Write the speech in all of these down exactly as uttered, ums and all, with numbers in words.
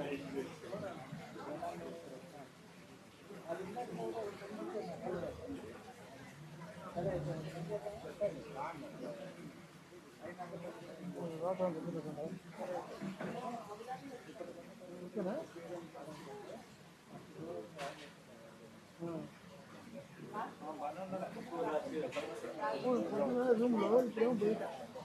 Room లో ఇప్పుడేమో బయట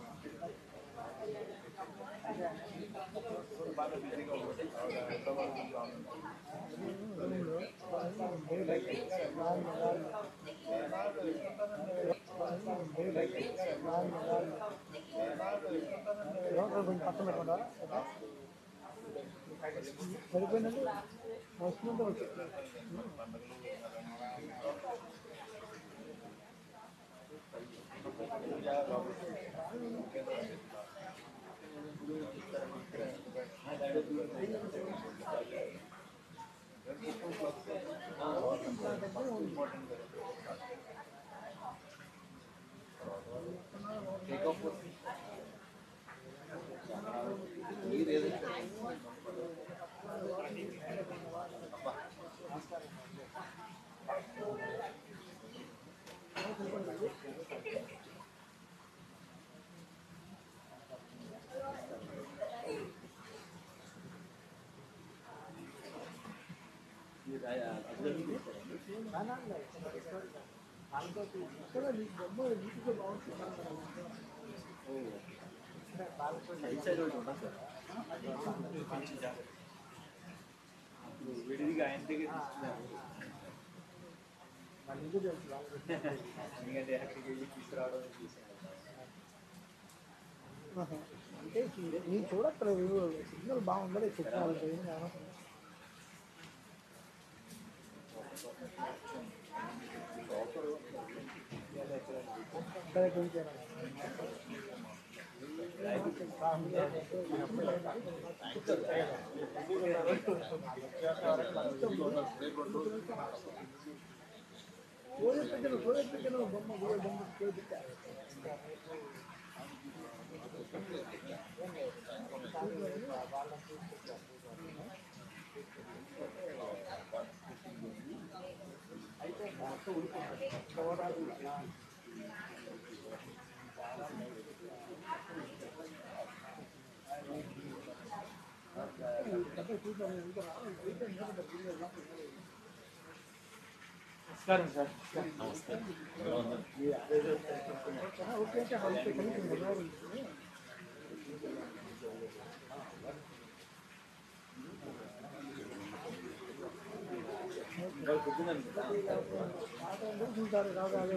కొంచెం పక్కన పెట్టకుండా సరిపోయిందండి వస్తుందంటే వచ్చి విడిదిగా ఆయన దగ్గర ఎందుకంటే అక్కడికి వెళ్ళి తీసుకురావడం అంటే నేను చూడక్కలేదు సిగ్నల్ బాగుండదు చెప్పాలంటే బొమ్మ బొమ్మ అయితే నమస్కారం సార్ నమస్తే ఓకే అంటే చూసారు రాగానే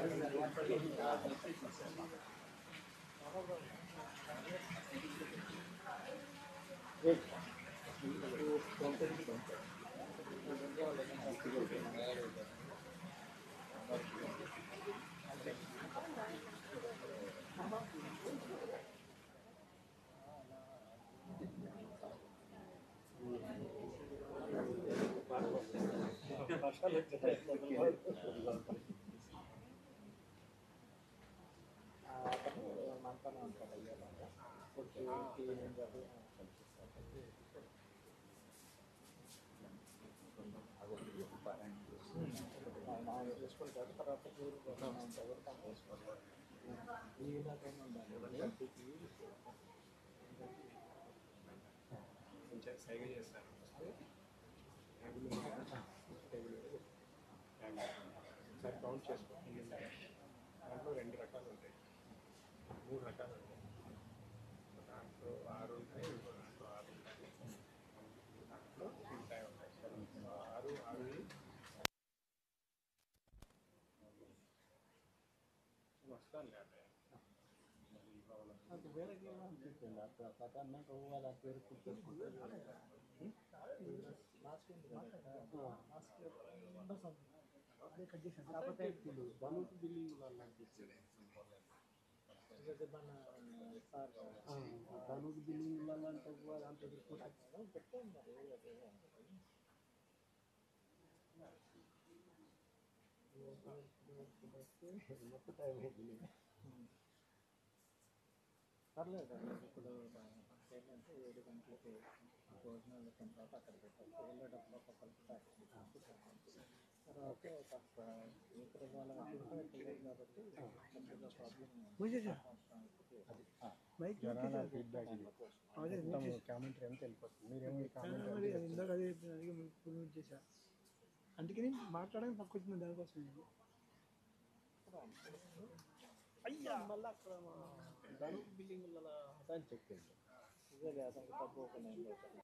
మనతోనే ఉంటాడు అయ్యేలాగా ఆయన చేసుకుంటారు తర్వాత ఈలాగైనా ఉండాలి సైగ చేస్తారు సార్ కౌంట్ చేసుకోండి దాంట్లో రెండు రకాలు ఉంటాయి మూడు రకాలు ఉంటాయి దాంట్లో ఆరు ఉంటాయి దాంట్లో ఆరు ఉంటాయి దాంట్లో ఉంటాయి ఉంటాయి ఆరు ఆరు వస్తాను లేదా వేరే అనిపిస్తుంది అక్కడ పదాన్ని వాళ్ళ పేరు గుర్తొచ్చుకుంటారు అదే కట్ చేశాను కాకపోతే బలూట్ బిల్లింగ్ వాళ్ళు అనిపిస్తుంది బలూట్ బిల్లింగ్ వాళ్ళు అంటే దాంట్లో తీసుకుంటాను పెట్టండి మొత్తం టైం పర్లేదు ఇప్పుడు ఏంటంటే ఏడు గంటలకి భోజనాలు వచ్చిన తర్వాత అక్కడ పెట్టాలి. వెళ్ళేటప్పుడు ఒక్కొక్కరికి ప్యాకెట్ తర్వాత కాస్త ఏకరవాల క్లియర్ కాబట్టి పెద్దగా ప్రాబ్లం జనాల ఫీడ్బ్యాక్ ఇది మొత్తం కామెంటరీ అంతా వెళ్ళిపోతుంది. మీరేమో కామెంటరీ ఇందాక అదే అడిగి చేశా, అందుకని మాట్లాడడానికి పక్క వచ్చింది దానికోసం. అయ్యా మళ్ళీ అక్కడ బిల్డింగ్ దాన్ని చెక్ చేయండి. ఇదే అతనికి తప్పు ఒక నైన్ అవుతుంది.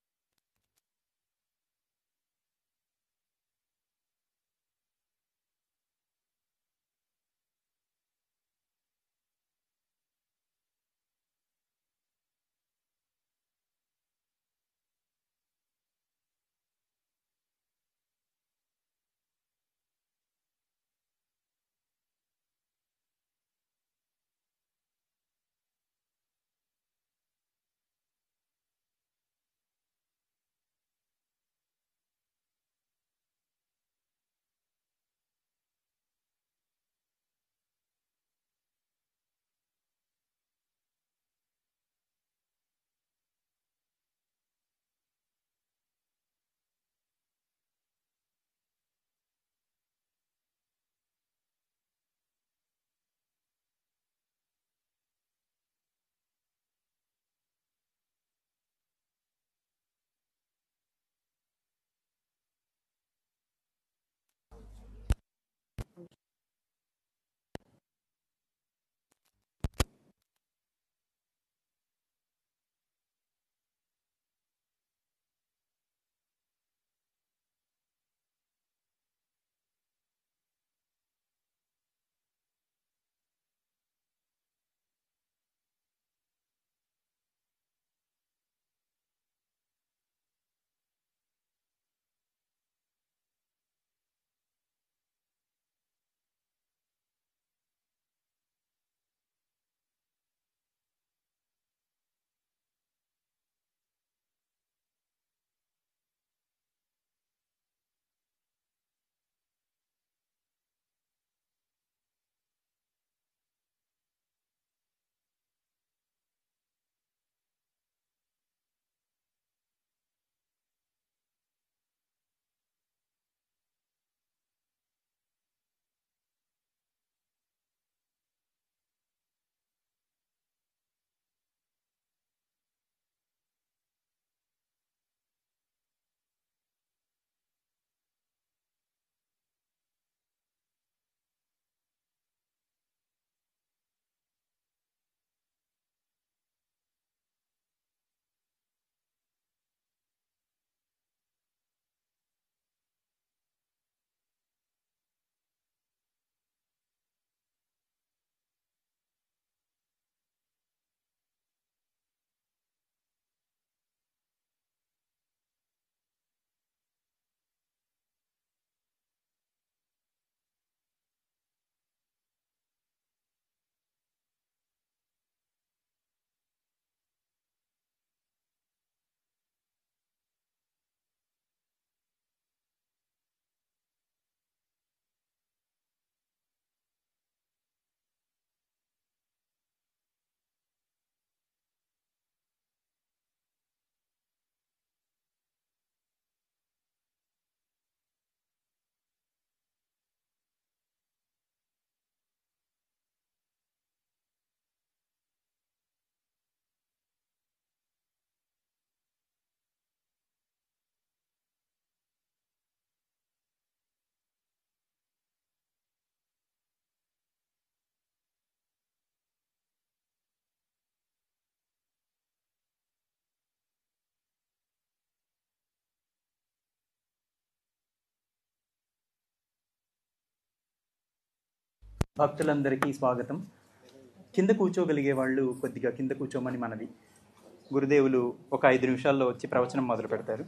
భక్తులందరికీ స్వాగతం. కింద కూర్చోగలిగే వాళ్ళు కొద్దిగా కింద కూర్చోమని మనవి. గురుదేవులు ఒక ఐదు నిమిషాల్లో వచ్చి ప్రవచనం మొదలు పెడతారు.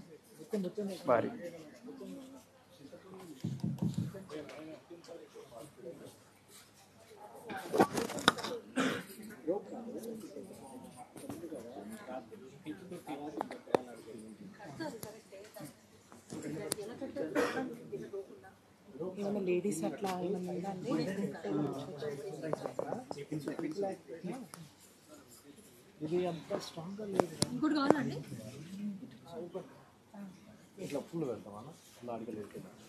వారి ఏమైనా లేడీస్ అట్లా ఏమైనా ఉందా అండి? ఇది అంత స్ట్రాంగ్గా లేదు. ఇంకోటి కావాలండి? ఇట్లా పూలు పెడతామా ఇలా అడగలేదు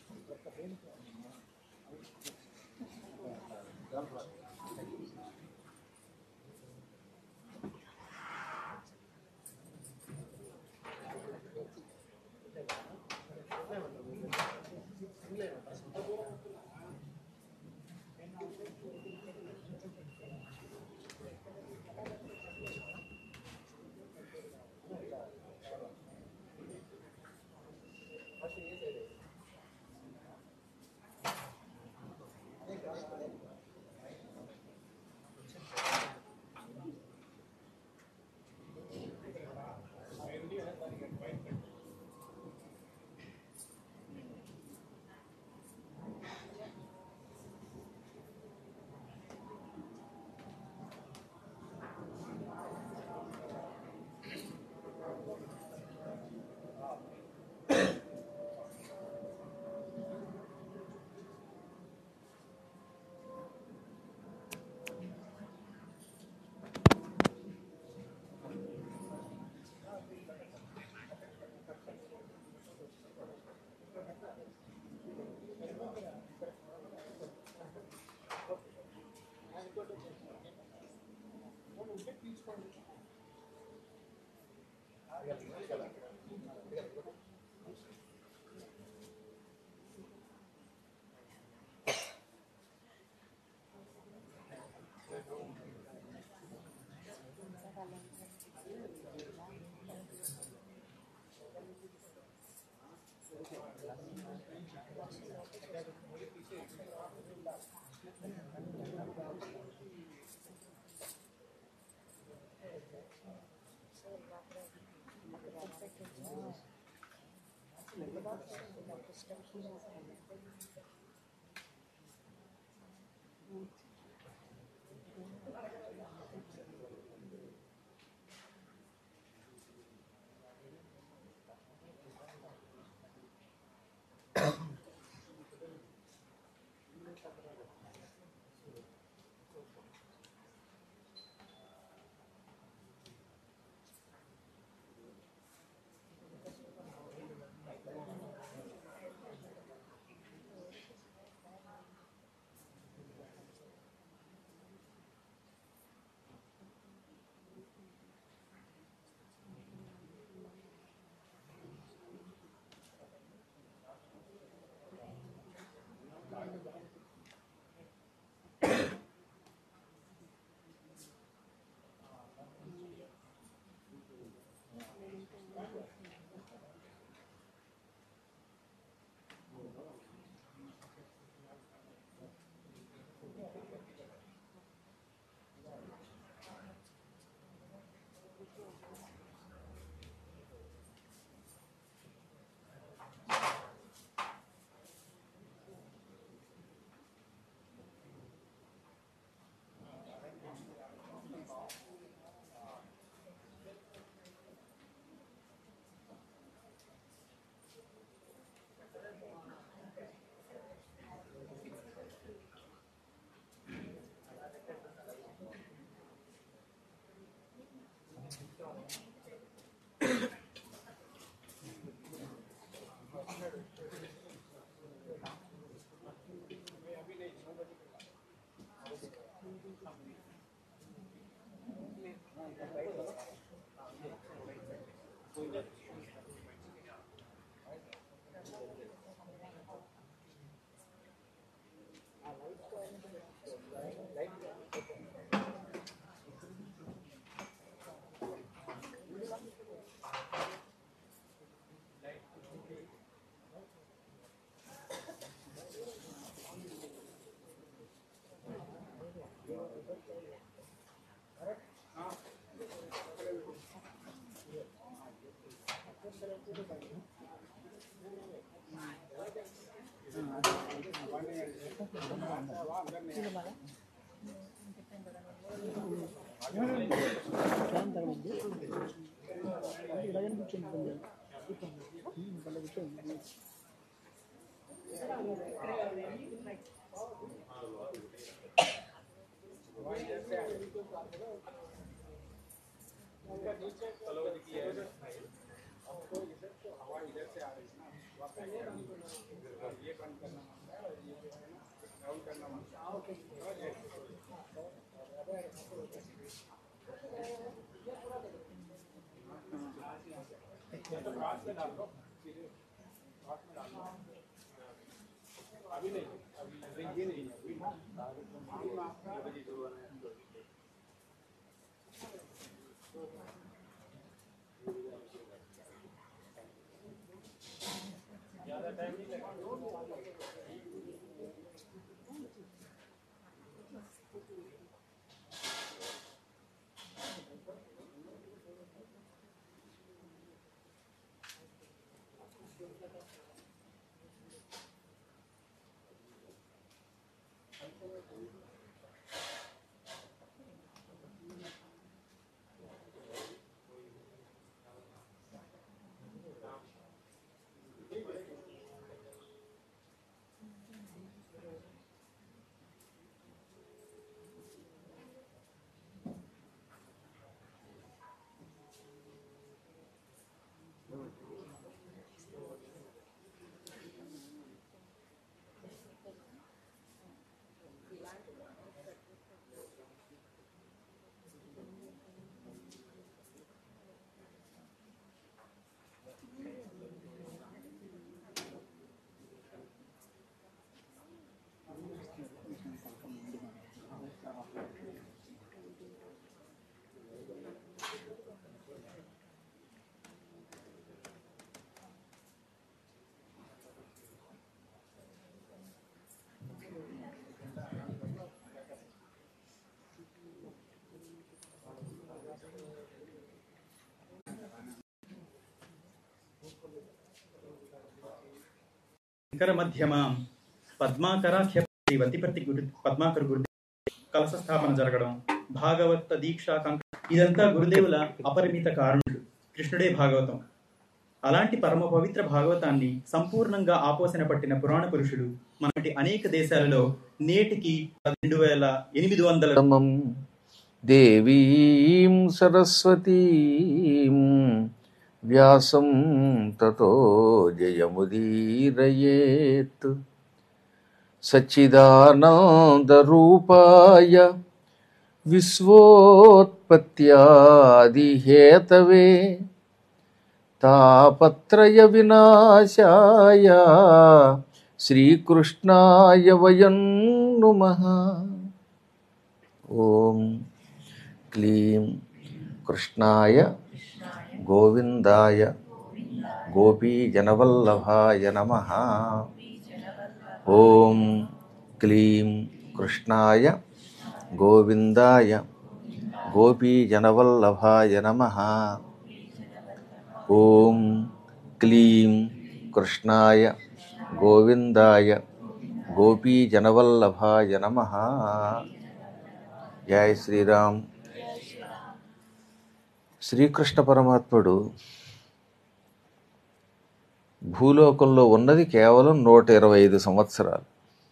ఇలాగే కూర్చొని కూర్చోండి. శంకర మధ్యమాం పద్మాకరాఖ్య వతిపతి గురు పద్మాకర గురుదేవ కలశ స్థాపన జరగడం, భాగవత దీక్ష కంక ఇదంతా గురుదేవుల అపరిమిత కారణులు. కృష్ణుడే భాగవతం. అలాంటి పరమ పవిత్ర భాగవతాన్ని సంపూర్ణంగా ఆపోసన పట్టిన పురాణ పురుషుడు మనటి అనేక దేశాలలో నేటికి రెండు వేల ఎనిమిది వందల దేవీం సరస్వతీం వ్యాసం తతో జయముదీరయేత్. సచ్చిదానందరూపాయ విశ్వోత్పత్యాదిహేతవే తాపత్రయ వినాశాయ శ్రీకృష్ణాయ వయం నుమః. ఓం క్లీం కృష్ణాయ గోవిందాయ గోపీజనవల్లభాయ నమః. ఓం క్లీం కృష్ణాయ గోవిందాయ గోపీజనవల్లభాయ నమః. ఓం క్లీం కృష్ణాయ గోవిందాయ గోపీజనవల్లభాయ నమః. జై శ్రీరామ్. శ్రీకృష్ణ పరమాత్ముడు భూలోకంలో ఉన్నది కేవలం నూట ఇరవై ఐదు సంవత్సరాలు.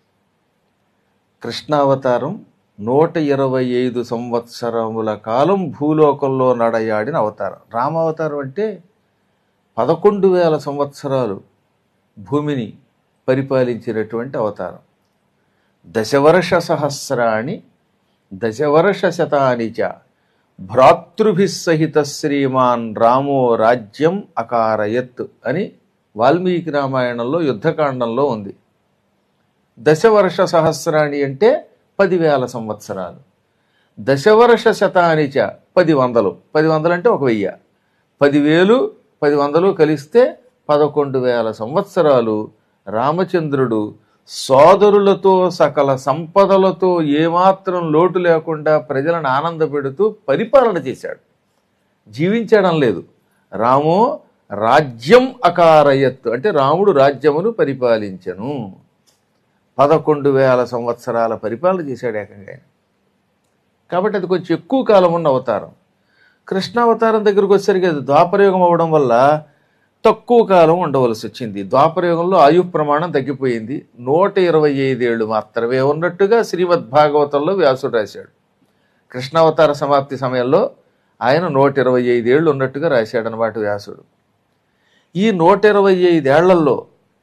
కృష్ణావతారం నూట ఇరవై ఐదు సంవత్సరముల కాలం భూలోకంలో నడయాడిన అవతారం. రామావతారం అంటే పదకొండు వేల సంవత్సరాలు భూమిని పరిపాలించినటువంటి అవతారం. దశవర్ష సహస్రాణి దశవర్ష శతాని చ భ్రాతృభిః సహిత శ్రీమాన్ రామో రాజ్యం అకారయత్ అని వాల్మీకి రామాయణంలో యుద్ధకాండంలో ఉంది. దశవర్ష సహస్రాణి అంటే పదివేల సంవత్సరాలు. దశవర్ష శతాని చ పది వందలు పది వందలు అంటే ఒక వెయ్యి. పదివేలు పది వందలు కలిస్తే పదకొండు వేల సంవత్సరాలు రామచంద్రుడు సోదరులతో సకల సంపదలతో ఏమాత్రం లోటు లేకుండా ప్రజలను ఆనందపెడుతూ పరిపాలన చేశాడు. జీవించడం లేదు. రామో రాజ్యం అకారయత్ అంటే రాముడు రాజ్యమును పరిపాలించను. పదకొండు వేల సంవత్సరాల పరిపాలన చేశాడు ఏకంగా. కాబట్టి అది కొంచెం ఎక్కువ కాలం ఉన్న అవతారం. కృష్ణావతారం దగ్గరకు వచ్చేసరికి అది ద్వాపరయుగం అవ్వడం వల్ల తక్కువ కాలం ఉండవలసి వచ్చింది. ద్వాపరయుగంలో ఆయు ప్రమాణం తగ్గిపోయింది. నూట ఇరవై ఐదేళ్లు మాత్రమే ఉన్నట్టుగా శ్రీమద్ భాగవతంలో వ్యాసుడు రాశాడు. కృష్ణావతార సమాప్తి సమయంలో ఆయన నూట ఇరవై ఐదేళ్ళు ఉన్నట్టుగా రాశాడనమాట వ్యాసుడు. ఈ నూట ఇరవై ఐదేళ్లలో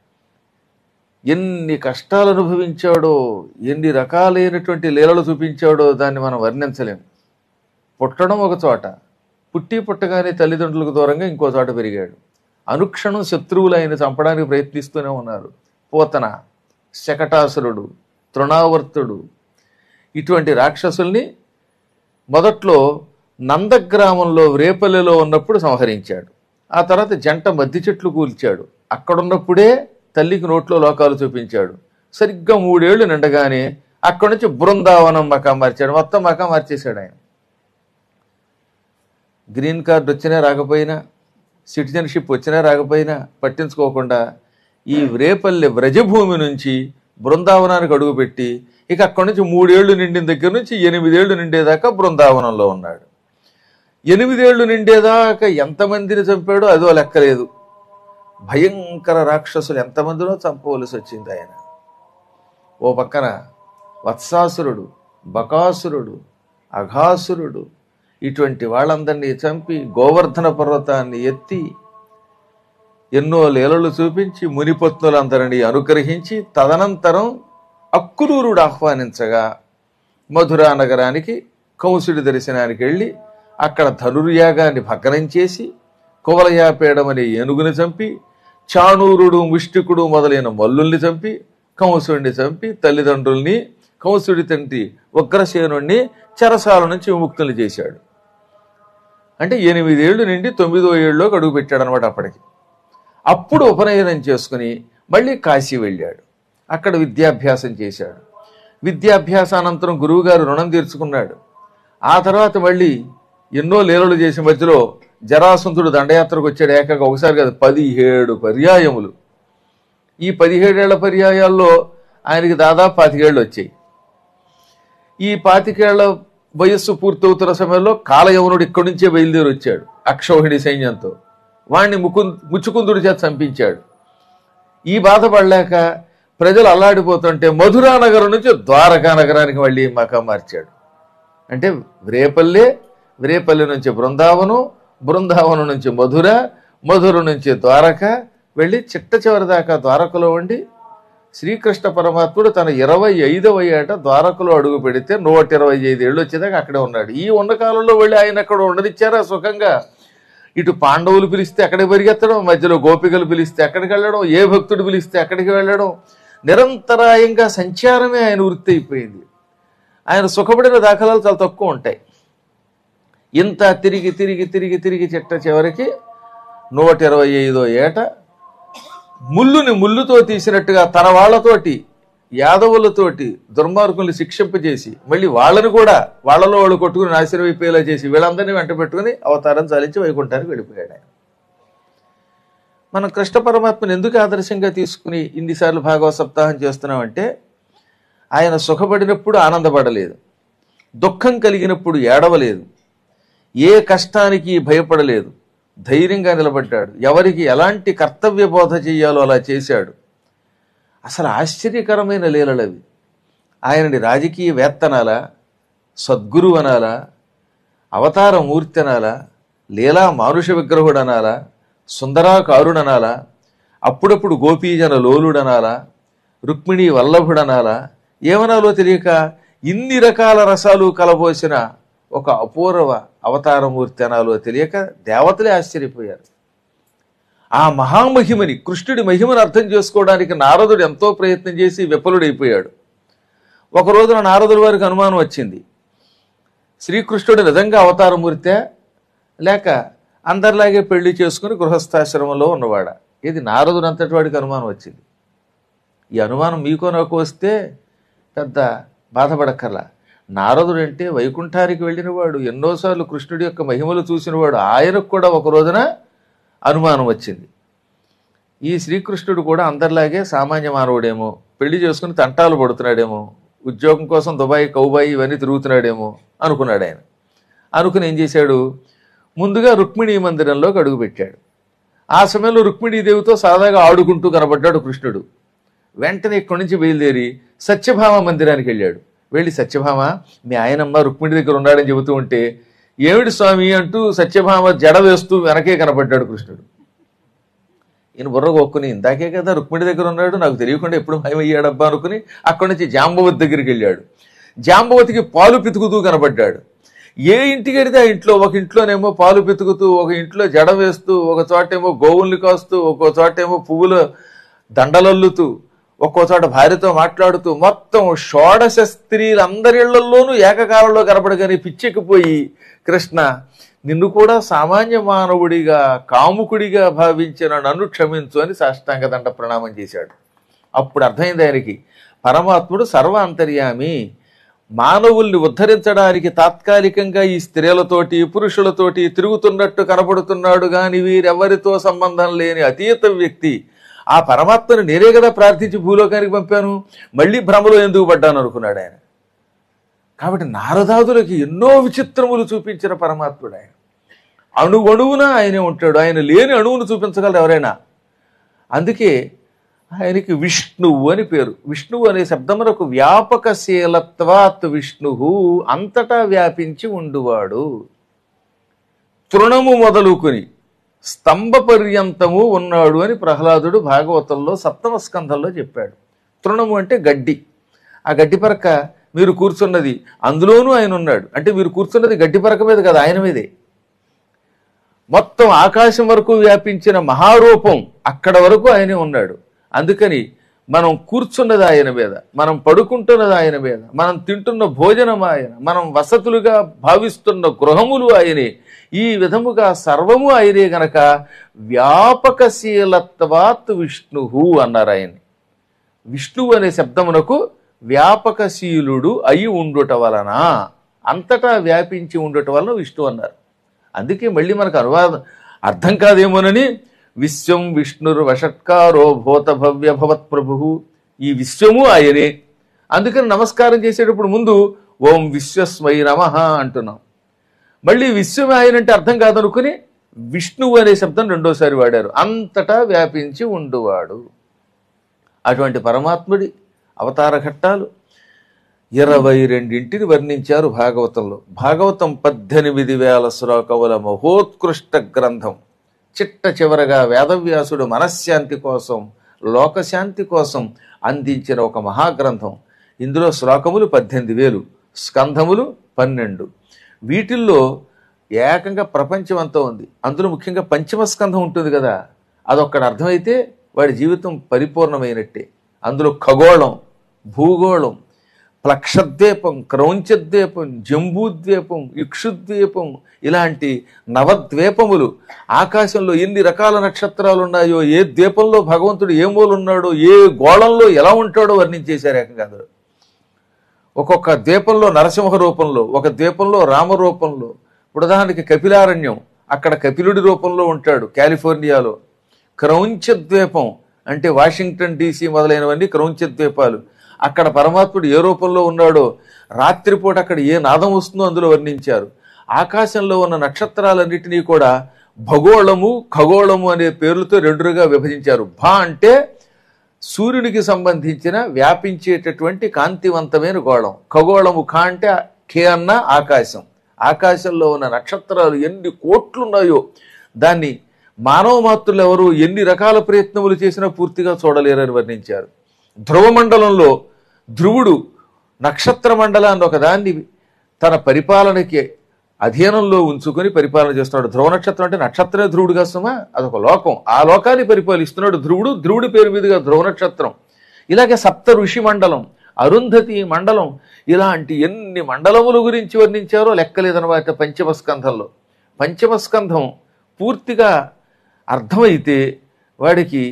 ఎన్ని కష్టాలు అనుభవించాడో, ఎన్ని రకాలైనటువంటి లీలలు చూపించాడో దాన్ని మనం వర్ణించలేం. పుట్టడం ఒక చోట, పుట్టి పుట్టగానే తల్లిదండ్రులకు దూరంగా ఇంకో చోట పెరిగాడు. అనుక్షణం శత్రువులు ఆయన చంపడానికి ప్రయత్నిస్తూనే ఉన్నారు. పోతన, శకటాసురుడు, తృణావర్తుడు, ఇటువంటి రాక్షసుల్ని మొదట్లో నందగ్రామంలో రేపల్లెలో ఉన్నప్పుడు సంహరించాడు. ఆ తర్వాత జంట మద్ది చెట్లు కూల్చాడు. అక్కడున్నప్పుడే తల్లికి నోట్లో లోకాలు చూపించాడు. సరిగ్గా మూడేళ్లు నిండగానే అక్కడి నుంచి బృందావనం మకా మార్చాడు. మొత్తం మకా మార్చేశాడు ఆయన. గ్రీన్ కార్డు వచ్చినా రాకపోయినా, సిటిజన్షిప్ వచ్చినా రాకపోయినా పట్టించుకోకుండా ఈ రేపల్లె వ్రజభూమి నుంచి బృందావనానికి అడుగుపెట్టి ఇక అక్కడి నుంచి మూడేళ్లు నిండిన దగ్గర నుంచి ఎనిమిదేళ్లు నిండేదాకా బృందావనంలో ఉన్నాడు. ఎనిమిదేళ్లు నిండేదాకా ఎంతమందిని చంపాడో అదో లెక్కలేదు. భయంకర రాక్షసులు ఎంతమందినో చంపవలసి వచ్చింది ఆయన. ఓ పక్కన వత్సాసురుడు, బకాసురుడు, అఘాసురుడు, ఇటువంటి వాళ్ళందరినీ చంపి గోవర్ధన పర్వతాన్ని ఎత్తి ఎన్నో లీలలు చూపించి మునిపత్నులందరినీ అనుగ్రహించి తదనంతరం అక్రూరుడు ఆహ్వానించగా మధురా నగరానికి కంసుడి దర్శనానికి వెళ్ళి అక్కడ ధనుర్యాగాన్ని భగ్నం చేసి కువలయాపేడమని ఏనుగుని చంపి చాణూరుడు, ముష్టికుడు మొదలైన మల్లుల్ని చంపి కంసుడిని చంపి తల్లిదండ్రుల్ని కంసుడి తండ్రి ఉగ్రసేనుణ్ణి చెరసాల నుంచి విముక్తులు చేశాడు. అంటే ఎనిమిదేళ్లు నుండి తొమ్మిదో ఏళ్ళలోకి అడుగు పెట్టాడు అనమాట. అప్పటికి అప్పుడు ఉపనయనం చేసుకుని మళ్ళీ కాశీ వెళ్ళాడు. అక్కడ విద్యాభ్యాసం చేశాడు. విద్యాభ్యాసానంతరం గురువుగారు రుణం తీర్చుకున్నాడు. ఆ తర్వాత మళ్ళీ ఎన్నో లీలలు చేసిన మధ్యలో జరాసంతుడు దండయాత్రకు వచ్చాడు. ఏకంగా ఒకసారి కాదు, పదిహేడు పర్యాయములు. ఈ పదిహేడేళ్ల పర్యాయాల్లో ఆయనకి దాదాపు పాతికేళ్లు వచ్చాయి. ఈ పాతికేళ్ల వయస్సు పూర్తవుతున్న సమయంలో కాలయవనుడు ఇక్కడి నుంచే బయలుదేరి వచ్చాడు అక్షౌహిణి సైన్యంతో. వాణ్ణి ముకు ముచ్చుకుందుడి చేత చంపించాడు. ఈ బాధపడలేక ప్రజలు అల్లాడిపోతుంటే మధురా నగరం నుంచి ద్వారకా నగరానికి మళ్ళీ మకా మార్చాడు. అంటే రేపల్లె, రేపల్లె నుంచి బృందావనం, బృందావనం నుంచి మధుర, మధుర నుంచి ద్వారక వెళ్ళి చిట్ట చివరి దాకా ద్వారకలో ఉండి శ్రీకృష్ణ పరమాత్ముడు తన ఇరవై ఐదవ ఏట ద్వారకలో అడుగు పెడితే నూట ఇరవై ఐదు ఏళ్ళు వచ్చేదాకా అక్కడే ఉన్నాడు. ఈ ఉన్న కాలంలో వెళ్ళి ఆయన అక్కడ ఉండనిచ్చారా సుఖంగా? ఇటు పాండవులు పిలిస్తే అక్కడికి పరిగెత్తడం, మధ్యలో గోపికలు పిలిస్తే అక్కడికి వెళ్ళడం, ఏ భక్తుడు పిలిస్తే అక్కడికి వెళ్ళడం, నిరంతరాయంగా సంచారమే ఆయన వృత్తి అయిపోయింది. ఆయన సుఖపడిన దాఖలాలు చాలా తక్కువ ఉంటాయి. ఇంత తిరిగి తిరిగి తిరిగి తిరిగి చిట్ట చివరికి నూట ఇరవై ఐదో ఏట ముల్లుని ముల్లుతో తీసినట్టుగా తన వాళ్లతోటి యాదవులతోటి దుర్మార్గుల్ని శిక్షింపజేసి మళ్ళీ వాళ్ళని కూడా వాళ్లలో వాళ్ళు కొట్టుకుని నాశనం అయిపోయేలా చేసి వీళ్ళందరినీ వెంట పెట్టుకుని అవతారం చాలించి వైకుంఠానికి వెళ్ళిపోయాడు ఆయన. మనం కృష్ణ పరమాత్మను ఎందుకు ఆదర్శంగా తీసుకుని ఇన్నిసార్లు భాగవత సప్తాహం చేస్తున్నామంటే ఆయన సుఖపడినప్పుడు ఆనందపడలేదు, దుఃఖం కలిగినప్పుడు ఏడవలేదు, ఏ కష్టానికి భయపడలేదు, ధైర్యంగా నిలబడ్డాడు. ఎవరికి ఎలాంటి కర్తవ్య బోధ చేయాలో అలా చేశాడు. అసలు ఆశ్చర్యకరమైన లీలలవి. ఆయనని రాజకీయ వేత్తనాలా, సద్గురు అనాలా, అవతార మూర్తి అనాలా, లీలా మానుష విగ్రహుడు అనాలా, సుందరాకారుడనాలా, అప్పుడప్పుడు గోపీజన లోలుడనాలా, రుక్మిణీ వల్లభుడనాలా, ఏమనాలో తెలియక ఇన్ని రకాల రసాలు కలబోసిన ఒక అపూర్వ అవతారమూర్తి అనాలో తెలియక దేవతలే ఆశ్చర్యపోయారు. ఆ మహామహిమని, కృష్ణుడి మహిమను అర్థం చేసుకోవడానికి నారదుడు ఎంతో ప్రయత్నం చేసి విఫలుడైపోయాడు. ఒక రోజున నారదుడి వారికి అనుమానం వచ్చింది, శ్రీకృష్ణుడు నిజంగా అవతారమూర్తే లేక అందరిలాగే పెళ్లి చేసుకుని గృహస్థాశ్రమంలో ఉన్నవాడా? ఇది నారదుడు అంతటి వాడికి అనుమానం వచ్చింది. ఈ అనుమానం మీకో నాకు వస్తే పెద్ద బాధపడక్కర్లా. నారదుడు అంటే వైకుంఠానికి వెళ్ళినవాడు, ఎన్నోసార్లు కృష్ణుడి యొక్క మహిమలు చూసినవాడు. ఆయనకు కూడా ఒక రోజున అనుమానం వచ్చింది, ఈ శ్రీకృష్ణుడు కూడా అందరిలాగే సామాన్య మానవుడేమో, పెళ్లి చేసుకుని తంటాలు పడుతున్నాడేమో, ఉద్యోగం కోసం దుబాయ్ కౌబాయి ఇవన్నీ తిరుగుతున్నాడేమో అనుకున్నాడు ఆయన. అనుకుని ఏం చేశాడు, ముందుగా రుక్మిణీ మందిరంలోకి అడుగుపెట్టాడు. ఆ సమయంలో రుక్మిణీదేవితో సాదాగా ఆడుకుంటూ కనబడ్డాడు కృష్ణుడు. వెంటనే ఇక్కడి నుంచి బయలుదేరి సత్యభామ మందిరానికి వెళ్ళాడు. వెళ్ళి, సత్యభామ మీ ఆయనమ్మ రుక్మిణి దగ్గర ఉన్నాడని చెబుతూ ఉంటే ఏమిటి స్వామి అంటూ సత్యభామ జడ వేస్తూ వెనకే కనపడ్డాడు కృష్ణుడు. ఈయన బుర్ర కొక్కుని ఇందాకే కదా రుక్మిణి దగ్గర ఉన్నాడు, నాకు తెలియకుండా ఎప్పుడు భయమయ్యాడబ్బా అనుకుని అక్కడి నుంచి జాంబవతి దగ్గరికి వెళ్ళాడు. జాంబవతికి పాలు పితుకుతూ కనబడ్డాడు. ఏ ఇంటికి వెడితే ఆ ఇంట్లో, ఒక ఇంట్లోనేమో పాలు పితుకుతూ, ఒక ఇంట్లో జడ వేస్తూ, ఒక చోటేమో గోవుల్ని కాస్తూ, ఒక్కో చోటేమో పువ్వుల దండలల్లుతూ, ఒక్కో చోట భార్యతో మాట్లాడుతూ, మొత్తం షోడశ స్త్రీలందరిళ్లలోనూ ఏకకాలంలో కనపడగానే పిచ్చెక్కిపోయి, కృష్ణ నిన్ను కూడా సామాన్య మానవుడిగా కాముకుడిగా భావించిన నన్ను క్షమించు అని సాష్టాంగ దండ ప్రణామం చేశాడు. అప్పుడు అర్థమైంది ఆయనకి, పరమాత్ముడు సర్వ అంతర్యామి, మానవుల్ని ఉద్ధరించడానికి తాత్కాలికంగా ఈ స్త్రీలతోటి పురుషులతోటి తిరుగుతున్నట్టు కనపడుతున్నాడు గాని వీరెవరితో సంబంధం లేని అతీత వ్యక్తి. ఆ పరమాత్మను నేనే కదా ప్రార్థించి భూలోకానికి పంపాను, మళ్ళీ భ్రమలో ఎందుకు పడ్డాను అనుకున్నాడు ఆయన. కాబట్టి నారదాదులకి ఎన్నో విచిత్రములు చూపించిన పరమాత్ముడు ఆయన. అణువణువున ఆయనే ఉంటాడు, ఆయన లేని అణువును చూపించగలరు ఎవరైనా. అందుకే ఆయనకి విష్ణువు అని పేరు. విష్ణువు అనే శబ్దమునకు వ్యాపకశీలత్వాత్ విష్ణువు, అంతటా వ్యాపించి ఉండువాడు. తృణము మొదలుకొని స్తంభ పర్యంతము ఉన్నాడు అని ప్రహ్లాదుడు భాగవతంలో సప్తమ స్కంధంలో చెప్పాడు. తృణము అంటే గడ్డి, ఆ గడ్డి పరక మీరు కూర్చున్నది, అందులోనూ ఆయన ఉన్నాడు. అంటే మీరు కూర్చున్నది గడ్డి పరక మీద కదా, ఆయన మీదే. మొత్తం ఆకాశం వరకు వ్యాపించిన మహారూపం అక్కడ వరకు ఆయనే ఉన్నాడు. అందుకని మనం కూర్చున్నది ఆయన మీద, మనం పడుకుంటున్నది ఆయన మీద, మనం తింటున్న భోజనం ఆయన, మనం వసతులుగా భావిస్తున్న గృహములు ఆయనే. ఈ విధముగా సర్వము ఆయనే గనక వ్యాపకశీలత్వాత్ విష్ణువు అన్నారు ఆయన్ని. విష్ణువు అనే శబ్దమునకు వ్యాపకశీలుడు అయి ఉండుట వలన, అంతటా వ్యాపించి ఉండుట వలన విష్ణు అన్నారు. అందుకే మళ్ళీ మనకు అనువాదం అర్థం కాదేమోనని విశ్వం విష్ణురు వషట్కారో భూత భవ్య భవత్ ప్రభు, ఈ విశ్వము ఆయనే. అందుకని నమస్కారం చేసేటప్పుడు ముందు ఓం విశ్వస్మై నమః అంటున్నాం. మళ్ళీ విశ్వం ఆయనంటే అర్థం కాదనుకుని విష్ణువు అనే శబ్దం రెండోసారి వాడారు, అంతటా వ్యాపించి ఉండువాడు. అటువంటి పరమాత్ముడి అవతార ఘట్టాలు ఇరవై రెండింటిని వర్ణించారు భాగవతంలో. భాగవతం పద్దెనిమిది వేల శ్లోకముల మహోత్కృష్ట గ్రంథం. చిట్ట చివరగా వేదవ్యాసుడు మనశ్శాంతి కోసం, లోకశాంతి కోసం అందించిన ఒక మహాగ్రంథం. ఇందులో శ్లోకములు పద్దెనిమిది వేలు, స్కంధములు పన్నెండు. వీటిల్లో ఏకంగా ప్రపంచం అంతా ఉంది. అందులో ముఖ్యంగా పంచమ స్కంధం ఉంటుంది కదా, అదొక్కటి అర్థమైతే వాడి జీవితం పరిపూర్ణమైనట్టే. అందులో ఖగోళం, భూగోళం, ప్లక్షద్వీపం, క్రౌంచద్వీపం, జంబూద్వీపం, ఇక్షుద్వీపం, ఇలాంటి నవద్వీపములు, ఆకాశంలో ఎన్ని రకాల నక్షత్రాలు ఉన్నాయో, ఏ ద్వీపంలో భగవంతుడు ఏ మూలున్నాడో, ఏ గోళంలో ఎలా ఉంటాడో వర్ణించేశారు ఏకంగా. అందరూ ఒక్కొక్క ద్వీపంలో నరసింహ రూపంలో, ఒక ద్వీపంలో రామ రూపంలో. ఇప్పుడు ఉదాహరణకి కపిలారణ్యం, అక్కడ కపిలుడి రూపంలో ఉంటాడు కాలిఫోర్నియాలో. క్రౌంచద్వీపం అంటే వాషింగ్టన్ డీసీ మొదలైనవన్నీ క్రౌంచద్వీపాలు. అక్కడ పరమాత్ముడు ఏ రూపంలో ఉన్నాడో, రాత్రిపూట అక్కడ ఏ నాదం వస్తుందో అందులో వర్ణించారు. ఆకాశంలో ఉన్న నక్షత్రాలన్నిటినీ కూడా భగోళము ఖగోళము అనే పేర్లతో రెండుగా విభజించారు. భా అంటే సూర్యునికి సంబంధించిన వ్యాపించేటటువంటి కాంతివంతమైన గోళం, ఖగోళము ఖా అంటే ఖే అన్న ఆకాశం. ఆకాశంలో ఉన్న నక్షత్రాలు ఎన్ని కోట్లున్నాయో దాన్ని మానవ మాతృలు ఎవరు ఎన్ని రకాల ప్రయత్నములు చేసినా పూర్తిగా చూడలేరని వర్ణించారు. ధ్రువమండలంలో ధ్రువుడు నక్షత్ర మండలాన్ని ఒకదాన్ని తన పరిపాలనకి అధీనంలో ఉంచుకొని పరిపాలన చేస్తున్నాడు. ధ్రువ నక్షత్రం అంటే నక్షత్రమే ధ్రువుడు కాసమా, అదొక లోకం. ఆ లోకాన్ని పరిపాలిస్తున్నాడు ధ్రువుడు. ధ్రువుడి పేరు మీదుగా ధ్రువ నక్షత్రం. ఇలాగే సప్త ఋషి మండలం, అరుంధతి మండలం, ఇలాంటి ఎన్ని మండలముల గురించి వర్ణించారో లెక్కలేదనమాట పంచమ స్కంధంలో. పంచమ స్కంధం పూర్తిగా అర్థమైతే వాడికి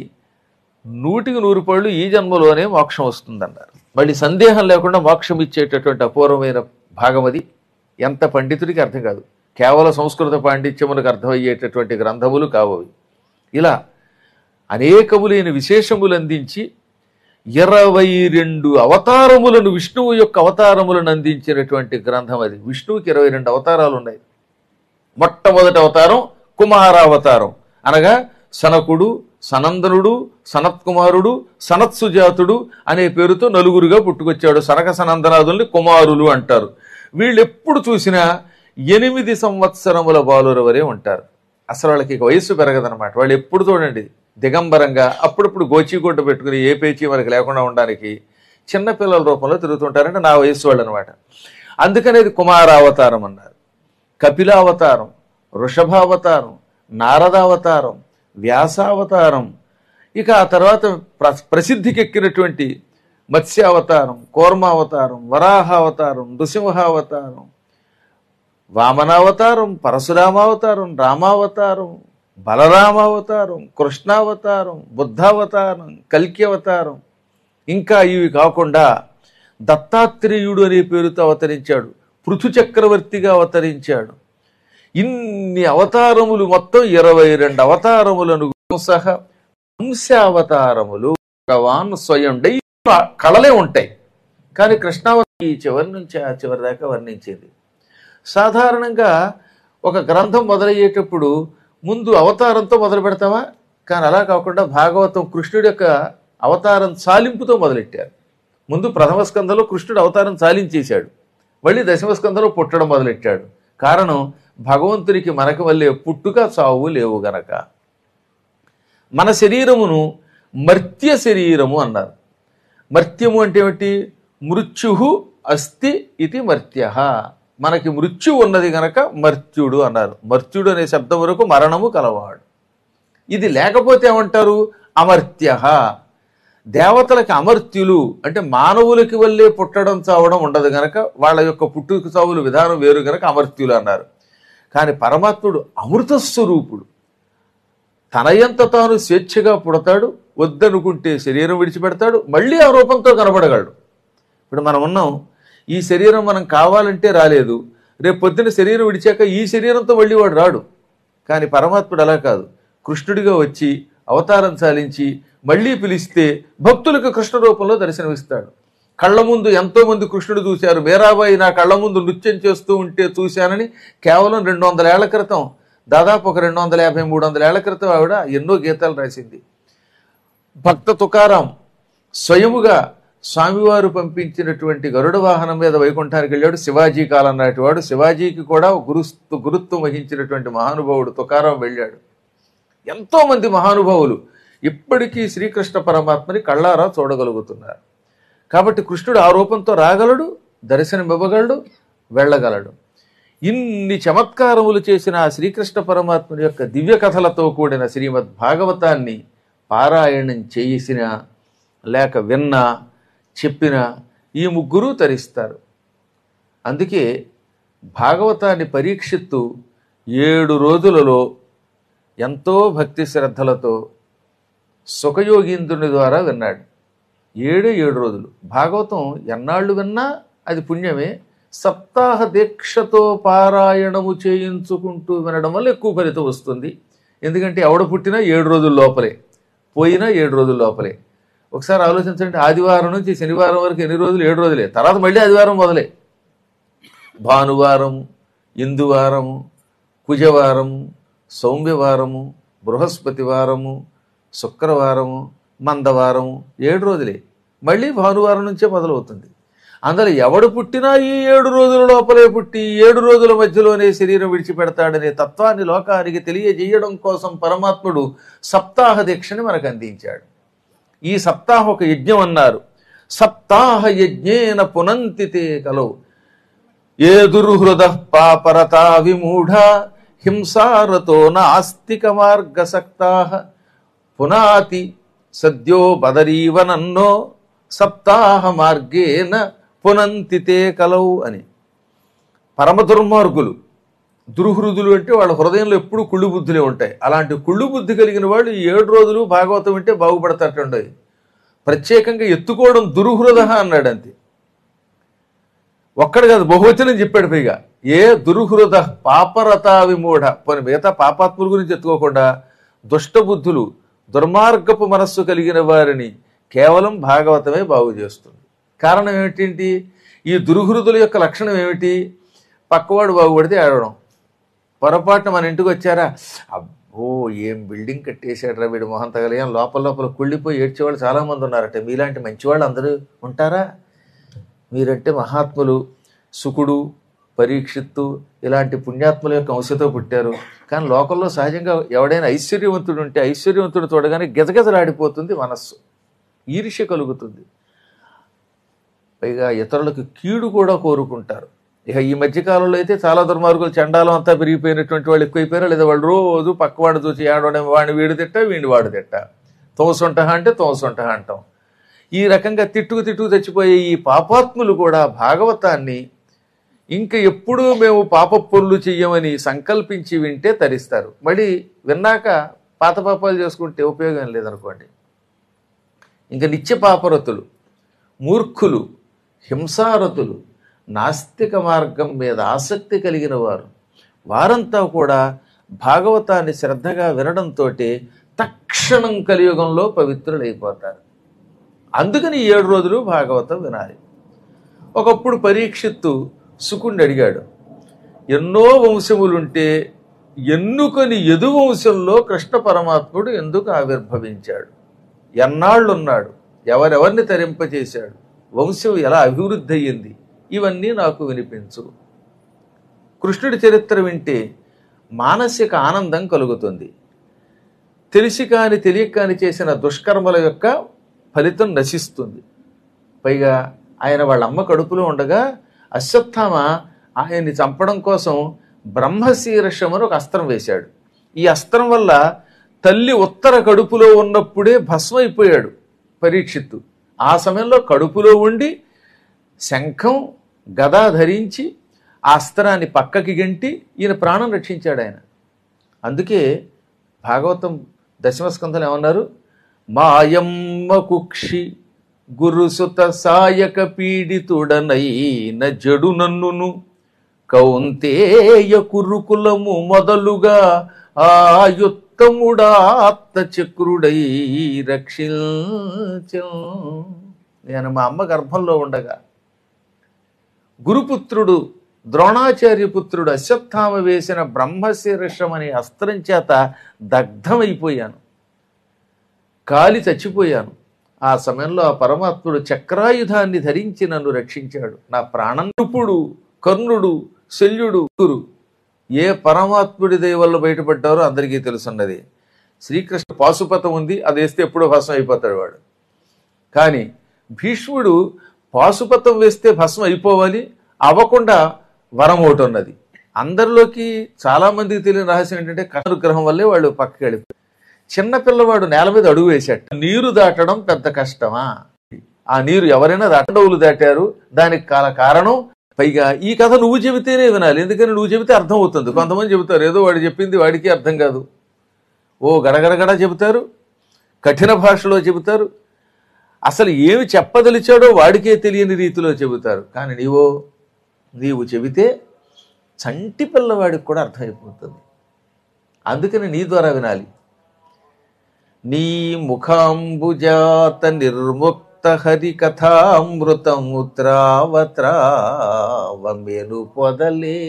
నూటికి నూరు పళ్ళు ఈ జన్మలోనే మోక్షం వస్తుందన్నారు. మళ్ళీ సందేహం లేకుండా మోక్షం ఇచ్చేటటువంటి అపూర్వమైన భాగం అది. ఎంత పండితుడికి అర్థం కాదు, కేవలం సంస్కృత పాండిత్యములకు అర్థమయ్యేటటువంటి గ్రంథములు కావవి. ఇలా అనేకములైన విశేషములు అందించి ఇరవై రెండు అవతారములను, విష్ణువు యొక్క అవతారములను అందించినటువంటి గ్రంథం అది. విష్ణువుకి ఇరవై రెండు అవతారాలు ఉన్నాయి. మొట్టమొదటి అవతారం కుమారావతారం, అనగా సనకుడు, సనందనుడు, సనత్కుమారుడు, సనత్సుజాతుడు అనే పేరుతో నలుగురుగా పుట్టుకొచ్చాడు. సనక సనందనాదుల్ని కుమారులు అంటారు. వీళ్ళు ఎప్పుడు చూసినా ఎనిమిది సంవత్సరముల బాలుర వరే ఉంటారు. అసలు వాళ్ళకి ఇక వయస్సు పెరగదనమాట. వాళ్ళు ఎప్పుడు చూడండి దిగంబరంగా అప్పుడప్పుడు గోచీగుడ్డ పెట్టుకుని ఏ పేచీ మనకి లేకుండా ఉండడానికి చిన్నపిల్లల రూపంలో తిరుగుతుంటారంటే నా వయస్సు వాళ్ళు అనమాట. అందుకనేది కుమారావతారం అన్నారు. కపిలావతారం, వృషభావతారం, నారదావతారం, వ్యాసావతారం, ఇక ఆ తర్వాత ప్ర ప్రసిద్ధికెక్కినటువంటి మత్స్యావతారం, కూర్మావతారం, వరాహావతారం, నృసింహావతారం, వామనావతారం, పరశురామావతారం, రామావతారం, బలరామావతారం, కృష్ణావతారం, బుద్ధావతారం, కల్కి అవతారం, ఇంకా ఇవి కాకుండా దత్తాత్రేయుడు అనే పేరుతో అవతరించాడు, పృథు చక్రవర్తిగా అవతరించాడు. ఇన్ని అవతారములు మొత్తం ఇరవై రెండు అవతారములను సహా వంశావతారములు భగవాన్ స్వయం కళలే ఉంటాయి. కానీ కృష్ణావతారం ఈ చివరి నుంచి ఆ చివరి దాకా వర్ణించేది. సాధారణంగా ఒక గ్రంథం మొదలయ్యేటప్పుడు ముందు అవతారంతో మొదలు పెడతామా? కానీ అలా కాకుండా భాగవతం కృష్ణుడి యొక్క అవతారం చాలింపుతో మొదలెట్టారు. ముందు ప్రథమ స్కంధంలో కృష్ణుడు అవతారం చాలించేశాడు, మళ్ళీ దశమ స్కంధంలో పుట్టడం మొదలెట్టాడు. కారణం భగవంతునికి మనకు వల్లే పుట్టుక చావు లేవు గనక. మన శరీరమును మర్త్య శరీరము అన్నారు. మర్త్యము అంటే ఏమిటి? మృత్యు అస్తి ఇది మర్త్య. మనకి మృత్యు ఉన్నది గనక మర్త్యుడు అన్నారు. మర్త్యుడు అనే శబ్దం వరకు మరణము కలవాడు. ఇది లేకపోతే ఏమంటారు? అమర్త్య. దేవతలకి అమర్త్యులు అంటే మానవులకి వల్లే పుట్టడం చావడం ఉండదు గనక వాళ్ళ యొక్క పుట్టుక చావుల విధానం వేరు గనక అమర్త్యులు అన్నారు. కానీ పరమాత్ముడు అమృత స్వరూపుడు. తనయంత తాను స్వేచ్ఛగా పుడతాడు, వద్దనుకుంటే శరీరం విడిచిపెడతాడు, మళ్ళీ ఆ రూపంతో కనబడగలడు. ఇప్పుడు మనం ఉన్నాం, ఈ శరీరం మనం కావాలంటే రాలేదు, రేపు పొద్దున శరీరం విడిచాక ఈ శరీరంతో మళ్ళీ వాడు రాడు. కానీ పరమాత్ముడు అలా కాదు, కృష్ణుడిగా వచ్చి అవతారం చాలించి మళ్ళీ పిలిస్తే భక్తులకు కృష్ణ రూపంలో దర్శనమిస్తాడు. కళ్ళ ముందు ఎంతో మంది కృష్ణుడు చూశారు. మీరాబాయి నా కళ్ళ ముందు నృత్యం చేస్తూ ఉంటే చూశానని కేవలం రెండు వందల ఏళ్ల క్రితం, దాదాపు ఒక రెండు వందల యాభై మూడు వందల ఏళ్ల క్రితం ఆవిడ ఎన్నో గీతాలు రాసింది. భక్త తుకారాం స్వయముగా స్వామివారు పంపించినటువంటి గరుడ వాహనం మీద వైకుంఠానికి వెళ్ళాడు. శివాజీ కాలం నాటి వాడు, శివాజీకి కూడా గురుస్తు గురుత్వం వహించినటువంటి మహానుభావుడు తుకారాం వెళ్ళాడు. ఎంతో మంది మహానుభావులు ఇప్పటికీ శ్రీకృష్ణ పరమాత్మని కళ్ళారా చూడగలుగుతున్నారు. కాబట్టి కృష్ణుడు ఆ రూపంతో రాగలడు, దర్శనమివ్వగలడు, వెళ్ళగలడు. ఇన్ని చమత్కారములు చేసిన ఆ శ్రీకృష్ణ పరమాత్ముని యొక్క దివ్య కథలతో కూడిన శ్రీమద్ భాగవతాన్ని పారాయణం చేసిన లేక విన్నా చెప్పిన ఈ ముగ్గురు తరిస్తారు. అందుకే భాగవతాన్ని పరీక్షిత్తు ఏడు రోజులలో ఎంతో భక్తి శ్రద్ధలతో సుఖయోగీంద్రుని ద్వారా విన్నాడు. ఏడే ఏడు రోజులు భాగవతం ఎన్నాళ్ళు విన్నా అది పుణ్యమే. సప్తాహ దీక్షతో పారాయణము చేయించుకుంటూ వినడం వల్ల ఎక్కువ ఫలితం వస్తుంది. ఎందుకంటే ఎవడ పుట్టినా ఏడు రోజుల లోపలే, పోయినా ఏడు రోజుల లోపలే. ఒకసారి ఆలోచించండి, ఆదివారం నుంచి శనివారం వరకు ఎన్ని రోజులు? ఏడు రోజులే. తర్వాత మళ్ళీ ఆదివారం మొదలే. భానువారము, ఇందువారము, కుజవారము, సౌమ్యవారము, బృహస్పతి వారము, శుక్రవారము, మందవారము, ఏడు రోజులే. మళ్ళీ భానువారం నుంచే మొదలవుతుంది. అందులో ఎవడు పుట్టినా ఈ ఏడు రోజుల లోపలే పుట్టి ఏడు రోజుల మధ్యలోనే శరీరం విడిచిపెడతాడనే తత్వాన్ని లోకానికి తెలియజేయడం కోసం పరమాత్ముడు సప్తాహ దీక్షని మనకు అందించాడు. ఈ సప్తాహ ఒక యజ్ఞం అన్నారు. సప్తాహ యజ్ఞేన పునంతితే కలవు ఏ దుర్హృద పాపరతా విమూఢ హింసారతో నాస్తిక మార్గసక్తాః పునాతి సద్యో బదరీవనన్నో సప్తాహ మార్గేన పునంతితే కలవు అని. పరమ దుర్మార్గులు, దుర్హృదులు అంటే వాళ్ళ హృదయంలో ఎప్పుడు కుళ్ళు బుద్ధులే ఉంటాయి. అలాంటి కుళ్ళు బుద్ధి కలిగిన వాళ్ళు ఈ ఏడు రోజులు భాగవతం వింటే బాగుపడతారండి. ప్రత్యేకంగా ఎత్తుకోవడం దుర్హృద అన్నాడు. అంతే, ఒక్కడు కాదు, బహువచనం చెప్పాడు. పైగా ఏ దుర్హృద పాపరతా విమూఢ, పోనీ మిగతా పాపాత్ముల గురించి ఎత్తుకోకుండా దుష్టబుద్ధులు దుర్మార్గపు మనస్సు కలిగిన వారిని కేవలం భాగవతమే బాగు చేస్తుంది. కారణం ఏమిటి? ఈ దుర్హృదుల యొక్క లక్షణం ఏమిటి? పక్కవాడు బాగుపడితే ఆడడం. పొరపాటున మన ఇంటికి వచ్చారా, అబ్బో ఏం బిల్డింగ్ కట్టేశాడు రా వీడు మొహం తగలేం, లోపల లోపల కుళ్ళిపోయి ఏడ్చేవాళ్ళు చాలామంది ఉన్నారట. మీలాంటి మంచివాళ్ళు అందరూ ఉంటారా? మీరంటే మహాత్ములు, సుకుడు, పరీక్షిత్తు ఇలాంటి పుణ్యాత్ముల యొక్క అంశతో పుట్టారు. కానీ లోకంలో సహజంగా ఎవడైనా ఐశ్వర్యవంతుడు ఉంటే ఐశ్వర్యవంతుడు చూడగానే గిజగిజలాడిపోతుంది మనస్సు, ఈర్ష్య కలుగుతుంది. పైగా ఇతరులకు కీడు కూడా కోరుకుంటారు. ఇక ఈ మధ్యకాలంలో అయితే చాలా దుర్మార్గులు, చండాలం అంతా పెరిగిపోయినటువంటి వాళ్ళు ఎక్కువైపోయారు. లేదా వాళ్ళు రోజు పక్కవాడు చూసి ఆడవడం, వాడిని వీడు తిట్ట వీడిని వాడు తిట్ట, తోసొంట అంటే తోసొంట అంటాం. ఈ రకంగా తిట్టుకు తిట్టుకు తెచ్చిపోయే ఈ పాపాత్ములు కూడా భాగవతాన్ని ఇంక ఎప్పుడూ మేము పాప పనులు చెయ్యమని సంకల్పించి వింటే తరిస్తారు. మళ్ళీ విన్నాక పాత పాపాలు చేసుకుంటే ఉపయోగం లేదనుకోండి. ఇంకా నిత్య పాపరతులు, మూర్ఖులు, హింసారతులు, నాస్తిక మార్గం మీద ఆసక్తి కలిగిన వారు, వారంతా కూడా భాగవతాన్ని శ్రద్ధగా వినడంతో తక్షణం కలియుగంలో పవిత్రులైపోతారు. అందుకని ఏడు రోజులు భాగవతం వినాలి. ఒకప్పుడు పరీక్షిత్తు శుకుణ్ణి అడిగాడు, ఎన్నో వంశములుంటే ఎన్నుకొని యదు వంశంలో కృష్ణ పరమాత్ముడు ఎందుకు ఆవిర్భవించాడు, ఎన్నాళ్ళున్నాడు, ఎవరెవరిని తరింపచేశాడు, వంశం ఎలా అభివృద్ధి అయ్యింది, ఇవన్నీ నాకు వినిపించు. కృష్ణుడి చరిత్ర వింటే మానసిక ఆనందం కలుగుతుంది. తెలిసి కాని తెలియక కాని చేసిన దుష్కర్మల యొక్క ఫలితం నశిస్తుంది. పైగా ఆయన వాళ్ళ అమ్మ కడుపులో ఉండగా అశ్వత్థామ ఆయన్ని చంపడం కోసం బ్రహ్మశీర్షం అని ఒక అస్త్రం వేశాడు. ఈ అస్త్రం వల్ల తల్లి ఉత్తర కడుపులో ఉన్నప్పుడే భస్మైపోయాడు పరీక్షిత్తు. ఆ సమయంలో కడుపులో ఉండి శంఖం గదా ధరించి ఆ అస్త్రాన్ని పక్కకి గెంటి ఈయన ప్రాణం రక్షించాడు ఆయన. అందుకే భాగవతం దశమస్కంధం ఏమన్నారు, మాయమ్మ కుక్షి గురుసుత సాయక పీడితుడనైన జడు నన్నును కౌంతేయ కురుకులము మొదలుగా ఆయుత్తముడాత్త చక్రుడై రక్షించ. నేను మా అమ్మ గర్భంలో ఉండగా గురుపుత్రుడు ద్రోణాచార్యపుత్రుడు అశ్వత్థామ వేసిన బ్రహ్మశీర్షం అనే అస్త్రం చేత దగ్ధమైపోయాను, కాలి చచ్చిపోయాను. ఆ సమయంలో ఆ పరమాత్ముడు చక్రాయుధాన్ని ధరించి నన్ను రక్షించాడు. నా ప్రాణనుపుడు కర్ణుడు శల్యుడు గురు ఏ పరమాత్ముడి దయ వల్ల బయటపడ్డారో అందరికీ తెలుసున్నది. శ్రీకృష్ణ పాశుపతం ఉంది, అది వేస్తే ఎప్పుడో భస్మం అయిపోతాడు వాడు. కానీ భీష్ముడు పాశుపతం వేస్తే భస్మం అయిపోవాలి, అవ్వకుండా వరం ఒకటి ఉన్నది. అందరిలోకి చాలా మందికి తెలియని రహస్యం ఏంటంటే కనుగ్రహం వల్లే వాళ్ళు పక్కకి వెళ్ళిపోయారు. చిన్న పిల్లవాడు నేల మీద అడుగు వేశాడు. నీరు దాటడం పెద్ద కష్టమా? ఆ నీరు ఎవరైనా దాటడవులు దాటారు. దానికి కాల కారణం పైగా ఈ కథ నువ్వు చెబితేనే వినాలి, ఎందుకని నువ్వు చెబితే అర్థం అవుతుంది. కొంతమంది చెబుతారు ఏదో వాడు చెప్పింది వాడికి అర్థం కాదు, ఓ గడగడగడ చెబుతారు, కఠిన భాషలో చెబుతారు, అసలు ఏమి చెప్పదలిచాడో వాడికే తెలియని రీతిలో చెబుతారు. కానీ నీవో నీవు చెబితే చంటి పిల్లవాడికి కూడా అర్థమైపోతుంది. అందుకని నీ ద్వారా వినాలి. నీ ముఖాంబుజాత నిర్ముక్త హరి కథామృతముత్రావత్రావమెను పొదలే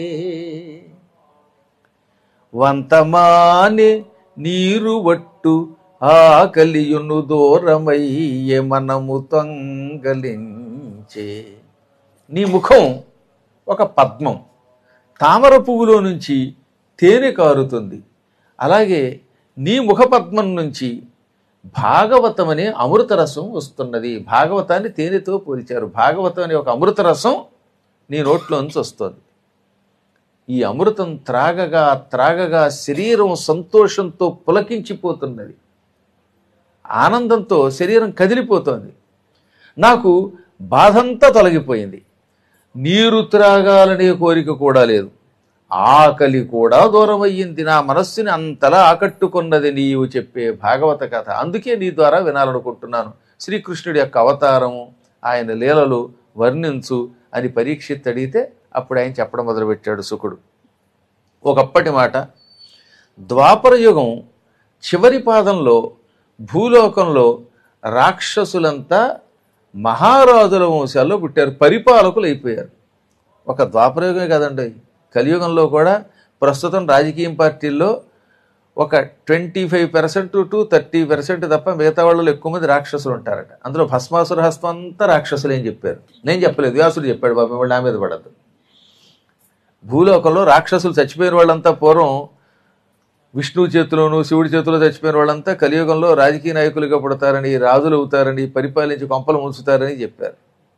వంతమాని నీరు వట్టు ఆకలియును దూరమయ్యే మనము తొంగలించే. నీ ముఖం ఒక పద్మం, తామర పువ్వులో నుంచి తేనె కారుతుంది. అలాగే నీ ముఖపద్మం నుంచి భాగవతం అనే అమృతరసం వస్తున్నది. భాగవతాన్ని తేనెతో పోల్చారు. భాగవతం అనే ఒక అమృతరసం నీ నోట్లోంచి వస్తుంది. ఈ అమృతం త్రాగగా త్రాగగా శరీరం సంతోషంతో పులకించిపోతున్నది, ఆనందంతో శరీరం కదిలిపోతోంది. నాకు బాధంతా తొలగిపోయింది, నీరు త్రాగాలనే కోరిక కూడా లేదు, ఆకలి కూడా దూరం అయ్యింది. నా మనస్సుని అంతలా ఆకట్టుకున్నది నీవు చెప్పే భాగవత కథ. అందుకే నీ ద్వారా వినాలనుకుంటున్నాను. శ్రీకృష్ణుడి యొక్క అవతారము, ఆయన లీలలు వర్ణించు అని పరీక్షిత్ అడిగితే అప్పుడు ఆయన చెప్పడం మొదలుపెట్టాడు శుకుడు. ఒకప్పటి మాట, ద్వాపర యుగం చివరి పాదంలో భూలోకంలో రాక్షసులంతా మహారాజుల వంశాల్లో పుట్టారు, పరిపాలకులు అయిపోయారు. ఒక ద్వాపరయుగమే కాదండి, కలియుగంలో కూడా ప్రస్తుతం రాజకీయ పార్టీల్లో ఒక twenty five percent to thirty percent తప్ప మిగతా వాళ్ళలో ఎక్కువ మంది రాక్షసులు ఉంటారట. అందులో భస్మాసుర హస్తం అంతా రాక్షసులు ఏం చెప్పారు, నేను చెప్పలేదు, వ్యాసుడు చెప్పాడు. బాబు వాళ్ళు నా మీద పడద్దు. భూలోకంలో రాక్షసులు చచ్చిపోయిన వాళ్ళంతా పూర్వం విష్ణువు చేతిలోను శివుడి చేతిలో చచ్చిపోయిన వాళ్ళంతా కలియుగంలో రాజకీయ నాయకులుగా పుడతారని, రాజులు అవుతారని, పరిపాలించి కొంపలు ముంచుతారని చెప్పారు.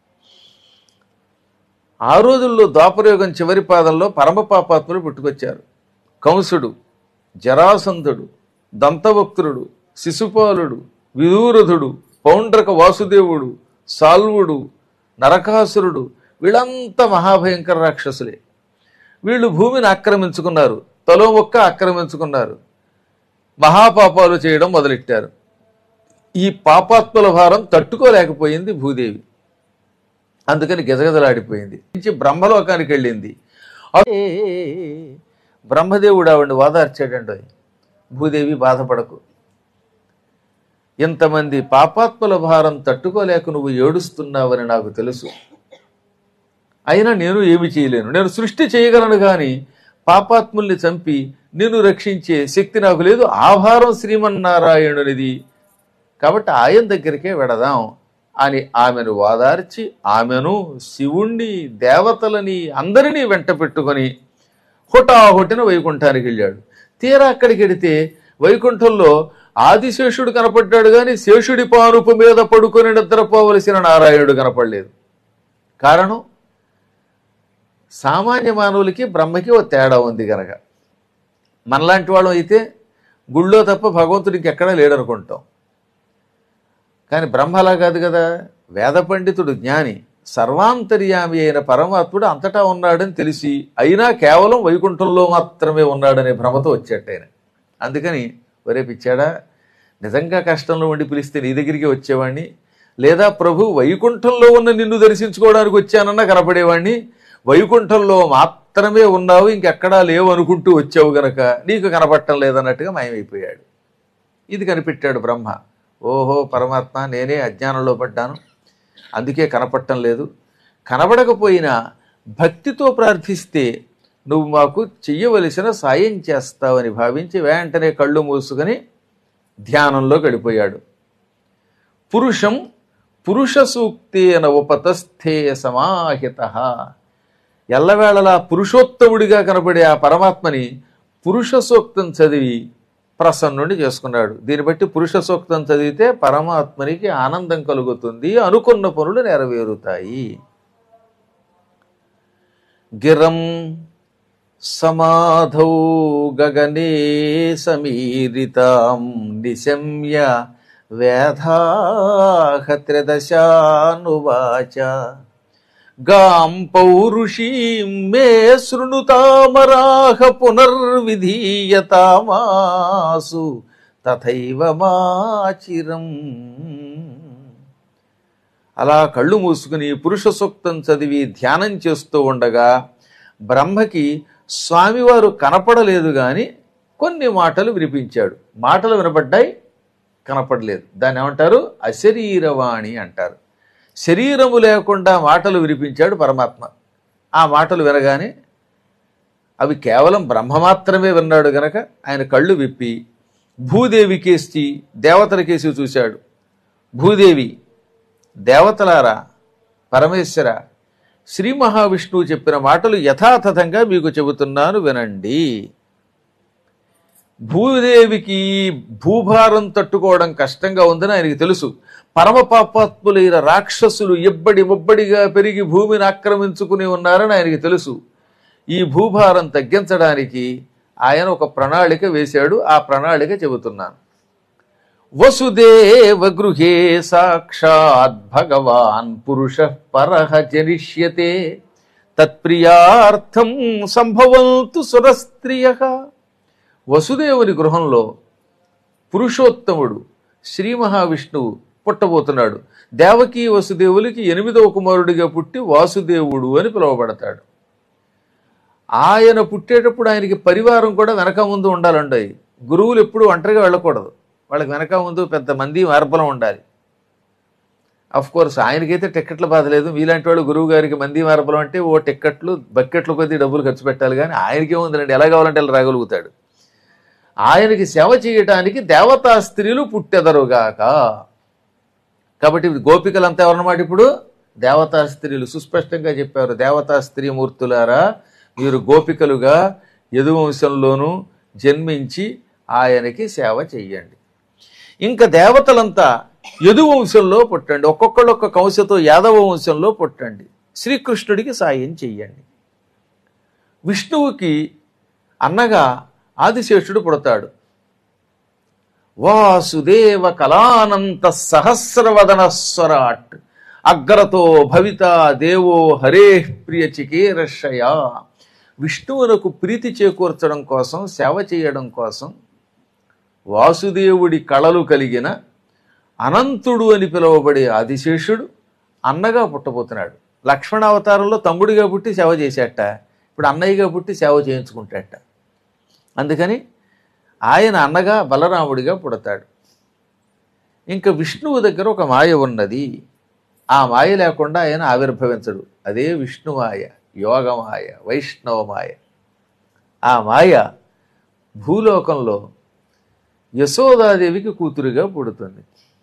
ఆ రోజుల్లో ద్వాపరయుగం చివరి పాదంలో పరమ పాపాత్ములు పుట్టుకొచ్చారు. కంసుడు, జరాసంధుడు, దంతవక్త్రుడు, శిశుపాలుడు, విదూరధుడు, పౌండ్రక వాసుదేవుడు, సాల్వుడు, నరకాసురుడు, వీళ్ళంతా మహాభయంకర రాక్షసులే. వీళ్ళు భూమిని ఆక్రమించుకున్నారు, తలో మొక్క ఆక్రమించుకున్నారు, మహాపాపాలు చేయడం మొదలెట్టారు. ఈ పాపాత్ముల భారం తట్టుకోలేకపోయింది భూదేవి. అందుకని గజగజలాడిపోయింది. నుంచి బ్రహ్మలోకానికి వెళ్ళింది. అదే బ్రహ్మదేవుడు ఆవిడ్ని ఓదార్చాడండి. భూదేవి బాధపడకు, ఇంతమంది పాపాత్ముల భారం తట్టుకోలేక నువ్వు ఏడుస్తున్నావని నాకు తెలుసు. అయినా నేను ఏమి చేయలేను. నేను సృష్టి చేయగలను కానీ పాపాత్ముల్ని చంపి నిన్ను రక్షించే శక్తి నాకు లేదు. ఆ భారం శ్రీమన్నారాయణునిది, కాబట్టి ఆయన దగ్గరికే వెడదాం అని ఆమెను వాదార్చి ఆమెను, శివుణ్ణి, దేవతలని అందరినీ వెంట పెట్టుకొని హుటాహుటిన వైకుంఠానికి వెళ్ళాడు. తీరా అక్కడికి వెడితే వైకుంఠంలో ఆదిశేషుడు కనపడ్డాడు కానీ శేషుడి పానుపు మీద పడుకొని నిద్రపోవలసిన నారాయణుడు కనపడలేదు. కారణం, సామాన్య మానవులకి బ్రహ్మకి ఓ తేడా ఉంది కనుక. మనలాంటి వాళ్ళం అయితే గుళ్ళో తప్ప భగవంతుడికి ఎక్కడా లేడనుకుంటాం. కానీ బ్రహ్మ అలా కాదు కదా. వేద పండితుడు, జ్ఞాని, సర్వాంతర్యామి అయిన పరమాత్ముడు అంతటా ఉన్నాడని తెలిసి అయినా కేవలం వైకుంఠంలో మాత్రమే ఉన్నాడనే భ్రమతో వచ్చేటైన. అందుకని ఒరే పిచ్చాడా, నిజంగా కష్టంలో ఉండి పిలిస్తే నీ దగ్గరికి వచ్చేవాడిని, లేదా ప్రభు వైకుంఠంలో ఉన్న నిన్ను దర్శించుకోవడానికి వచ్చానన్నా కనపడేవాడిని. వైకుంఠంలో మాత్రమే ఉన్నావు, ఇంకెక్కడా లేవు అనుకుంటూ వచ్చావు గనక నీకు కనపడటం లేదన్నట్టుగా మాయమైపోయాడు. ఇది కనిపెట్టాడు బ్రహ్మ. ఓహో పరమాత్మ, నేనే అజ్ఞానంలో పడ్డాను, అందుకే కనపడటం లేదు. కనబడకపోయినా భక్తితో ప్రార్థిస్తే నువ్వు మాకు చెయ్యవలసిన సాయం చేస్తావని భావించి వెంటనే కళ్ళు మూసుకొని ధ్యానంలో గడిపోయాడు. పురుషం పురుష సూక్తేన ఉపతస్థే సమాహిత. ఎల్లవేళలా పురుషోత్తముడిగా కనబడే ఆ పరమాత్మని పురుష సూక్తం చదివి ప్రసన్నుని చేసుకున్నాడు. దీన్ని బట్టి పురుష సూక్తం చదివితే పరమాత్మనికి ఆనందం కలుగుతుంది, అనుకున్న పనులు నెరవేరుతాయి. గిరం సమాధౌ గగనే సమీరితాం నిశమ్య వేధాహ త్రదశానువాచ గాం పౌరుషీం మే శృణుతామరాహ పునర్విధీయతామాసు తథైవ మాచిరం. అలా కళ్ళు మూసుకుని పురుష సూక్తం చదివి ధ్యానం చేస్తూ ఉండగా బ్రహ్మకి స్వామివారు కనపడలేదు గాని కొన్ని మాటలు వినిపించాడు. మాటలు వినపడ్డాయి, కనపడలేదు. దాన్ని ఏమంటారు? అశరీరవాణి అంటారు. శరీరము లేకుండా మాటలు వినిపించాడు పరమాత్మ. ఆ మాటలు వినగానే అవి కేవలం బ్రహ్మ మాత్రమే విన్నాడు గనక ఆయన కళ్ళు విప్పి భూదేవి కేసి దేవతల కేసి చూశాడు. భూదేవి, దేవతలారా, పరమేశ్వర, శ్రీ మహావిష్ణువు చెప్పిన మాటలు యథాతథంగా మీకు చెబుతున్నాను వినండి. భూదేవికి భూభారం తట్టుకోవడం కష్టంగా ఉందని ఆయనకి తెలుసు. పరమ పాపాత్ములైన రాక్షసులు ఎబ్బడి ముబ్బడిగా పెరిగి భూమిని ఆక్రమించుకుని ఉన్నారని ఆయనకి తెలుసు. ఈ భూభారం తగ్గించడానికి ఆయన ఒక ప్రణాళిక వేశాడు. ఆ ప్రణాళిక చెబుతున్నాను. వసుదేవ గృహే సాక్షాత్ భగవాన్ పురుష పరః జనిష్యతే తత్ప్రియార్థం సంభవంతు సురస్త్రియః. వసుదేవుని గృహంలో పురుషోత్తముడు శ్రీ మహావిష్ణువు పుట్టబోతున్నాడు. దేవకీ వసుదేవులకి ఎనిమిదవ కుమారుడిగా పుట్టి వాసుదేవుడు అని పిలువబడతాడు. ఆయన పుట్టేటప్పుడు ఆయనకి పరివారం కూడా వెనక ముందు ఉండాలండి. గురువులు ఎప్పుడు ఒంటరిగా వెళ్ళకూడదు, వాళ్ళకి వెనక ముందు పెద్ద మంది మార్బలం ఉండాలి. అఫ్ కోర్స్ ఆయనకైతే టిక్కెట్ల బాధ లేదు. మీలాంటి వాళ్ళు గురువు గారికి మంది మార్బలం అంటే ఓ టిక్కెట్లు బకెట్ల కొద్దీ డబ్బులు ఖర్చు పెట్టాలి, కానీ ఆయనకే ఉందండి, ఎలా కావాలంటే అలా రాగలుగుతాడు. ఆయనకి సేవ చేయటానికి దేవతా స్త్రీలు పుట్టెదరుగాక. కాబట్టి గోపికలంతా ఎవరన్నమాట? ఇప్పుడు దేవతా స్త్రీలు. సుస్పష్టంగా చెప్పారు, దేవతా స్త్రీ మూర్తులారా మీరు గోపికలుగా యదువంశంలోనూ జన్మించి ఆయనకి సేవ చెయ్యండి. ఇంకా దేవతలంతా యదువంశంలో పుట్టండి, ఒక్కొక్కళ్ళు ఒక్కొక్క వంశతో యాదవ వంశంలో పుట్టండి, శ్రీకృష్ణుడికి సాయం చెయ్యండి. విష్ణువుకి అన్నగా ఆదిశేషుడు పుడతాడు. వాసుదేవ కళానంత సహస్రవదన స్వరాట్ అగ్రతో భవిత దేవో హరే ప్రియ చికేరషయా. విష్ణువునకు ప్రీతి చేకూర్చడం కోసం, సేవ చేయడం కోసం వాసుదేవుడి కళలు కలిగిన అనంతుడు అని పిలువబడే ఆదిశేషుడు అన్నగా పుట్టబోతున్నాడు. లక్ష్మణ అవతారంలో తమ్ముడిగా పుట్టి సేవ చేసేట, ఇప్పుడు అన్నయ్యగా పుట్టి సేవ చేయించుకుంటాట. అందుకని ఆయన అన్నగా బలరాముడిగా పుడతాడు. ఇంకా విష్ణువు దగ్గర ఒక మాయ ఉన్నది. ఆ మాయ లేకుండా ఆయన ఆవిర్భవించడు. అదే విష్ణుమాయ, యోగమాయ, వైష్ణవమాయ. ఆ మాయ భూలోకంలో యశోదాదేవికి కూతురుగా పుడుతుంది.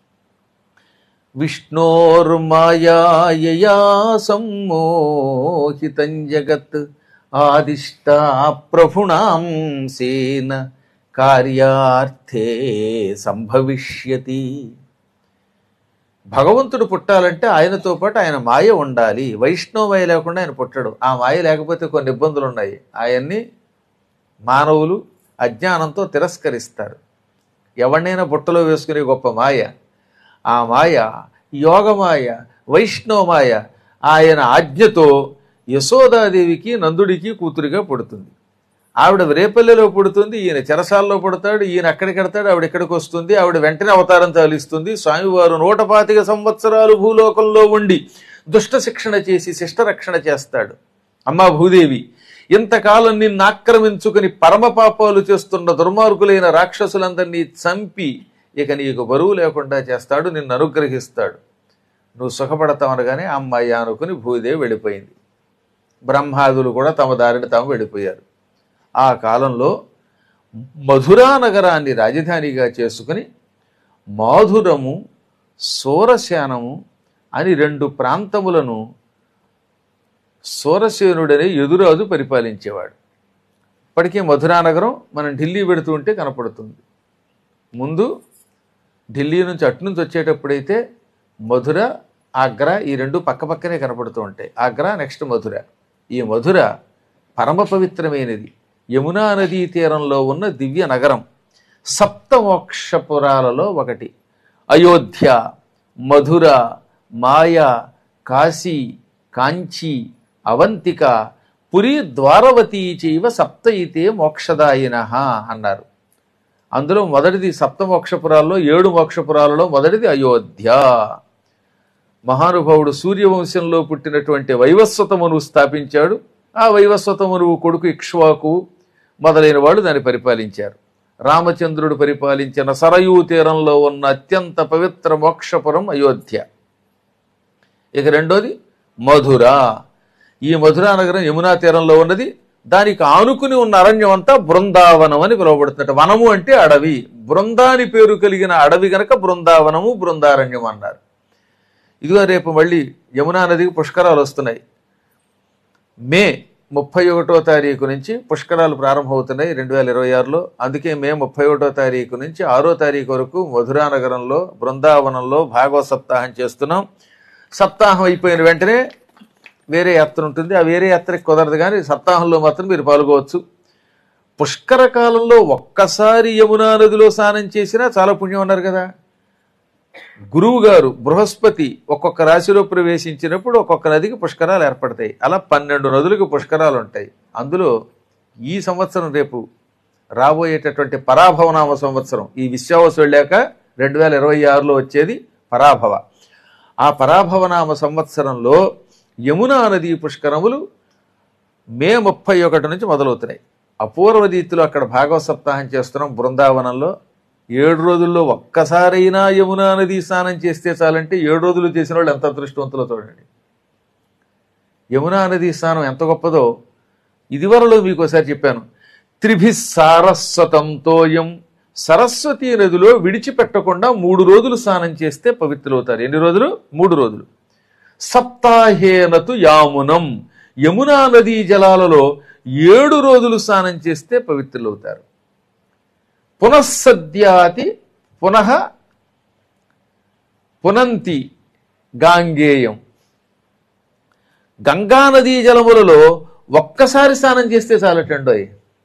విష్ణోర్మాయా సమ్మోహితం జగత్ ఆదిష్టా ప్రభుణాం సేన కార్యార్థే సంభవిష్యతి. భగవంతుడు పుట్టాలంటే ఆయనతో పాటు ఆయన మాయ ఉండాలి. వైష్ణవమాయ లేకుండా ఆయన పుట్టడు. ఆ మాయ లేకపోతే కొన్ని ఇబ్బందులు ఉన్నాయి. ఆయన్ని మానవులు అజ్ఞానంతో తిరస్కరిస్తారు. ఎవరినైనా బుట్టలో వేసుకునే గొప్ప మాయ ఆ మాయ, యోగమాయ, వైష్ణవమాయ. ఆయన ఆజ్ఞతో యశోదాదేవికి నందుడికి కూతురుగా పుడుతుంది. ఆవిడ రేపల్లెలో పుడుతుంది, ఈయన చెరసాల్లో పుడతాడు. ఈయన అక్కడికి వెడతాడు, ఆవిడ ఇక్కడికి వస్తుంది. ఆవిడ వెంటనే అవతారం చాలిస్తుంది. స్వామివారు నూట పాతిక సంవత్సరాలు భూలోకంలో ఉండి దుష్ట శిక్షణ చేసి శిష్ట రక్షణ చేస్తాడు. అమ్మా భూదేవి, ఇంతకాలం నిన్ను ఆక్రమించుకుని పరమ పాపాలు చేస్తున్న దుర్మార్గులైన రాక్షసులందరినీ చంపి ఇక నీకు బరువు లేకుండా చేస్తాడు, నిన్ను అనుగ్రహిస్తాడు, నువ్వు సుఖపడతావనగానే అమ్మాయి అనుకుని భూదేవి వెళ్ళిపోయింది. బ్రహ్మాదులు కూడా తమ దారిని తాము వెళ్ళిపోయారు. ఆ కాలంలో మధురా నగరాన్ని రాజధానిగా చేసుకుని మాధురము, సోరశానము అని రెండు ప్రాంతములను సోరసేనుడనే యదురాజు పరిపాలించేవాడు. ఇప్పటికీ మధురా నగరం మనం ఢిల్లీ పెడుతూ ఉంటే కనపడుతుంది. ముందు ఢిల్లీ నుంచి అటు నుంచి వచ్చేటప్పుడైతే మధుర, ఆగ్రా ఈ రెండు పక్క పక్కనే కనపడుతూ ఉంటాయి. ఆగ్రా నెక్స్ట్ మధుర. ఈ మధుర పరమ పవిత్రమైనది. యమునా నదీ తీరంలో ఉన్న దివ్య నగరం. సప్తమోక్షపురాలలో ఒకటి. అయోధ్య, మధుర, మాయ, కాశీ, కాంచీ, అవంతిక, పురి, ద్వారవతీ చైవ సప్త ఇతే మోక్షదాయినః అన్నారు. అందులో మొదటిది సప్తమోక్షపురాల్లో, ఏడు మోక్షపురాలలో మొదటిది అయోధ్య. మహానుభావుడు సూర్యవంశంలో పుట్టినటువంటి వైవస్వతమును స్థాపించాడు. ఆ వైవస్వతమును కొడుకు ఇక్ష్వాకు మొదలైన వాళ్ళు దాన్ని పరిపాలించారు. రామచంద్రుడు పరిపాలించిన సరయూ తీరంలో ఉన్న అత్యంత పవిత్ర మోక్షపురం అయోధ్య. ఇక రెండోది మధుర. ఈ మధురా నగరం యమునా తీరంలో ఉన్నది. దానికి ఆనుకుని ఉన్న అరణ్యం అంతా బృందావనం అని పిలువబడుతున్నట్టు. వనము అంటే అడవి, బృందాని పేరు కలిగిన అడవి గనక బృందావనము, బృందారణ్యం అన్నారు. ఇదిగో రేపు మళ్ళీ యమునా నదికి పుష్కరాలు వస్తున్నాయి. మే ముప్పై ఒకటో తారీఖు నుంచి పుష్కరాలు ప్రారంభమవుతున్నాయి రెండు వేల ఇరవై ఆరులో. అందుకే మే ముప్పై ఒకటో తారీఖు నుంచి ఆరో తారీఖు వరకు మధురా నగరంలో బృందావనంలో భాగవత సప్తాహం చేస్తున్నాం. సప్తాహం అయిపోయిన వెంటనే వేరే యాత్ర ఉంటుంది. ఆ వేరే యాత్రకి కుదరదు, కానీ సప్తాహంలో మాత్రం మీరు పాల్గొవచ్చు. పుష్కర కాలంలో ఒక్కసారి యమునా నదిలో స్నానం చేసినా చాలా పుణ్యం అన్నారు కదా. గురువు గారు బృహస్పతి ఒక్కొక్క రాశిలో ప్రవేశించినప్పుడు ఒక్కొక్క నదికి పుష్కరాలు ఏర్పడతాయి. అలా పన్నెండు నదులకు పుష్కరాలు ఉంటాయి. అందులో ఈ సంవత్సరం రేపు రాబోయేటటువంటి పరాభవనామ సంవత్సరం, ఈ విశ్వావసు వెళ్ళాక రెండు వేల ఇరవై ఆరులో వచ్చేది పరాభవ. ఆ పరాభవనామ సంవత్సరంలో యమునా నదీ పుష్కరములు మే ముప్పై ఒకటి నుంచి మొదలవుతున్నాయి. అపూర్వ రీతిలో అక్కడ భాగవత సప్తాహం చేస్తున్నాం బృందావనంలో. ఏడు రోజుల్లో ఒక్కసారైనా యమునా నది స్నానం చేస్తే చాలంటే ఏడు రోజులు చేసిన వాళ్ళు ఎంత అదృష్టవంతులో చూడండి. యమునా నది స్నానం ఎంత గొప్పదో ఇదివరలో మీకు ఒకసారి చెప్పాను. త్రిభి సారస్వతంతోయం, సరస్వతీ నదిలో విడిచిపెట్టకుండా మూడు రోజులు స్నానం చేస్తే పవిత్రులవుతారు. ఎన్ని రోజులు? మూడు రోజులు. సప్తాహేనతు యామునం, యమునా నదీ జలాలలో ఏడు రోజులు స్నానం చేస్తే పవిత్రులవుతారు. పునఃసద్యాతి పునః పునంతి గాంగేయం. గంగానదీ జలములలో ఒక్కసారి స్నానం చేస్తే చాలటండోయ్.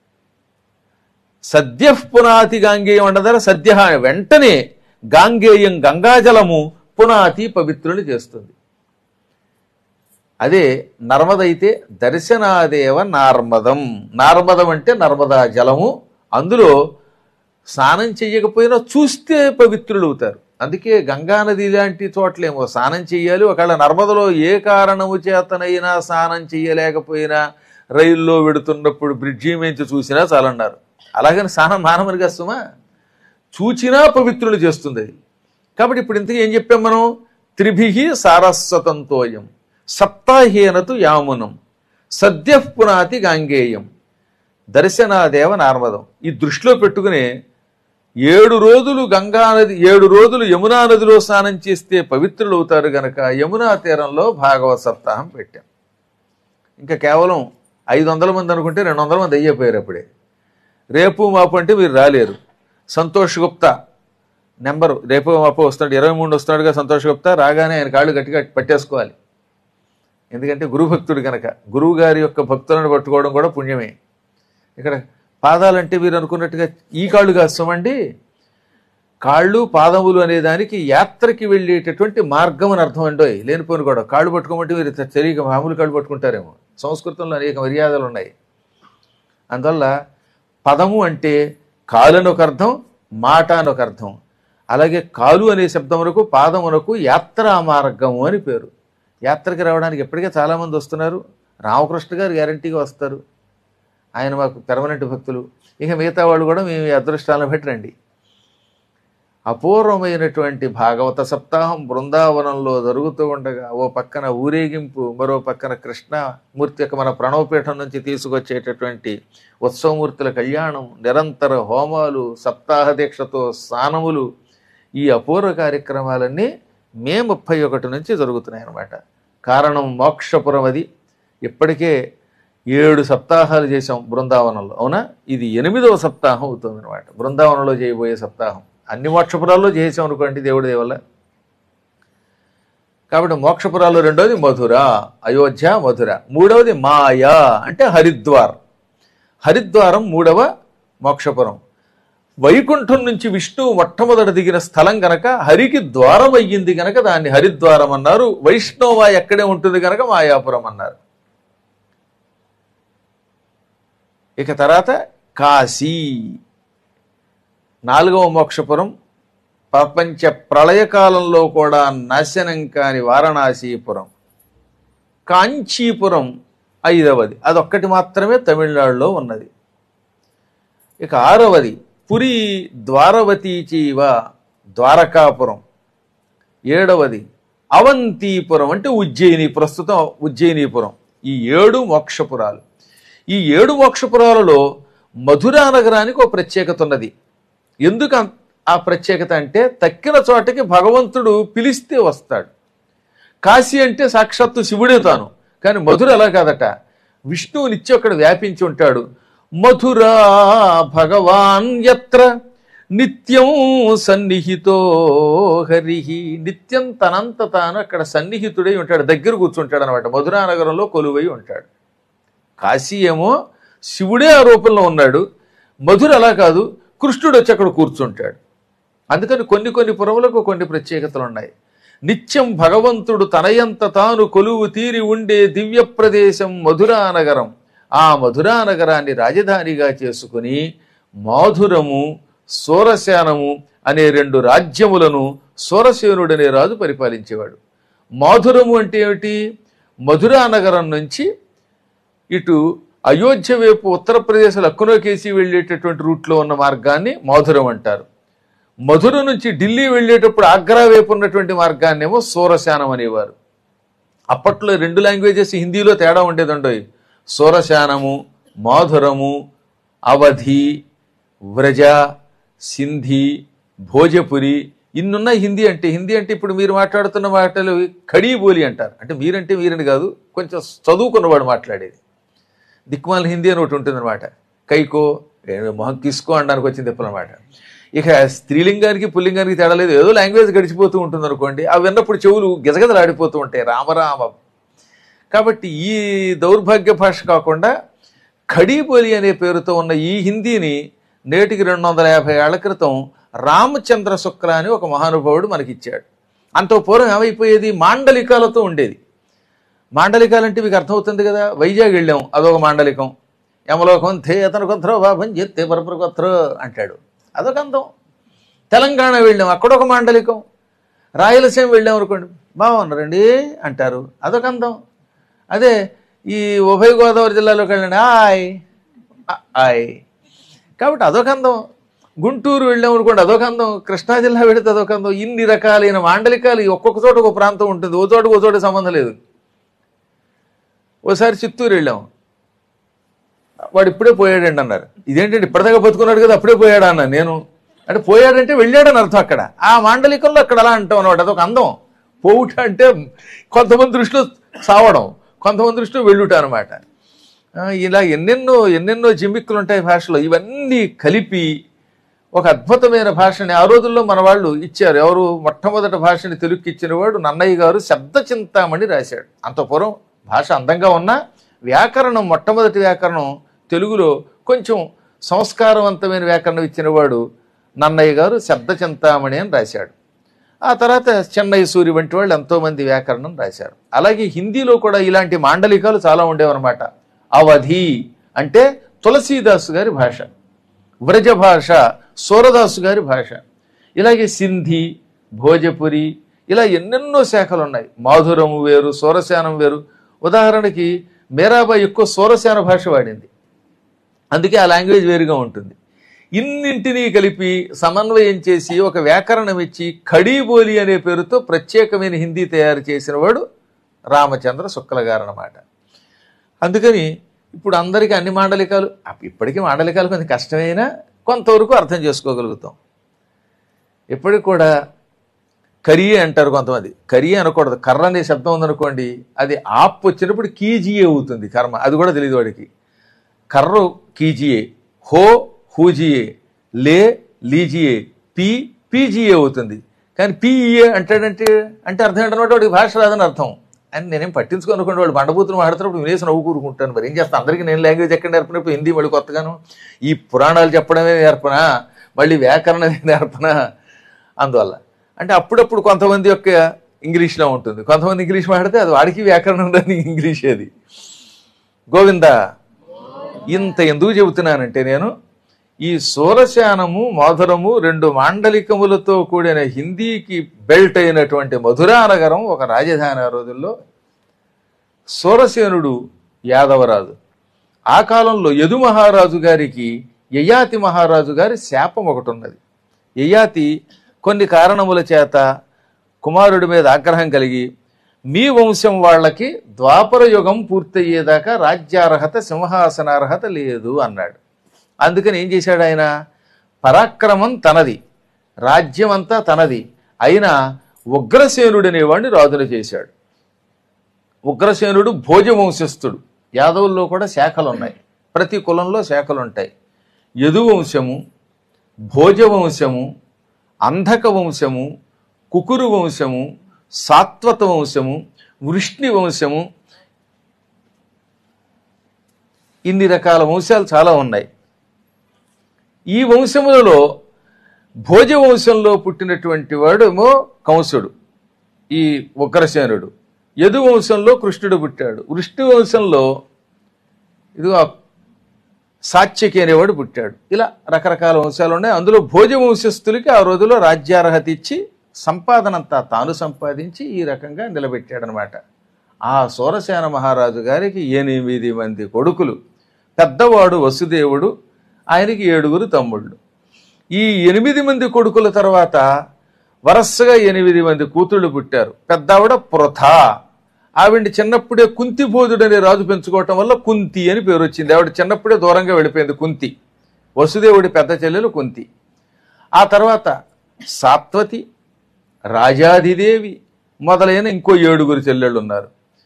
సద్య పునాతి గాంగేయం అంటారా? సద్య వెంటనే గాంగేయం గంగాజలము పునాతి పవిత్రులు చేస్తుంది. అదే నర్మదైతే దర్శనాదేవ నార్మదం. నార్మదం అంటే నర్మదా జలము. అందులో స్నానం చెయ్యకపోయినా చూస్తే పవిత్రులు అవుతారు. అందుకే గంగానది లాంటి చోట్లేమో స్నానం చెయ్యాలి. ఒకవేళ నర్మదలో ఏ కారణము చేతనైనా స్నానం చెయ్యలేకపోయినా రైల్లో వెడుతున్నప్పుడు బ్రిడ్జి మించి చూసినా చాలన్నారు. అలాగని స్నానం మానమని కష్టమా? చూచినా పవిత్రులు చేస్తుంది అది. కాబట్టి ఇప్పుడు ఇంతకీ ఏం చెప్పాం మనం? త్రిభిహి సారస్వతంతోయం సప్తాహేనతు యామునం సద్య పునాతి గాంగేయం దర్శనాదేవ నార్మదం. ఈ దృష్టిలో పెట్టుకుని ఏడు రోజులు గంగానది ఏడు రోజులు యమునా నదిలో స్నానం చేస్తే పవిత్రులు అవుతారు గనక యమునా తీరంలో భాగవత సప్తాహం పెట్టాం. ఇంకా కేవలం ఐదు వందల మంది అనుకుంటే రెండు వందల మంది అయ్యిపోయారు అప్పుడే. రేపు మాపు అంటే మీరు రాలేరు. సంతోష్ గుప్తా నెంబరు రేపు మాపు వస్తున్నాడు, ఇరవై మూడు వస్తున్నాడుగా సంతోష్ గుప్తా. రాగానే ఆయన కాళ్ళు గట్టిగా పట్టేసుకోవాలి. ఎందుకంటే గురుభక్తుడు కనుక గురువు గారి యొక్క భక్తులను పట్టుకోవడం కూడా పుణ్యమే. ఇక్కడ పాదాలంటే మీరు అనుకున్నట్టుగా ఈ కాళ్ళు కాస్తామండి. కాళ్ళు పాదములు అనే దానికి యాత్రకి వెళ్ళేటటువంటి మార్గం అని అర్థం అండి. లేనిపోని కూడా కాళ్ళు పట్టుకోమంటే మీరు తెలియక మామూలు కాళ్ళు పట్టుకుంటారేమో. సంస్కృతంలో అనేక మర్యాదలు ఉన్నాయి. అందువల్ల పదము అంటే కాలు అని ఒక అర్థం, మాట అని ఒక అర్థం. అలాగే కాలు అనే శబ్దమునకు పాదమునకు యాత్రా మార్గము అని పేరు. యాత్రకి రావడానికి ఎప్పటికే చాలామంది వస్తున్నారు. రామకృష్ణ గారు గ్యారంటీగా వస్తారు. ఆయన మాకు పెర్మనెంట్ భక్తులు. ఇక మిగతా వాళ్ళు కూడా మేము అదృష్టాలను బట్టి రండి. అపూర్వమైనటువంటి భాగవత సప్తాహం బృందావనంలో జరుగుతూ ఉండగా ఓ పక్కన ఊరేగింపు, మరో పక్కన కృష్ణమూర్తి యొక్క మన ప్రణవపీఠం నుంచి తీసుకొచ్చేటటువంటి ఉత్సవమూర్తుల కళ్యాణం, నిరంతర హోమాలు, సప్తాహ దీక్షతో స్నానములు, ఈ అపూర్వ కార్యక్రమాలన్నీ మే ముప్పై ఒకటి నుంచి జరుగుతున్నాయి అన్నమాట. కారణం మోక్షపురం. అది ఇప్పటికే ఏడు సప్తాహాలు చేసాం బృందావనంలో, అవునా? ఇది ఎనిమిదవ సప్తాహం అవుతుంది అనమాట బృందావనంలో చేయబోయే సప్తాహం. అన్ని మోక్షపురాల్లో చేసాం అనుకోండి దేవుడి దయ వల్ల. కాబట్టి మోక్షపురాల్లో రెండవది మధుర, అయోధ్య, మధుర. మూడవది మాయా అంటే హరిద్వార్. హరిద్వారం మూడవ మోక్షపురం. వైకుంఠం నుంచి విష్ణువు మొట్టమొదట దిగిన స్థలం గనక హరికి ద్వారం అయ్యింది గనక దాన్ని హరిద్వారం అన్నారు. వైష్ణవ ఎక్కడే ఉంటుంది గనక మాయాపురం అన్నారు. ఇక తర్వాత కాశీ నాలుగవ మోక్షపురం. ప్రపంచ ప్రళయకాలంలో కూడా నాశనం కాని వారణాసీపురం. కాంచీపురం ఐదవది, అదొక్కటి మాత్రమే తమిళనాడులో ఉన్నది. ఇక ఆరవది పురి ద్వారవతీచీవ ద్వారకాపురం. ఏడవది అవంతిపురం అంటే ఉజ్జయిని, ప్రస్తుతం ఉజ్జయినీపురం. ఈ ఏడు మోక్షపురాలు. ఈ ఏడు మోక్షపురాలలో మధురా నగరానికి ఒక ప్రత్యేకత ఉన్నది. ఎందుకు ఆ ప్రత్యేకత అంటే తక్కిన చోటకి భగవంతుడు పిలిస్తే వస్తాడు. కాశీ అంటే సాక్షాత్తు శివుడే తాను. కానీ మధుర అలా కాదట. విష్ణువు నిత్యం అక్కడ వ్యాపించి ఉంటాడు. మధురా భగవాన్ యత్ర నిత్యం సన్నిహితో హరిహి. నిత్యం తనంత తాను అక్కడ సన్నిహితుడై ఉంటాడు, దగ్గర కూర్చుంటాడు అనమాట. మధురా నగరంలో కొలువై ఉంటాడు. కాశీ ఏమో శివుడే ఆ రూపంలో ఉన్నాడు. మధుర అలా కాదు, కృష్ణుడు వచ్చి అక్కడ కూర్చుంటాడు. అందుకని కొన్ని కొన్ని పురములకు కొన్ని ప్రత్యేకతలు ఉన్నాయి. నిత్యం భగవంతుడు తనయంత తాను కొలువు తీరి ఉండే దివ్య ప్రదేశం మధురా నగరం. ఆ మధురా నగరాన్ని రాజధానిగా చేసుకుని మాధురము, సోరసేనము అనే రెండు రాజ్యములను సోరసేనుడనే రాజు పరిపాలించేవాడు. మాధురము అంటే ఏమిటి? మధురా నగరం నుంచి ఇటు అయోధ్య వైపు ఉత్తరప్రదేశ్ లక్నోకేసి వెళ్ళేటటువంటి రూట్లో ఉన్న మార్గాన్ని మాధురం అంటారు. మధుర నుంచి ఢిల్లీ వెళ్ళేటప్పుడు ఆగ్రా వైపు ఉన్నటువంటి మార్గాన్నేమో సోరశానం అనేవారు. అప్పట్లో రెండు లాంగ్వేజెస్ హిందీలో తేడా ఉండేదండో. సోరశానము, మాధురము, అవధి, వ్రజ, సింధి, భోజపురి ఇన్నున్న హిందీ అంటే. హిందీ అంటే ఇప్పుడు మీరు మాట్లాడుతున్న మాటలు ఖడీ బోలి అంటారు. అంటే మీరంటే మీరని కాదు, కొంచెం చదువుకున్నవాడు మాట్లాడేది. దిక్కుమాల హిందీ అని ఒకటి ఉంటుంది అనమాట. కైకో మొహం కిసుకో అనడానికి వచ్చింది ఎప్పుడనమాట. ఇక స్త్రీలింగానికి పుల్లింగానికి తేడా లేదు, ఏదో లాంగ్వేజ్ గడిచిపోతూ ఉంటుంది అనుకోండి. అవి విన్నప్పుడు చెవులు గిజగజలాడిపోతూ ఉంటాయి, రామరామ. కాబట్టి ఈ దౌర్భాగ్య భాష కాకుండా ఖడీబోలి అనే పేరుతో ఉన్న ఈ హిందీని నేటికి రెండు వందల యాభై ఏళ్ల క్రితం రామచంద్ర శుక్ల అని ఒక మహానుభావుడు మనకిచ్చాడు. అంత పూర్వం ఏమైపోయేది, మాండలికాలతో ఉండేది. మాండలికాలు అంటే మీకు అర్థమవుతుంది కదా. వైజాగ్ వెళ్ళాం, అదొక మాండలికం. యమలోకం థే అతను కొత్రో బాబం చెప్తే పరపర కొత్రో అంటాడు, అదొక అందం. తెలంగాణ వెళ్ళాం, అక్కడొక మాండలికం. రాయలసీమ వెళ్ళాం అనుకోండి, బాగున్నారండి అంటారు, అదొక అందం. అదే ఈ ఉభయ గోదావరి జిల్లాలోకి వెళ్ళండి, ఆయ్ ఆయ్, కాబట్టి అదొక అందం. గుంటూరు వెళ్ళాం అనుకోండి, అదొక అందం. కృష్ణా జిల్లా వెళితే అదొక అందం. ఇన్ని రకాలైన మాండలికాలు ఒక్కొక్క చోట ఒక ప్రాంతం ఉంటుంది, ఓ చోట ఓ చోట సంబంధం లేదు. ఓసారి చిత్తూరు వెళ్ళాం, వాడు ఇప్పుడే పోయాడండి అన్నారు. ఇదేంటంటే ఇప్పటిదాకా బతుకున్నాడు కదా, అప్పుడే పోయాడా అన్నా నేను. అంటే పోయాడంటే వెళ్ళాడని అర్థం. అక్కడ ఆ మాండలికంలో అక్కడ అలా అంటాం అనమాట, అదొక అందం. పోవుట అంటే కొంతమంది దృష్టిలో సావడం, కొంతమంది దృష్టిలో వెళ్ళుట అనమాట. ఇలా ఎన్నెన్నో ఎన్నెన్నో జిమ్మిక్కులు ఉంటాయి భాషలో. ఇవన్నీ కలిపి ఒక అద్భుతమైన భాషని ఆ రోజుల్లో మన వాళ్ళు ఇచ్చారు. ఎవరు మొట్టమొదటి భాషని తెలుగుకి ఇచ్చిన వాడు నన్నయ్య గారు శబ్ద చింతామణి రాశాడు. అంత పూర్వం భాష అందంగా ఉన్నా వ్యాకరణం, మొట్టమొదటి వ్యాకరణం తెలుగులో కొంచెం సంస్కారవంతమైన వ్యాకరణం ఇచ్చిన వాడు నన్నయ్య గారు శబ్ద చింతామణి అని రాశాడు. ఆ తర్వాత చెన్నై సూరి వంటి వాళ్ళు ఎంతోమంది వ్యాకరణం రాశారు. అలాగే హిందీలో కూడా ఇలాంటి మాండలికాలు చాలా ఉండేవన్నమాట. అవధి అంటే తులసీదాసు గారి భాష, వ్రజ భాష సూరదాసు గారి భాష, ఇలాగే సింధీ, భోజపురి, ఇలా ఎన్నెన్నో శాఖలు ఉన్నాయి. మాధురము వేరు, సూరశానం వేరు. ఉదాహరణకి మీరాబాయి ఎక్కువ సూరశాన భాష వాడింది, అందుకే ఆ లాంగ్వేజ్ వేరుగా ఉంటుంది. ఇన్నింటినీ కలిపి సమన్వయం చేసి ఒక వ్యాకరణం ఇచ్చి ఖడీబోలి అనే పేరుతో ప్రత్యేకమైన హిందీ తయారు చేసిన వాడు రామచంద్ర శుక్ల గారు అన్నమాట. అందుకని ఇప్పుడు అందరికీ అన్ని మాండలికాలు, ఇప్పటికీ మాండలికాలు కొంచెం కష్టమైనా కొంతవరకు అర్థం చేసుకోగలుగుతాం. ఇప్పటికి కూడా కరియే అంటారు కొంతమంది. కరియే అనకూడదు, కర్ర అనే శబ్దం ఉందనుకోండి, అది ఆప్ వచ్చినప్పుడు కీజీఏ అవుతుంది కర్మ, అది కూడా తెలియదు వాడికి. కర్ర కీజీఏ, హో హూజియే, లే లీజియే, పీ పీజీఏ అవుతుంది. కానీ పీఈఏ అంటాడంటే అంటే అర్థం ఏంటన్నమాట, వాడికి భాష రాదని అర్థం అని నేనేం పట్టించుకోనుకోండి. వాడు బండబూతులు మాట్లాడుతున్నప్పుడు వినేసి నవ్వు కూరుకుంటాను. మరి ఏం చేస్తాను, అందరికీ నేను లాంగ్వేజ్ ఎక్కడ నేర్పినప్పుడు హిందీ మళ్ళీ కొత్తగాను ఈ పురాణాలు చెప్పడమే నేర్పనా, మళ్ళీ వ్యాకరణమే నేర్పనా. అందువల్ల అంటే అప్పుడప్పుడు కొంతమంది యొక్క ఇంగ్లీష్లో ఉంటుంది, కొంతమంది ఇంగ్లీష్ మాట్లాడితే అది వాడికి వ్యాకరణం ఉందని ఇంగ్లీష్. అది గోవింద. ఇంత ఎందుకు చెబుతున్నానంటే నేను ఈ సూరశానము మాధురము రెండు మాండలికములతో కూడిన హిందీకి బెల్ట్ అయినటువంటి మధురా నగరం ఒక రాజధాని. ఆ రోజుల్లో సూరసేనుడు యాదవరాజు. ఆ కాలంలో యదు మహారాజు గారికి యయాతి మహారాజు గారి శాపం ఒకటి ఉన్నది. యయాతి కొన్ని కారణముల చేత కుమారుడి మీద ఆగ్రహం కలిగి మీ వంశం వాళ్ళకి ద్వాపర యుగం పూర్తయ్యేదాకా రాజ్యార్హత సింహాసనార్హత లేదు అన్నాడు. అందుకని ఏం చేశాడు ఆయన, పరాక్రమం తనది, రాజ్యం అంతా తనది అయినా ఉగ్రసేనుడు అనేవాడిని రాజును చేశాడు. ఉగ్రసేనుడు భోజవంశస్థుడు. యాదవుల్లో కూడా శాఖలు ఉన్నాయి, ప్రతి కులంలో శాఖలు ఉంటాయి. యదువంశము, భోజవంశము, అంధక వంశము, కుకురు వంశము, సాత్వత వంశము, వృష్ణి వంశము, ఇన్ని రకాల వంశాలు చాలా ఉన్నాయి. ఈ వంశములలో భోజవంశంలో పుట్టినటువంటి వాడేమో కంసుడు, ఈ ఉగ్రసేనుడు. యదువంశంలో కృష్ణుడు పుట్టాడు. వృష్ణి వంశంలో ఇదిగో సాత్యకి అనేవాడు పుట్టాడు. ఇలా రకరకాల వంశాలు ఉన్నాయి. అందులో భోజవంశస్థులకి ఆ రోజుల్లో రాజ్యార్హత ఇచ్చి సంపాదనంతా తాను సంపాదించి ఈ రకంగా నిలబెట్టాడనమాట. ఆ సూరసేన మహారాజు గారికి ఎనిమిది మంది కొడుకులు. పెద్దవాడు వసుదేవుడు, ఆయనకి ఏడుగురు తమ్ముళ్ళు. ఈ ఎనిమిది మంది కొడుకుల తర్వాత వరసగా ఎనిమిది మంది కూతుళ్ళు పుట్టారు. పెద్దావిడ పృథా, ఆవిడ చిన్నప్పుడే కుంతిబోధుడు అనే రాజు పెంచుకోవటం వల్ల కుంతి అని పేరు వచ్చింది. ఆవిడ చిన్నప్పుడే దూరంగా వెళ్ళిపోయింది కుంతి. వసుదేవుడి పెద్ద చెల్లెలు కుంతి. ఆ తర్వాత సాత్వతి, రాజాదిదేవి మొదలైన ఇంకో ఏడుగురు చెల్లెళ్ళు ఉన్నారు.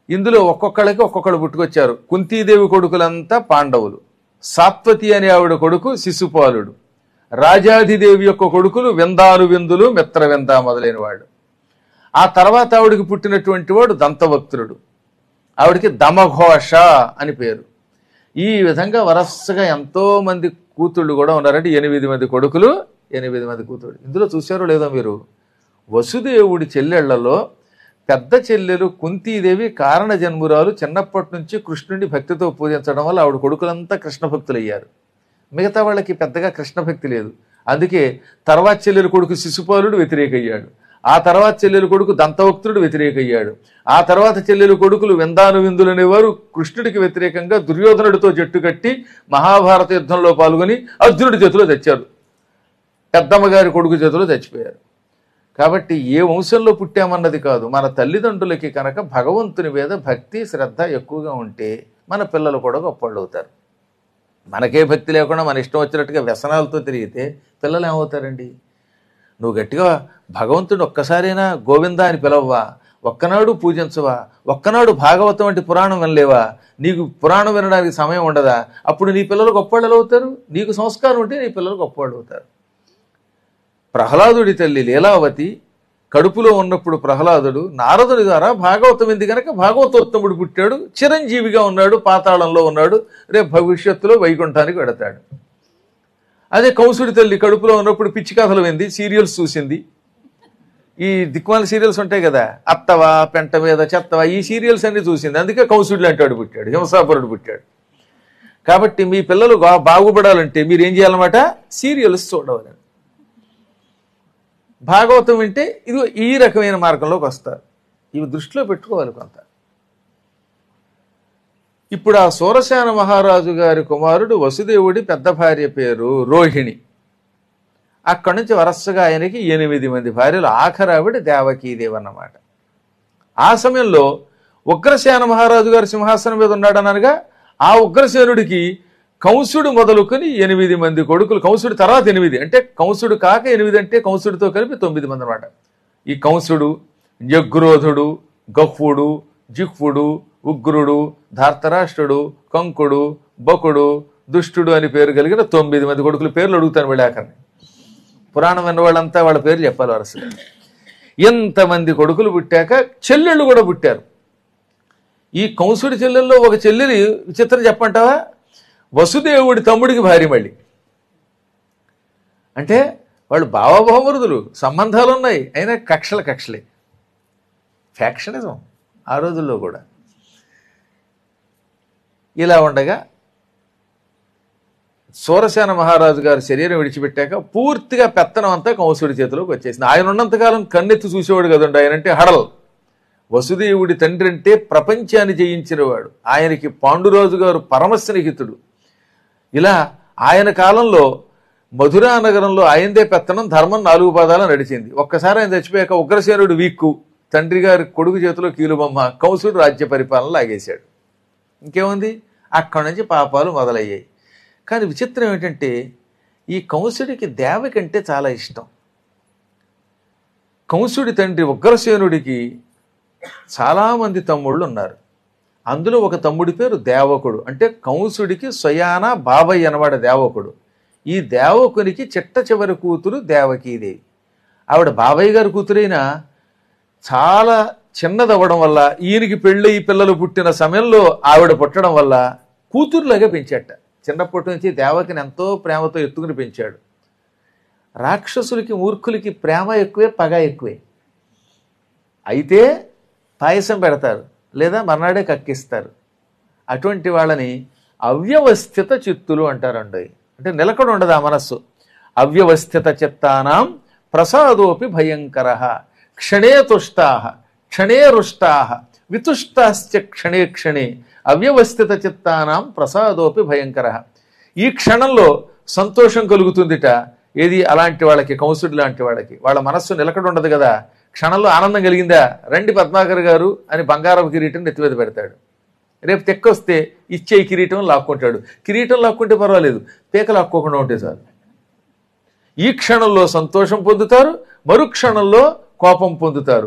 ఇందులో ఒక్కొక్కళ్ళకి ఒక్కొక్కళ్ళు పుట్టుకొచ్చారు. కుంతీదేవి కొడుకులంతా పాండవులు, సాత్వతి అనే ఆవిడ కొడుకు శిశుపాలుడు, రాజాధిదేవి యొక్క కొడుకులు విందాను విందులు మిత్రవింద మొదలైన వాడు. ఆ తర్వాత ఆవిడికి పుట్టినటువంటి వాడు దంతవక్త్రుడు, ఆవిడికి దమఘోష అని పేరు. ఈ విధంగా వరసగా ఎంతో మంది కూతుళ్ళు కూడా ఉన్నారంటే ఎనిమిది మంది కొడుకులు, ఎనిమిది మంది కూతుళ్ళు. ఇందులో చూశారో లేదో మీరు, వసుదేవుడి చెల్లెళ్లలో పెద్ద చెల్లెలు కుంతీదేవి కారణ జన్మురాలు, చిన్నప్పటి నుంచి కృష్ణుడిని భక్తితో పూజించడం వల్ల ఆవిడ కొడుకులంతా కృష్ణ భక్తులు అయ్యారు. మిగతా వాళ్ళకి పెద్దగా కృష్ణ భక్తి లేదు. అందుకే తర్వాత చెల్లెలు కొడుకు శిశుపాలుడు వ్యతిరేకయ్యాడు, ఆ తర్వాత చెల్లెలు కొడుకు దంతవక్త్రుడు వ్యతిరేకయ్యాడు, ఆ తర్వాత చెల్లెలు కొడుకులు విందాను విందులు అనేవారు కృష్ణుడికి వ్యతిరేకంగా దుర్యోధనుడితో జట్టు కట్టి మహాభారత యుద్ధంలో పాల్గొని అర్జునుడి చేతిలో తెచ్చారు, పెద్దమ్మగారి కొడుకు చేతిలో చచ్చిపోయారు. కాబట్టి ఏ వంశంలో పుట్టామన్నది కాదు, మన తల్లిదండ్రులకి కనుక భగవంతుని మీద భక్తి శ్రద్ధ ఎక్కువగా ఉంటే మన పిల్లలు కూడా గొప్పవాళ్ళు అవుతారు. మనకే భక్తి లేకుండా మన ఇష్టం వచ్చినట్టుగా వ్యసనాలతో తిరిగితే పిల్లలు ఏమవుతారండి? నువ్వు గట్టిగా భగవంతుడు ఒక్కసారైనా గోవిందా అని పిలవ్వా, ఒక్కనాడు పూజించవా, ఒక్కనాడు భాగవతం వంటి పురాణం వినలేవా, నీకు పురాణం వినడానికి సమయం ఉండదా, అప్పుడు నీ పిల్లలు గొప్పవాళ్ళు అవుతారు. నీకు సంస్కారం ఉంటే నీ పిల్లలు గొప్పవాళ్ళు అవుతారు. ప్రహ్లాదుడి తల్లి లీలావతి కడుపులో ఉన్నప్పుడు ప్రహ్లాదుడు నారదుడి ద్వారా భాగవతం ఉంది కనుక భాగవతోత్తముడు పుట్టాడు, చిరంజీవిగా ఉన్నాడు, పాతాళంలో ఉన్నాడు, రేపు భవిష్యత్తులో వైకుంఠానికి వెడతాడు. అదే కంసుడి తల్లి కడుపులో ఉన్నప్పుడు పిచ్చి కథలు వింది, సీరియల్స్ చూసింది. ఈ దిక్మాల సీరియల్స్ ఉంటాయి కదా, అత్తవా పెంట మీద చెత్తవా, ఈ సీరియల్స్ అన్ని చూసింది. అందుకే కంసుడు లాంటి పుట్టాడు, హింసాపురుడు పుట్టాడు. కాబట్టి మీ పిల్లలు బాగుపడాలంటే మీరు ఏం చేయాలన్నమాట, సీరియల్స్ చూడవాలి. భాగవతం వింటే ఇది ఈ రకమైన మార్గంలోకి వస్తారు. ఇవి దృష్టిలో పెట్టుకోవాలి కొంత. ఇప్పుడు ఆ సూరసేన మహారాజు గారి కుమారుడు వసుదేవుడి పెద్ద భార్య పేరు రోహిణి. అక్కడి నుంచి వరసగా ఆయనకి ఎనిమిది మంది భార్యలు, ఆఖరావిడ దేవకీదేవి అన్నమాట. ఆ సమయంలో ఉగ్రసేన మహారాజు గారు సింహాసనం మీద ఉన్నాడనగా ఆ ఉగ్రసేనుడికి కంసుడు మొదలుకొని ఎనిమిది మంది కొడుకులు, కంసుడు తర్వాత ఎనిమిది అంటే కంసుడు కాక ఎనిమిది అంటే కంసుడితో కలిపి తొమ్మిది మంది అనమాట. ఈ కంసుడు, యగ్రోధుడు, గహ్వుడు, జిహ్వుడు, ఉగ్రుడు, ధార్తరాష్ట్రుడు, కంకుడు, బకుడు, దుష్టుడు అని పేరు కలిగిన తొమ్మిది మంది కొడుకుల పేర్లు అడుగుతాను వెళ్ళాకని. పురాణం విన్న వాళ్ళంతా వాళ్ళ పేర్లు చెప్పాలి వరుసగా. ఎంతమంది కొడుకులు పుట్టాక చెల్లెళ్ళు కూడా పుట్టారు. ఈ కంసుడి చెల్లెల్లో ఒక చెల్లెలి విచిత్రం చెప్పంటావా, వసుదేవుడి తమ్ముడికి భార్య. మళ్ళీ అంటే వాళ్ళు భావభౌమరుదులు, సంబంధాలు ఉన్నాయి, అయినా కక్షల కక్షలే. ఫ్యాక్షనిజం ఆ రోజుల్లో కూడా. ఇలా ఉండగా సూరసేన మహారాజు గారు శరీరం విడిచిపెట్టాక పూర్తిగా పెత్తనం అంతా కంసుడి చేతిలోకి వచ్చేసింది. ఆయన ఉన్నంతకాలం కన్నెత్తి చూసేవాడు కదండి. ఆయన అంటే హడల్. వసుదేవుడి తండ్రి అంటే ప్రపంచాన్ని జయించినవాడు. ఆయనకి పాండురాజు గారు పరమ స్నేహితుడు. ఇలా ఆయన కాలంలో మధురా నగరంలో ఆయనదే పెత్తనం, ధర్మం నాలుగు పాదాలు నడిచింది. ఒక్కసారి ఆయన చచ్చిపోయాక ఉగ్రసేనుడు వీక్కు తండ్రి గారి కొడుకు చేతిలో కీలుబొమ్మ, కంసుడు రాజ్య పరిపాలన లాగేశాడు. ఇంకేముంది, అక్కడి నుంచి పాపాలు మొదలయ్యాయి. కానీ విచిత్రం ఏంటంటే ఈ కంసుడికి దేవకి అంటే చాలా ఇష్టం. కంసుడి తండ్రి ఉగ్రసేనుడికి చాలామంది తమ్ముళ్ళు ఉన్నారు. అందులో ఒక తమ్ముడి పేరు దేవకుడు, అంటే కంసుడికి స్వయాన బాబాయ్ అనవాడు దేవకుడు. ఈ దేవకునికి చిట్ట చివరి కూతురు దేవకీదేవి. ఆవిడ బాబాయ్ గారి కూతురైనా చాలా చిన్నదవ్వడం వల్ల, ఈయనకి పెళ్ళయి పిల్లలు పుట్టిన సమయంలో ఆవిడ పుట్టడం వల్ల కూతురులాగా పెంచాట. చిన్నప్పటి నుంచి దేవకిని ఎంతో ప్రేమతో ఎత్తుకుని పెంచాడు. రాక్షసులకి మూర్ఖులకి ప్రేమ ఎక్కువే, పగ ఎక్కువే. అయితే పాయసం పెడతారు, లేదా మర్నాడే కక్కిస్తారు. అటువంటి వాళ్ళని అవ్యవస్థిత చిత్తులు అంటారండి. అంటే నిలకడ ఉండదు ఆ మనస్సు. అవ్యవస్థిత చిత్తానాం ప్రసాదోపి భయంకర, క్షణే తుష్టాః క్షణే రుష్టాః వితుష్టాశ్చ క్షణే క్షణే అవ్యవస్థిత చిత్తానాం ప్రసాదోపి భయంకర. ఈ క్షణంలో సంతోషం కలుగుతుందిట. ఏది అలాంటి వాళ్ళకి, కంసుడి లాంటి వాళ్ళకి. వాళ్ళ మనస్సు నిలకడ ఉండదు కదా. క్షణంలో ఆనందం కలిగిందా, రండి పద్మాకర్ గారు అని బంగారం కిరీటం నెత్తిమీద పెడతాడు. రేపు తెక్కొస్తే ఇచ్చే కిరీటం లాక్కుంటాడు. కిరీటం లాక్కుంటే పర్వాలేదు, పీక లాక్కోకుండా ఉంటే చాలు. ఈ క్షణంలో సంతోషం పొందుతారు, మరుక్షణంలో కోపం పొందుతారు.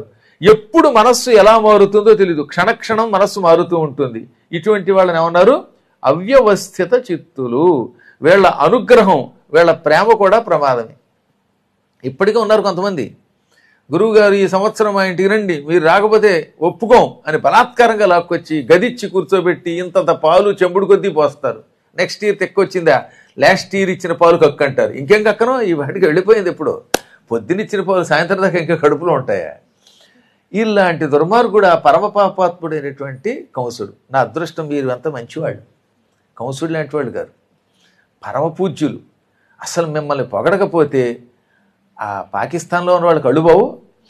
ఎప్పుడు మనస్సు ఎలా మారుతుందో తెలియదు, క్షణక్షణం మనస్సు మారుతూ ఉంటుంది. ఇటువంటి వాళ్ళని ఏమన్నారు? అవ్యవస్థిత చిత్తులు. వీళ్ళ అనుగ్రహం, వీళ్ళ ప్రేమ కూడా ప్రమాదమే. ఇప్పటికే ఉన్నారు కొంతమంది, గురువుగారు ఈ సంవత్సరం మా ఇంటికి రండి, మీరు రాకపోతే ఒప్పుకోం అని బలాత్కారంగా లాక్కొచ్చి గదిచ్చి కూర్చోబెట్టి ఇంతంత పాలు చెంబుడు కొద్దీ పోస్తారు. నెక్స్ట్ ఇయర్ తెక్కొచ్చిందా, లాస్ట్ ఇయర్ ఇచ్చిన పాలు కక్కు అంటారు. ఇంకేం కక్కనో, ఈ వాటికి వెళ్ళిపోయింది. ఎప్పుడు పొద్దునిచ్చిన పాలు సాయంత్రం దాకా ఇంకా కడుపులో ఉంటాయా? ఇలాంటి దుర్మార్గుడు ఆ పరమ పాపాత్ముడైనటువంటి కంసుడు. నా అదృష్టం, మీరు అంత మంచివాళ్ళు, కంసుడు లాంటి వాళ్ళు గారు, పరమ పూజ్యులు. అసలు మిమ్మల్ని పొగడకపోతే ఆ పాకిస్తాన్లో ఉన్న వాళ్ళు కళ్ళు బావు.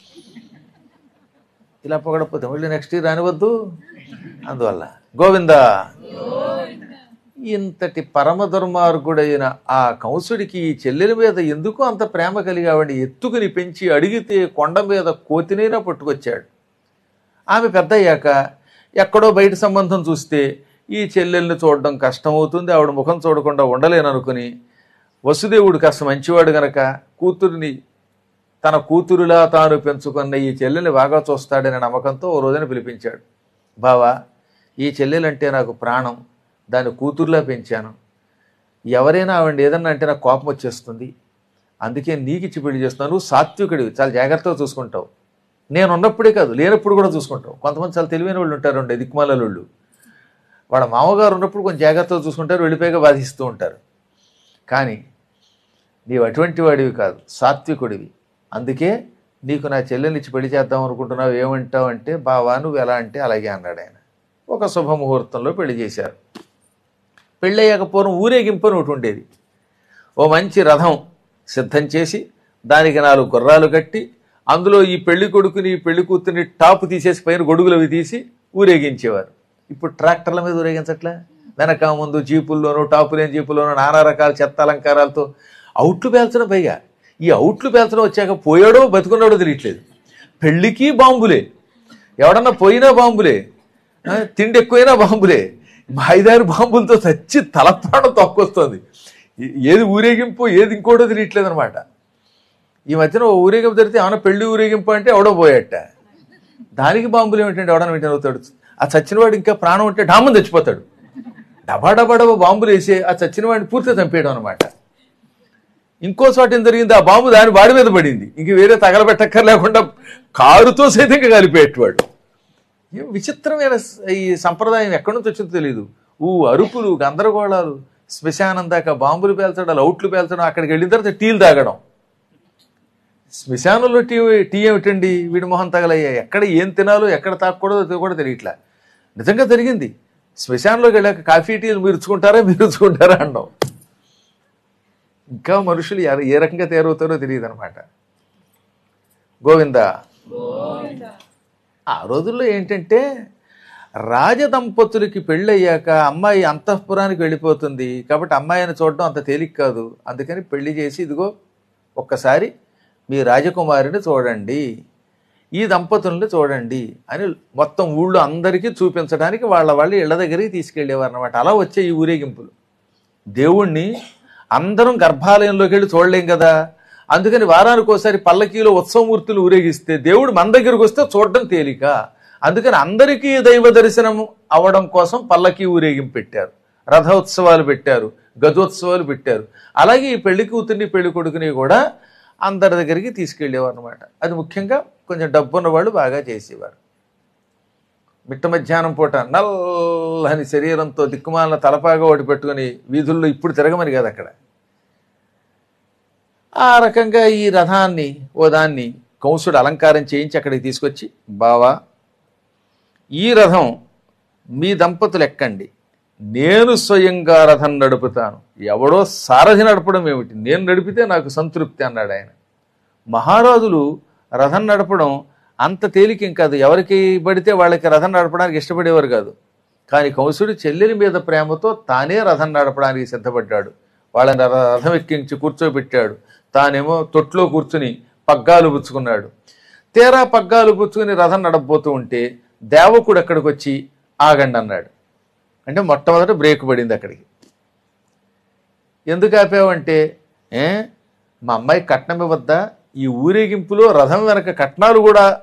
ఇలా పొగడకపోతే మళ్ళీ నెక్స్ట్ ఇయర్ రానివద్దు. అందువల్ల గోవిందా, ఇంతటి పరమ దుర్మార్గుడైన ఆ కంసుడికి ఈ చెల్లెల మీద ఎందుకు అంత ప్రేమ కలిగావండి? ఎత్తుకుని పెంచి అడిగితే కొండ మీద కోతినైనా పట్టుకొచ్చాడు. ఆమె పెద్ద అయ్యాక ఎక్కడో బయట సంబంధం చూస్తే ఈ చెల్లెల్ని చూడడం కష్టమవుతుంది, ఆవిడ ముఖం చూడకుండా ఉండలేననుకుని వసుదేవుడు కాస్త మంచివాడు గనక కూతురిని తన కూతురులా తాను పెంచుకున్న ఈ చెల్లెల్ని బాగా చూస్తాడనే నమ్మకంతో ఓ రోజున పిలిపించాడు. బావా, ఈ చెల్లెలంటే నాకు ప్రాణం, దాన్ని కూతురులా పెంచాను. ఎవరైనా ఆవిడ ఏదన్నా అంటే నాకు కోపం వచ్చేస్తుంది, అందుకే నీకు ఇచ్చి పెళ్లి చేస్తున్నాను. నువ్వు సాత్వికుడివి, చాలా జాగ్రత్తగా చూసుకుంటావు. నేను ఉన్నప్పుడే కాదు, లేనప్పుడు కూడా చూసుకుంటావు. కొంతమంది చాలా తెలివైన వాళ్ళు ఉంటారు, ఉండే దిక్కుమాలలు. వాళ్ళ మామగారు ఉన్నప్పుడు కొంచెం జాగ్రత్తగా చూసుకుంటారు, వెళ్ళిపోయాక బాధిస్తూ ఉంటారు. కానీ నీవు అటువంటి వాడివి కాదు, సాత్వికుడివి. అందుకే నీకు నా చెల్లెల్ని ఇచ్చి పెళ్లి చేద్దాం అనుకుంటున్నావు, ఏమంటావు అంటే, బావా నువ్వు ఎలా అంటే అలాగే అన్నాడు ఆయన. ఒక శుభముహూర్తంలో పెళ్లి చేశారు. పెళ్ళయ్యాక పూర్వం ఊరేగింపు అని ఒకటి ఉండేది. ఓ మంచి రథం సిద్ధం చేసి దానికి నాలుగు గుర్రాలు కట్టి అందులో ఈ పెళ్లి కొడుకుని పెళ్లి కూతుర్ని టాపు తీసేసి పైన గొడుగులు అవి తీసి ఊరేగించేవారు. ఇప్పుడు ట్రాక్టర్ల మీద ఊరేగించట్లే, వెనక ముందు జీపుల్లోనూ, టాపు లేని జీపుల్లోనూ నానా రకాల చెత్త అలంకారాలతో అవుట్లు పేల్చడం. పైగా ఈ అవుట్లు పేల్చడం వచ్చాక పోయాడో బతుకున్నాడో తెలియట్లేదు. పెళ్లికి బాంబులే, ఎవడన్నా పోయినా బాంబులే, తిండి ఎక్కువైనా బాంబులే, ఐదారు బాంబులతో చచ్చి తలప్రాణం తొక్కొస్తుంది. ఏది ఊరేగింపు ఏది ఇంకోటో తెలియట్లేదు అనమాట. ఈ మధ్యన ఓ ఊరేగింపు జరిగితే ఏమన్నా పెళ్లి ఊరేగింపు అంటే ఎవడో పోయాట, దానికి బాంబులు ఏమిటంటే ఎవడన్నా వెంటనే అవుతాడు. ఆ చచ్చినవాడు ఇంకా ప్రాణం ఉంటే డామని చచ్చిపోతాడు. డబా డబా డబా బాంబులు వేసి ఆ చచ్చినవాడిని పూర్తిగా చంపేయడం అనమాట. ఇంకో చోట ఏం జరిగింది, ఆ బాంబు దాని వాడి మీద పడింది, ఇంక వేరే తగలబెట్టక్కర్ లేకుండా కారుతో సైతంగా కలిపేటవాడు. ఏం విచిత్రమైన ఈ సంప్రదాయం ఎక్కడి నుంచి వచ్చిందో తెలియదు. ఊ అరుపులు, గందరగోళాలు, శ్మశానం దాకా బాంబులు పేల్చడం, అవుట్లు పేల్చడం, అక్కడికి వెళ్ళిన తర్వాత టీలు తాగడం. శ్మశానంలో టీ టీ ఏమిటండి, వీడి మొహం తగలయ్యా. ఎక్కడ ఏం తినాలో ఎక్కడ తాగకూడదో కూడా తెలియట్లా. నిజంగా జరిగింది. శ్మశానంలోకి వెళ్ళాక కాఫీ టీలు మీరు ఇచ్చుకుంటారా మీరు ఇచ్చుకుంటారా అన్నాం. ఇంకా మనుషులు ఏ రకంగా తయారవుతారో తెలియదు అనమాట. గోవింద, ఆ రోజుల్లో ఏంటంటే రాజదంపతులకి పెళ్ళయ్యాక అమ్మాయి అంతఃపురానికి వెళ్ళిపోతుంది కాబట్టి అమ్మాయిని చూడడం అంత తేలిక కాదు. అందుకని పెళ్లి చేసి ఇదిగో ఒక్కసారి మీ రాజకుమారిని చూడండి, ఈ దంపతుల్ని చూడండి అని మొత్తం ఊళ్ళో అందరికీ చూపించడానికి వాళ్ళ వాళ్ళు ఇళ్ల దగ్గరికి తీసుకెళ్లేవారు అనమాట. అలా వచ్చే ఈ ఊరేగింపులు. దేవుణ్ణి అందరం గర్భాలయంలోకి వెళ్ళి చూడలేం కదా, అందుకని వారానికి ఒకసారి పల్లకీలో ఉత్సవమూర్తులు ఊరేగిస్తే దేవుడు మన దగ్గరకు వస్తే చూడడం తేలిక. అందుకని అందరికీ దైవ దర్శనం అవడం కోసం పల్లకీ ఊరేగింపు పెట్టారు, రథోత్సవాలు పెట్టారు, గజోత్సవాలు పెట్టారు. అలాగే ఈ పెళ్లి కూతుర్ని పెళ్లి కొడుకుని కూడా అందరి దగ్గరికి తీసుకెళ్లేవారు అనమాట. అది ముఖ్యంగా కొంచెం డబ్బున్న వాళ్ళు బాగా చేసేవారు. మిట్ట మధ్యాహ్నం పూట నల్లని శరీరంతో దిక్కుమాలిన తలపాగా ఒకటి పెట్టుకుని వీధుల్లో ఇప్పుడు తిరగమని కాదు అక్కడ. ఆ రకంగా ఈ రథాన్ని ఓ దాన్ని కంసుడు అలంకారం చేయించి అక్కడికి తీసుకొచ్చి, బావా ఈ రథం మీ దంపతులు ఎక్కండి, నేను స్వయంగా రథం నడుపుతాను. ఎవడో సారథి నడపడం ఏమిటి, నేను నడిపితే నాకు సంతృప్తి అన్నాడు ఆయన. మహారాజులు రథం నడపడం అంత తేలికేం కాదు, ఎవరికి పడితే వాళ్ళకి రథం నడపడానికి ఇష్టపడేవారు కాదు. కానీ కంసుడు చెల్లెలి మీద ప్రేమతో తానే రథం నడపడానికి సిద్ధపడ్డాడు. వాళ్ళని రథం ఎక్కించి కూర్చోబెట్టాడు, తానేమో తొట్లో కూర్చుని పగ్గాలు పుచ్చుకున్నాడు. తీరా పగ్గాలు పుచ్చుకుని రథం నడపబోతూ ఉంటే దేవకుడు అక్కడికి వచ్చి ఆగండి అన్నాడు. అంటే మొట్టమొదట బ్రేక్ పడింది అక్కడికి. ఎందుకు ఆపావంటే, ఏ మా అమ్మాయి కట్నం ఇవ్వద్దా, ఈ ఊరేగింపులో రథం వెనక కట్నాలు కూడా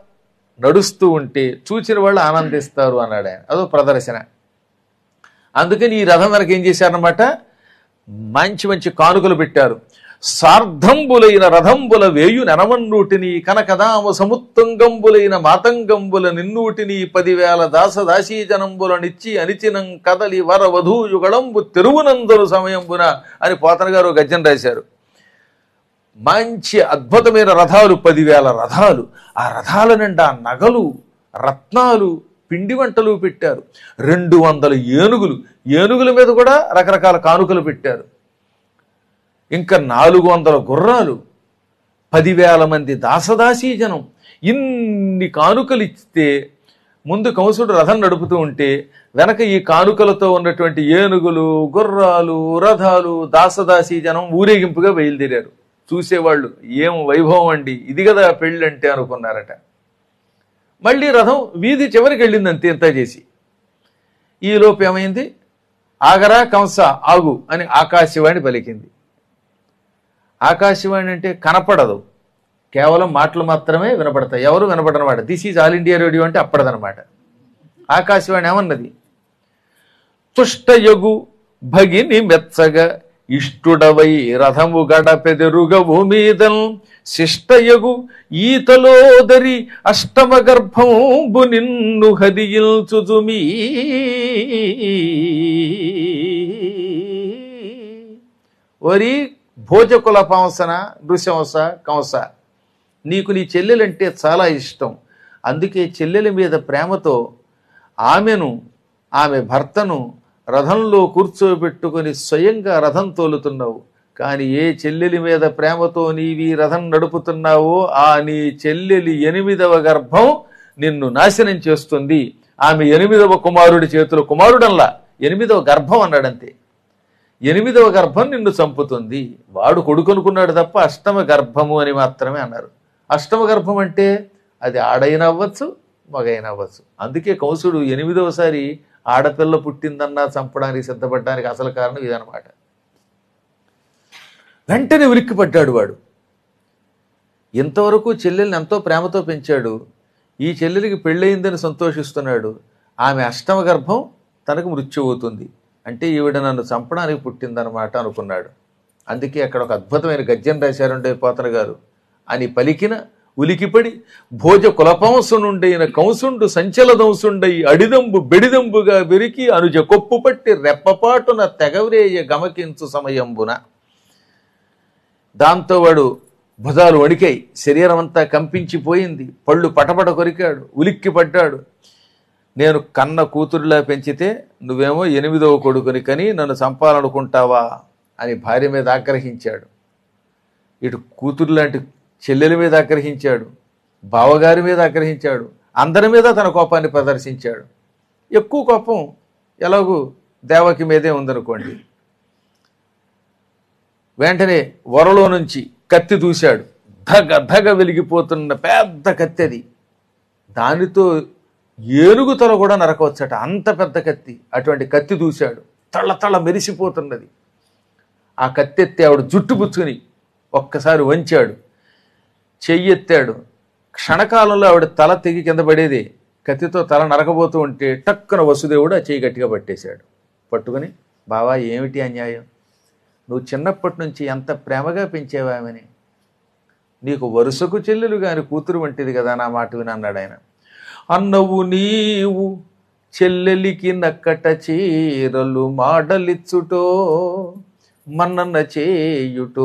నడుస్తూ ఉంటే చూసిన వాళ్ళు ఆనందిస్తారు అన్నాడు ఆయన. అదో ప్రదర్శన. అందుకని ఈ రథం వెనక ఏం చేశారనమాట, మంచి మంచి కానుకలు పెట్టారు. సార్ధంబులైన రథంబుల వేయు నెనమన్నూటిని కనకదామ సముత్తంగంబులైన మాతంగంబుల నిన్నూటిని పదివేల దాస దాసీజనంబుల నిచ్చి అనిచినం కదలి వర వధూయుగళంబు తెరువునందరు సమయంబున అని పోతన గారు గద్యం రాశారు. మంచి అద్భుతమైన రథాలు, పదివేల రథాలు. ఆ రథాల నిండా నగలు, రత్నాలు, పిండి వంటలు పెట్టారు. రెండు వందల ఏనుగులు, ఏనుగుల మీద కూడా రకరకాల కానుకలు పెట్టారు. ఇంకా నాలుగు వందల గుర్రాలు, పదివేల మంది దాసదాసీ జనం. ఇన్ని కానుకలు ఇస్తే ముందు కంసుడు రథం నడుపుతూ ఉంటే వెనక ఈ కానుకలతో ఉన్నటువంటి ఏనుగులు, గుర్రాలు, రథాలు, దాసదాసీ జనం ఊరేగింపుగా బయలుదేరారు. చూసేవాళ్ళు ఏం వైభవం అండి, ఇది కదా పెళ్ళి అంటే అనుకున్నారట. మళ్ళీ రథం వీధి చివరికి వెళ్ళింది అంతే, ఇంత చేసి. ఈలోపు ఏమైంది, ఆగరా కంస ఆగు అని ఆకాశవాణి పలికింది. ఆకాశవాణి అంటే కనపడదు, కేవలం మాటలు మాత్రమే వినపడతాయి, ఎవరు వినపడనమాట. This is All India Radio అంటే అప్పడదనమాట. ఆకాశవాణి ఏమన్నది, తుష్టయగు భగిని మెచ్చగా ఇష్టుడవై రథము గడపెదరుగవు మీదన్ శిష్టయగు ఈతలోదరి అష్టమ గర్భంబు నిన్ను హదియిల్చుజుమీ. వరి భోజకుల పాంసన నృశంస కంస, నీకు నీ చెల్లెలంటే చాలా ఇష్టం. అందుకే చెల్లెల మీద ప్రేమతో ఆమెను, ఆమె భర్తను రథంలో కూర్చోబెట్టుకుని స్వయంగా రథం తోలుతున్నావు. కానీ ఏ చెల్లెలి మీద ప్రేమతో నీవి రథం నడుపుతున్నావో ఆ నీ చెల్లెలి ఎనిమిదవ గర్భం నిన్ను నాశనం చేస్తుంది. ఆమె ఎనిమిదవ కుమారుడి చేతులు, కుమారుడల్లా ఎనిమిదవ గర్భం అన్నాడంతే, ఎనిమిదవ గర్భం నిన్ను చంపుతుంది. వాడు కొడుకునుకున్నాడు తప్ప అష్టమ గర్భము అని మాత్రమే అన్నారు. అష్టమ గర్భం అంటే అది ఆడైన అవ్వచ్చు, మగైన అవ్వచ్చు. అందుకే కంసుడు ఎనిమిదవసారి ఆడపిల్ల పుట్టిందన్నా చంపడానికి సిద్ధపడడానికి అసలు కారణం ఇదనమాట. వెంటనే ఉలిక్కిపడ్డాడు వాడు. ఇంతవరకు చెల్లెల్ని ఎంతో ప్రేమతో పెంచాడు, ఈ చెల్లెలికి పెళ్ళయిందని సంతోషిస్తున్నాడు. ఆమె అష్టమ గర్భం తనకు మృత్యు అవుతుంది అంటే ఈవిడ నన్ను చంపడానికి పుట్టిందనమాట అనుకున్నాడు. అందుకే అక్కడ ఒక అద్భుతమైన గద్యం రాశారంటే పోతన గారు, అని పలికిన ఉలికిపడి భోజ కులపంసునుండైన కంసుండు సంచల దంసుండై అడిదంబు బెడిదంబుగా విరికి అనుజ కొప్పు పట్టి రెప్పపాటున తెగవ్రేయ గమకించు సమయంబున. దాంతో వాడు భుజాలు వణికాయి, శరీరం అంతా కంపించిపోయింది, పళ్ళు పటపట కొరికాడు, ఉలిక్కి పడ్డాడు. నేను కన్న కూతురులా పెంచితే నువ్వేమో ఎనిమిదవ కొడుకుని కని నన్ను చంపాలనుకుంటావా అని భార్య మీద ఆగ్రహించాడు. ఇటు కూతురు లాంటి చెల్లెల మీద ఆగ్రహించాడు, బావగారి మీద ఆగ్రహించాడు, అందరి మీద తన కోపాన్ని ప్రదర్శించాడు. ఎక్కువ కోపం ఎలాగూ దేవకి మీదే ఉందనుకోండి. వెంటనే వరలో నుంచి కత్తి దూశాడు, ధగ ధగ వెలిగిపోతున్న పెద్ద కత్తి అది. దానితో ఏనుగు తల కూడా నరకవచ్చట, అంత పెద్ద కత్తి. అటువంటి కత్తి దూశాడు, తళ్ళ తళ్ళ మెరిసిపోతున్నది. ఆ కత్తి ఎత్తి ఆవిడ జుట్టు పుచ్చుకుని ఒక్కసారి వంచాడు, చెయ్యెత్తాడు. క్షణకాలంలో ఆవిడ తల తెగి కింద పడేది. కత్తితో తల నరకబోతూ ఉంటే టక్కున వసుదేవుడు ఆ చెయ్యి గట్టిగా పట్టేశాడు. పట్టుకుని, బావా ఏమిటి అన్యాయం, నువ్వు చిన్నప్పటి నుంచి ఎంత ప్రేమగా పెంచేవామని, నీకు వరుసకు చెల్లెలు గాని కూతురు వంటిది కదా, నా మాట విని అన్నాడు ఆయన. అన్నవు నీవు చెల్లెలికి నక్కట చీరలు మాడలిచ్చుటో మన్నన్న చేయుటో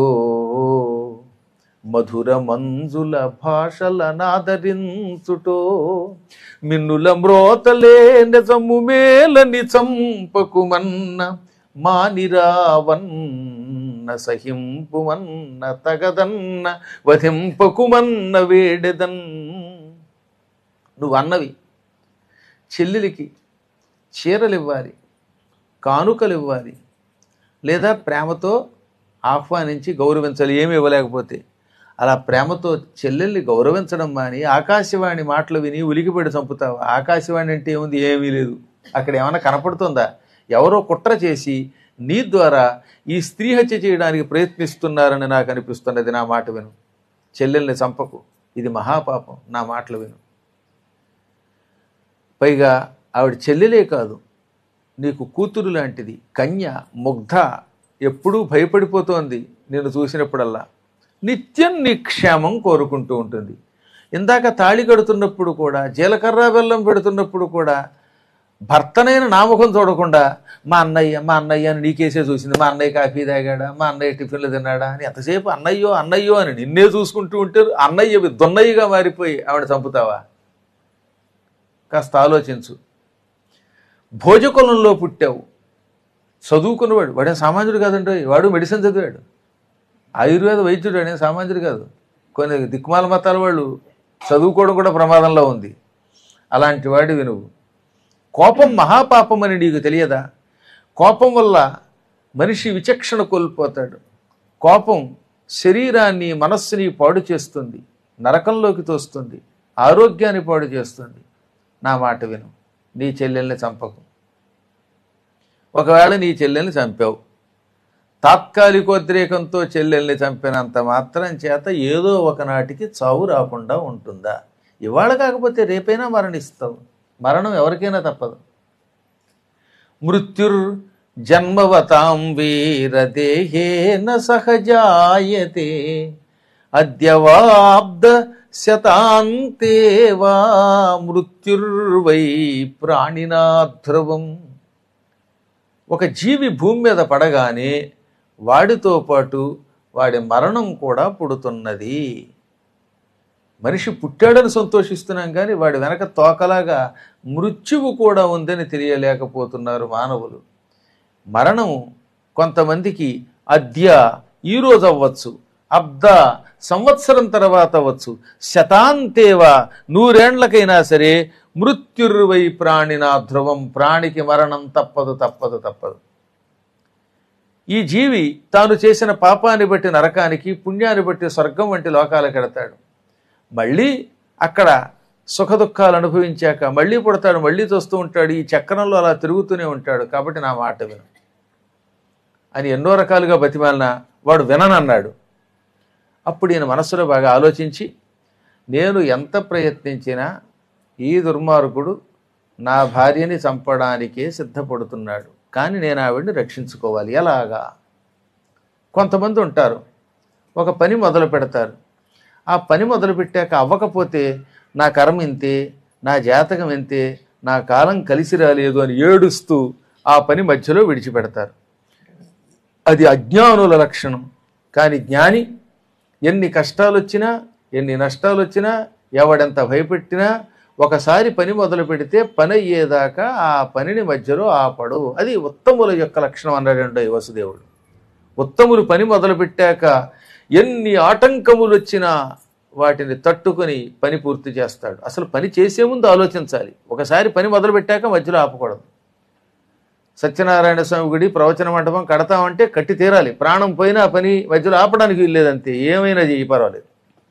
మధుర మంజుల భాషల నాదరించుటో మిన్నుల మ్రోతలే నిజము మేలని చంపకుమన్న మానిరావన్న సహింపుమన్న తగదన్న వధింపకుమన్న వేడెదన్. నువ్వు అన్నవి చెల్లెలికి చీరలు ఇవ్వాలి, కానుకలు ఇవ్వాలి, లేదా ప్రేమతో ఆహ్వానించి గౌరవించాలి. ఏమి ఇవ్వలేకపోతే అలా ప్రేమతో చెల్లెల్ని గౌరవించడం మాని ఆకాశవాణి మాటలు విని ఉలికిపడి చంపుతావు. ఆకాశవాణి అంటే ఏముంది, ఏమీ లేదు. అక్కడ ఏమైనా కనపడుతుందా? ఎవరో కుట్ర చేసి నీ ద్వారా ఈ స్త్రీ హత్య చేయడానికి ప్రయత్నిస్తున్నారని నాకు అనిపిస్తున్నది. నా మాట విను, చెల్లెల్ని చంపకు, ఇది మహాపాపం. నా మాటలు విను. పైగా ఆవిడ చెల్లెలే కాదు, నీకు కూతురు లాంటిది, కన్య, ముగ్ధ, ఎప్పుడూ భయపడిపోతోంది నేను చూసినప్పుడల్లా. నిత్యం నీ క్షేమం కోరుకుంటూ ఉంటుంది. ఇందాక తాళి కడుతున్నప్పుడు కూడా, జీలకర్ర బెల్లం పెడుతున్నప్పుడు కూడా భర్తనైన నామకం చూడకుండా మా అన్నయ్య మా అన్నయ్య అని నీకేసే చూసింది. మా అన్నయ్య కాఫీ తాగాడా, మా అన్నయ్య టిఫిన్లు తిన్నాడా అని ఎంతసేపు అన్నయ్యో అన్నయ్యో అని నిన్నే చూసుకుంటూ ఉంటే అన్నయ్య దొన్నయ్యగా మారిపోయి ఆవిడ చంపుతావా? కాస్త ఆలోచించు. భోజకులంలో పుట్టావు, చదువుకున్నవాడు, వాడే సామాన్యుడు కాదండి, వాడు మెడిసిన్ చదివాడు, ఆయుర్వేద వైద్యుడు అనే సామాన్యుడు కాదు. కొన్ని దిక్కుమాల మతాల వాళ్ళు చదువుకోవడం కూడా ప్రమాదంలో ఉంది. అలాంటి వాడివి నువ్వు. కోపం మహాపాపం అని నీకు తెలియదా? కోపం వల్ల మనిషి విచక్షణ కోల్పోతాడు. కోపం శరీరాన్ని మనస్సుని పాడు చేస్తుంది, నరకంలోకి తోస్తుంది, ఆరోగ్యాన్ని పాడు చేస్తుంది. నా మాట విను, నీ చెల్లెల్ని చంపకు. ఒకవేళ నీ చెల్లెల్ని చంపావు, తాత్కాలికోద్రేకంతో చెల్లెల్ని చంపినంత మాత్రం చేత ఏదో ఒకనాటికి చావు రాకుండా ఉంటుందా? ఇవాళ కాకపోతే రేపైనా మరణిస్తావు. మరణం ఎవరికైనా తప్పదు. మృత్యుర్ జన్మవతాం వీరదేహేన సహజాయతే అద్యవాబ్ద శతాంతే వా మృత్యుర్వై ప్రాణినా ధ్రువం. ఒక జీవి భూమి మీద పడగానే వాడితో పాటు వాడి మరణం కూడా పుడుతున్నది. మనిషి పుట్టాడని సంతోషిస్తున్నాం కానీ వాడి వెనక తోకలాగా మృత్యువు కూడా ఉందని తెలియలేకపోతున్నారు మానవులు. మరణం కొంతమందికి అద్య ఈరోజు అవ్వచ్చు, అబ్ద సంవత్సరం తర్వాత అవ్వచ్చు, శతాంతేవా నూరేండ్లకైనా సరే మృత్యుర్వై ప్రాణినా ధ్రువం. ప్రాణికి మరణం తప్పదు తప్పదు తప్పదు. ఈ జీవి తాను చేసిన పాపాన్ని బట్టి నరకానికి, పుణ్యాన్ని బట్టి స్వర్గం వంటి లోకాలకు ఎడతాడు. మళ్ళీ అక్కడ సుఖదుఖాలు అనుభవించాక మళ్ళీ పుడతాడు, మళ్ళీ చూస్తూ ఉంటాడు. ఈ చక్రంలో అలా తిరుగుతూనే ఉంటాడు. కాబట్టి నా మాట విను అని ఎన్నో రకాలుగా బతిమాలినా వాడు విననన్నాడు. అప్పుడు ఈయన మనస్సులో బాగా ఆలోచించి, నేను ఎంత ప్రయత్నించినా ఈ దుర్మార్గుడు నా భార్యని చంపడానికే సిద్ధపడుతున్నాడు, కానీ నేను ఆవిడ్ని రక్షించుకోవాలి. ఎలాగా? కొంతమంది ఉంటారు, ఒక పని మొదలు పెడతారు, ఆ పని మొదలుపెట్టాక అవ్వకపోతే నా కర్మ ఇంతే, నా జాతకం ఇంతే, నా కాలం కలిసి రాలేదు అని ఏడుస్తూ ఆ పని మధ్యలో విడిచిపెడతారు. అది అజ్ఞానుల లక్షణం. కానీ జ్ఞాని ఎన్ని కష్టాలు వచ్చినా, ఎన్ని నష్టాలు వచ్చినా, ఎవడెంత భయపెట్టినా ఒకసారి పని మొదలు పెడితే పని అయ్యేదాకా ఆ పనిని మధ్యలో ఆపడు. అది ఉత్తముల యొక్క లక్షణం అన్నాడండి వసుదేవుడు. ఉత్తములు పని మొదలు పెట్టాక ఎన్ని ఆటంకములు వచ్చినా వాటిని తట్టుకొని పని పూర్తి చేస్తాడు. అసలు పని చేసే ముందు ఆలోచించాలి. ఒకసారి పని మొదలు పెట్టాక మధ్యలో ఆపకూడదు. సత్యనారాయణ స్వామి గుడి ప్రవచన మండపం కడతామంటే కట్టి తీరాలి. ప్రాణం పోయినా పని మధ్యలో ఆపడానికి వీల్లేదంతే. ఏమైనా చెయ్యి, పర్వాలేదు.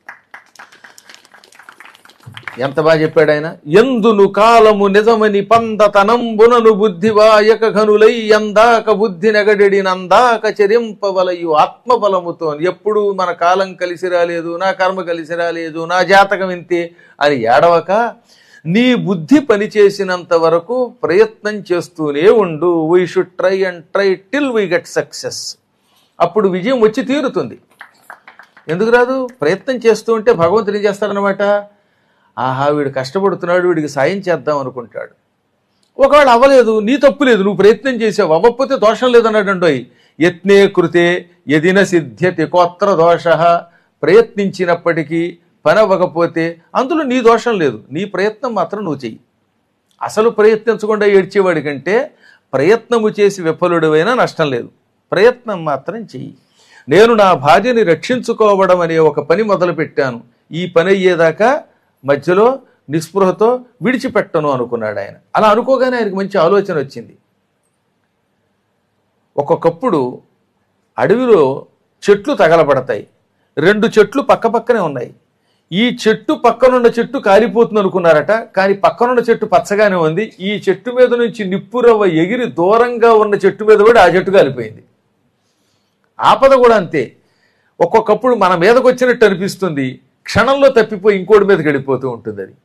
ఎంత బాగా చెప్పాడు ఆయన. ఎందును కాలము నిజమని పందతనంబునను బుద్ధివాయక ఘనులై ఎందాక బుద్ధి నెగడెడి నందాక చరింపవలయు ఆత్మబలముతో. ఎప్పుడు మన కాలం కలిసి రాలేదు, నా కర్మ కలిసి రాలేదు, నా జాతకం ఇంతే అని ఏడవక నీ బుద్ధి పనిచేసినంత వరకు ప్రయత్నం చేస్తూనే ఉండు. We should try and try till we get success. అప్పుడు విజయం వచ్చి తీరుతుంది. ఎందుకు రాదు? ప్రయత్నం చేస్తూ ఉంటే భగవంతుడు ఏం చేస్తాడనమాట, ఆహా వీడు కష్టపడుతున్నాడు, వీడికి సాయం చేద్దాం అనుకుంటాడు. ఒకవేళ అవ్వలేదు, నీ తప్పు లేదు, నువ్వు ప్రయత్నం చేసావు, అవ్వకపోతే దోషం లేదన్నాడండోయ్. యత్నే కృతే యదిన సిద్ధ్యతి కోత్ర దోష. ప్రయత్నించినప్పటికీ పని అవ్వకపోతే అందులో నీ దోషం లేదు, నీ ప్రయత్నం మాత్రం నువ్వు చెయ్యి. అసలు ప్రయత్నించకుండా ఏడ్చేవాడి కంటే ప్రయత్నము చేసి విఫలుడివైనా నష్టం లేదు. ప్రయత్నం మాత్రం చెయ్యి. నేను నా భార్యని రక్షించుకోవడం అనే ఒక పని మొదలు పెట్టాను, ఈ పని అయ్యేదాకా మధ్యలో నిస్పృహతో విడిచిపెట్టను అనుకున్నాడు ఆయన. అలా అనుకోగానే ఆయనకు మంచి ఆలోచన వచ్చింది. ఒక్కొక్కప్పుడు అడవిలో చెట్లు తగలబడతాయి. రెండు చెట్లు పక్క పక్కనే ఉన్నాయి. ఈ చెట్టు పక్కనున్న చెట్టు కాలిపోతుంది అనుకున్నారట, కానీ పక్కనున్న చెట్టు పచ్చగానే ఉంది. ఈ చెట్టు మీద నుంచి నిప్పురవ్వ ఎగిరి దూరంగా ఉన్న చెట్టు మీద పడి ఆ చెట్టు కాలిపోయింది. ఆపద కూడా అంతే. ఒక్కొక్కప్పుడు మన మీదకి వచ్చినట్టు అనిపిస్తుంది, క్షణంలో తప్పిపోయి ఇంకోటి మీదకి వెళ్ళిపోతూ ఉంటుంది. అది